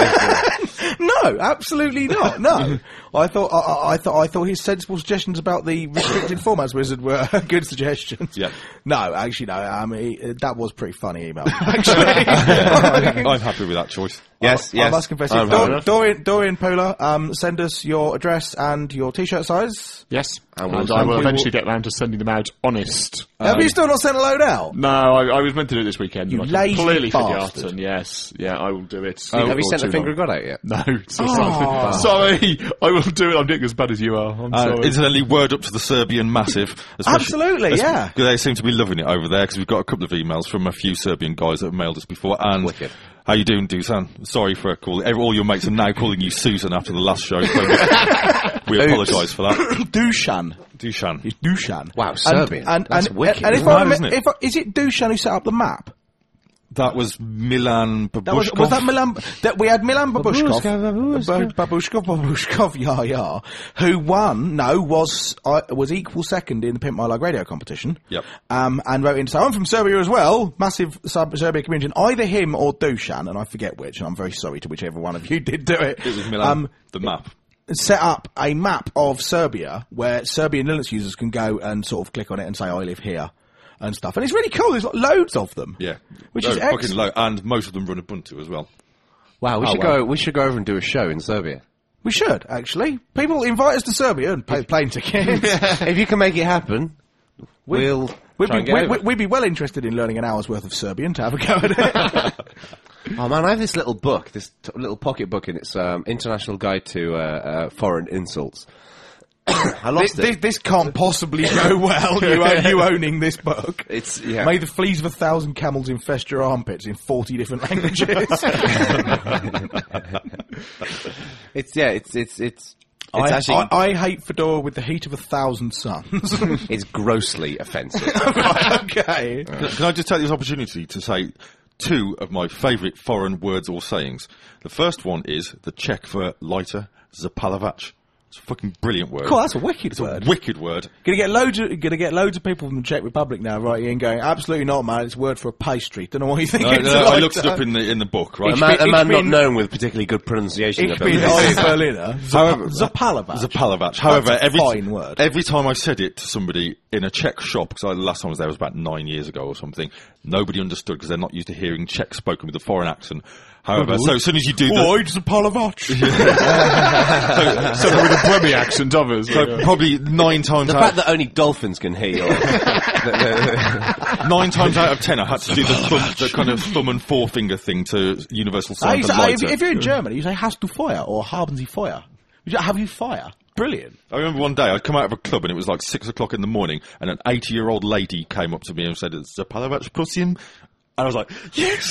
S2: No, absolutely not. No, I thought his sensible suggestions about the restricted formats wizard were good suggestions.
S1: Yeah.
S2: No, actually, no. I mean, that was pretty funny email. Actually,
S1: I'm happy with that choice.
S3: Yes,
S2: I must confess. Dorian Polar, send us your address and your T-shirt size.
S4: Yes,
S3: And
S4: I will eventually get round to sending them out honest.
S2: Have you still not sent a load out?
S4: No, I was meant to do it this weekend.
S2: You
S4: and I
S2: lazy
S4: completely
S2: bastard.
S4: forgot, and yes, I will do it.
S3: have you sent the finger of God out yet?
S4: No, sorry, I will do it. I'm doing as bad as you are. I'm sorry.
S1: Incidentally, word up to the Serbian massive.
S2: Absolutely, yeah.
S1: They seem to be loving it over there, because we've got a couple of emails from a few Serbian guys that have mailed us before. And
S3: Wicked.
S1: how you doing, Dusan? Sorry for calling. All your mates are now calling you Susan after the last show. So we apologise for that.
S2: Dushan.
S1: Dushan.
S2: It's Dushan.
S3: Wow, Serbian. That's wicked.
S2: And
S1: isn't it?
S2: is it Dushan who set up the map?
S1: That was Milan Babushkov.
S2: Was that Milan? We had Milan Babushkov, who won. No, was equal second in the Pimp My Lag radio competition.
S1: Yep.
S2: And wrote in to say, I'm from Serbia as well. Massive Serbia community. And either him or Dushan, and I forget which. And I'm very sorry to whichever one of you did do it.
S1: It was Milan. The map.
S2: Set up a map of Serbia where Serbian Linux users can go and sort of click on it and say, I live here. And stuff, and it's really cool. There's loads of them.
S1: Yeah,
S2: which is
S1: fucking
S2: excellent.
S1: low, and most of them run Ubuntu as well.
S3: Wow, we should go over and do a show in Serbia.
S2: We should actually. People invite us to Serbia and pay plane tickets.
S3: If you can make it happen, we'd
S2: We'd be well interested in learning an hour's worth of Serbian to have a go at it.
S3: Oh man, I have this little book, little pocket book, and it's International Guide to Foreign Insults. I lost it.
S2: This can't possibly go well. You owning this book.
S3: It's
S2: May the fleas of 1,000 camels infest your armpits in 40 different languages. I hate Fedora with the heat of 1,000 suns.
S3: It's grossly offensive.
S2: Okay.
S1: Can I just take this opportunity to say 2 of my favourite foreign words or sayings? The first one is the Czech for lighter, zapalavac. It's a fucking brilliant word.
S2: Cool, that's a wicked word.
S1: A wicked word.
S2: Gonna get loads of people from the Czech Republic now writing in going, absolutely not, man. It's a word for a pastry. Don't know what you think.
S1: I looked it up in the book. Right,
S3: a man not known with particularly good pronunciation.
S2: Ich bin ein Berliner.
S1: Zapalavac. However,
S2: fine word.
S1: Every time I said it to somebody in a Czech shop, because the last time I was there was about 9 years ago or something, nobody understood because they're not used to hearing Czech spoken with a foreign accent. However, so as soon as you do
S2: Zapalavac.
S4: So with a Brummy accent, others.
S1: So probably 9 times
S3: the
S1: out...
S3: fact that only dolphins can hear you.
S1: 9 times out of 10 I had to do the kind of thumb and forefinger thing to universal sign for lighter.
S2: If you're in Germany, you say hast du Feuer or haben Sie Feuer. Have you fire? Brilliant.
S1: I remember one day I'd come out of a club and it was like 6 o'clock in the morning and an 80-year-old lady came up to me and said, Zapalavac prosim. And I was like, yes!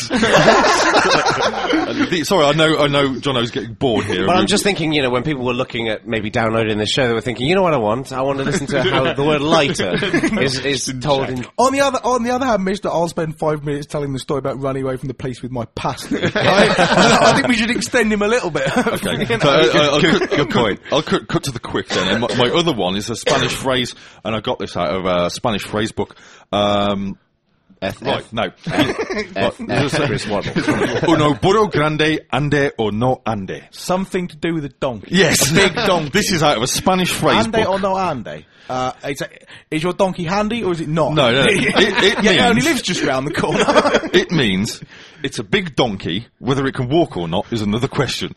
S1: Sorry, I know Jono's getting bored here.
S3: But I'm just thinking, when people were looking at maybe downloading the show, they were thinking, you know what I want? I want to listen to how the word lighter is told in...
S2: On the other hand, mister, I'll spend 5 minutes telling the story about running away from the police with my pasty. I think we should extend him a little bit.
S1: Okay. Good point. I'll cut to the quick then. And my other one is a Spanish phrase, and I got this out of a Spanish phrase book. Right, no. Uno burro grande ande or no ande.
S2: Something to do with a donkey.
S1: Yes.
S2: A big donkey.
S1: This is out of a Spanish phrase
S2: ande
S1: book.
S2: Or no ande? Is your donkey handy or is it not?
S1: No. It means,
S2: it only lives just round the corner.
S1: It means it's a big donkey. Whether it can walk or not is another question.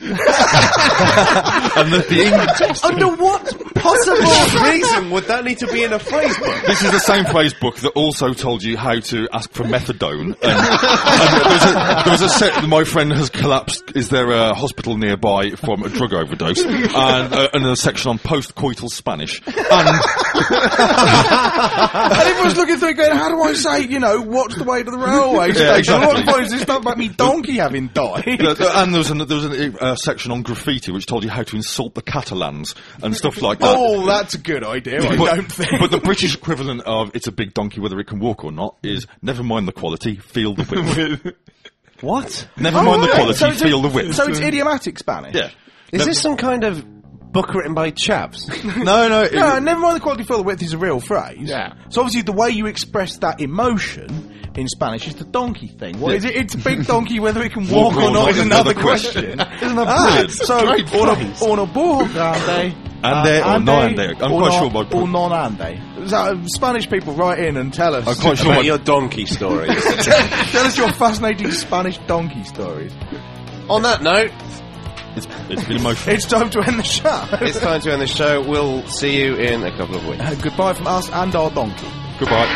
S2: Under what possible
S3: reason would that need to be in a phrase book?
S1: This is the same phrase book that also told you how to ask for methadone. And there was a set. My friend has collapsed. Is there a hospital nearby from a drug overdose? And a section on post-coital Spanish. And
S2: everyone's looking through it going, how do I say, what's the way to the railway station?
S1: Yeah, exactly.
S2: What point is this stuff about me donkey having died?
S1: And there was a section on graffiti which told you how to insult the Catalans and stuff like that.
S2: Oh, that's a good idea, I don't think.
S1: But the British equivalent of it's a big donkey whether it can walk or not is never mind the quality, feel the width.
S3: What?
S1: Never mind the quality, feel the width.
S2: So it's idiomatic Spanish?
S1: Yeah.
S3: Is this some kind of book written by chaps?
S1: No,
S2: never mind the quality, feel the width is a real phrase.
S4: Yeah.
S2: So obviously the way you express that emotion in Spanish is the donkey thing. What is it? It's a big donkey whether it can walk or not is another question.
S1: Isn't that brilliant?
S2: So, uno burro grande.
S1: Ande or no ande? I'm quite sure about...
S2: Or non-ande. So, Spanish people, write in and tell us.
S1: I'm quite sure
S3: about your donkey stories.
S2: Tell us your fascinating Spanish donkey stories.
S3: On that note...
S1: It's been emotional.
S2: It's time to end the show.
S3: It's time to end the show. We'll see you in a couple of weeks.
S2: Goodbye from us and our donkey.
S1: Goodbye.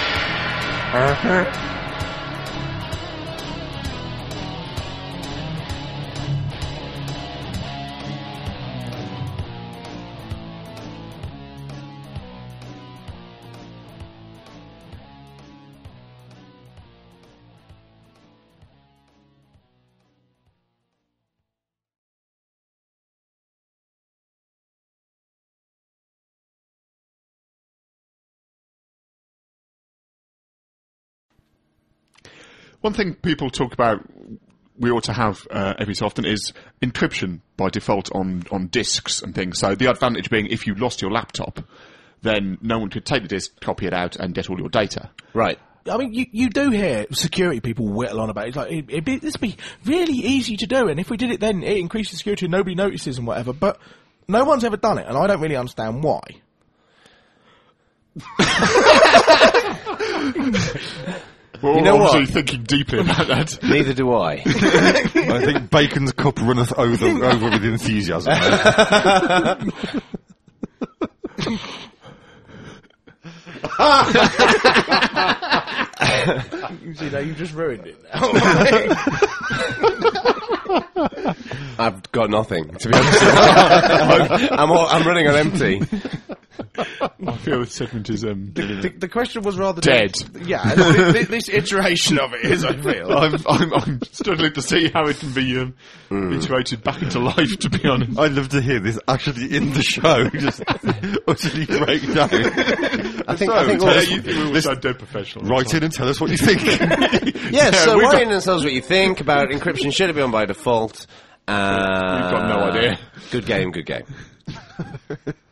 S4: One thing people talk about we ought to have every so often is encryption by default on disks and things. So the advantage being if you lost your laptop, then no one could take the disk, copy it out, and get all your data.
S3: Right.
S2: I mean, you do hear security people whittle on about it. It's like, this would be really easy to do, and if we did it then, it increases security and nobody notices and whatever. But no one's ever done it, and I don't really understand why.
S4: Well,
S3: you know
S4: obviously
S3: what?
S4: Thinking deeply about that.
S3: Neither do I.
S1: I think Bacon's cup runneth over with enthusiasm.
S2: See, now you just ruined it now.
S3: I've got nothing, to be honest. I'm running on empty.
S4: I feel this segment is
S2: The question was rather
S4: dead.
S2: Yeah, this iteration of it is, I feel.
S4: I'm struggling to see how it can be iterated back into life, to be honest.
S1: I'd love to hear this actually in the show, just utterly break down.
S3: I think all
S4: we will sound dead professional.
S1: Write in and tell us what you think.
S3: so write in and tell us what you think about encryption. Should it be on by default?
S4: We've got no idea.
S3: Good game.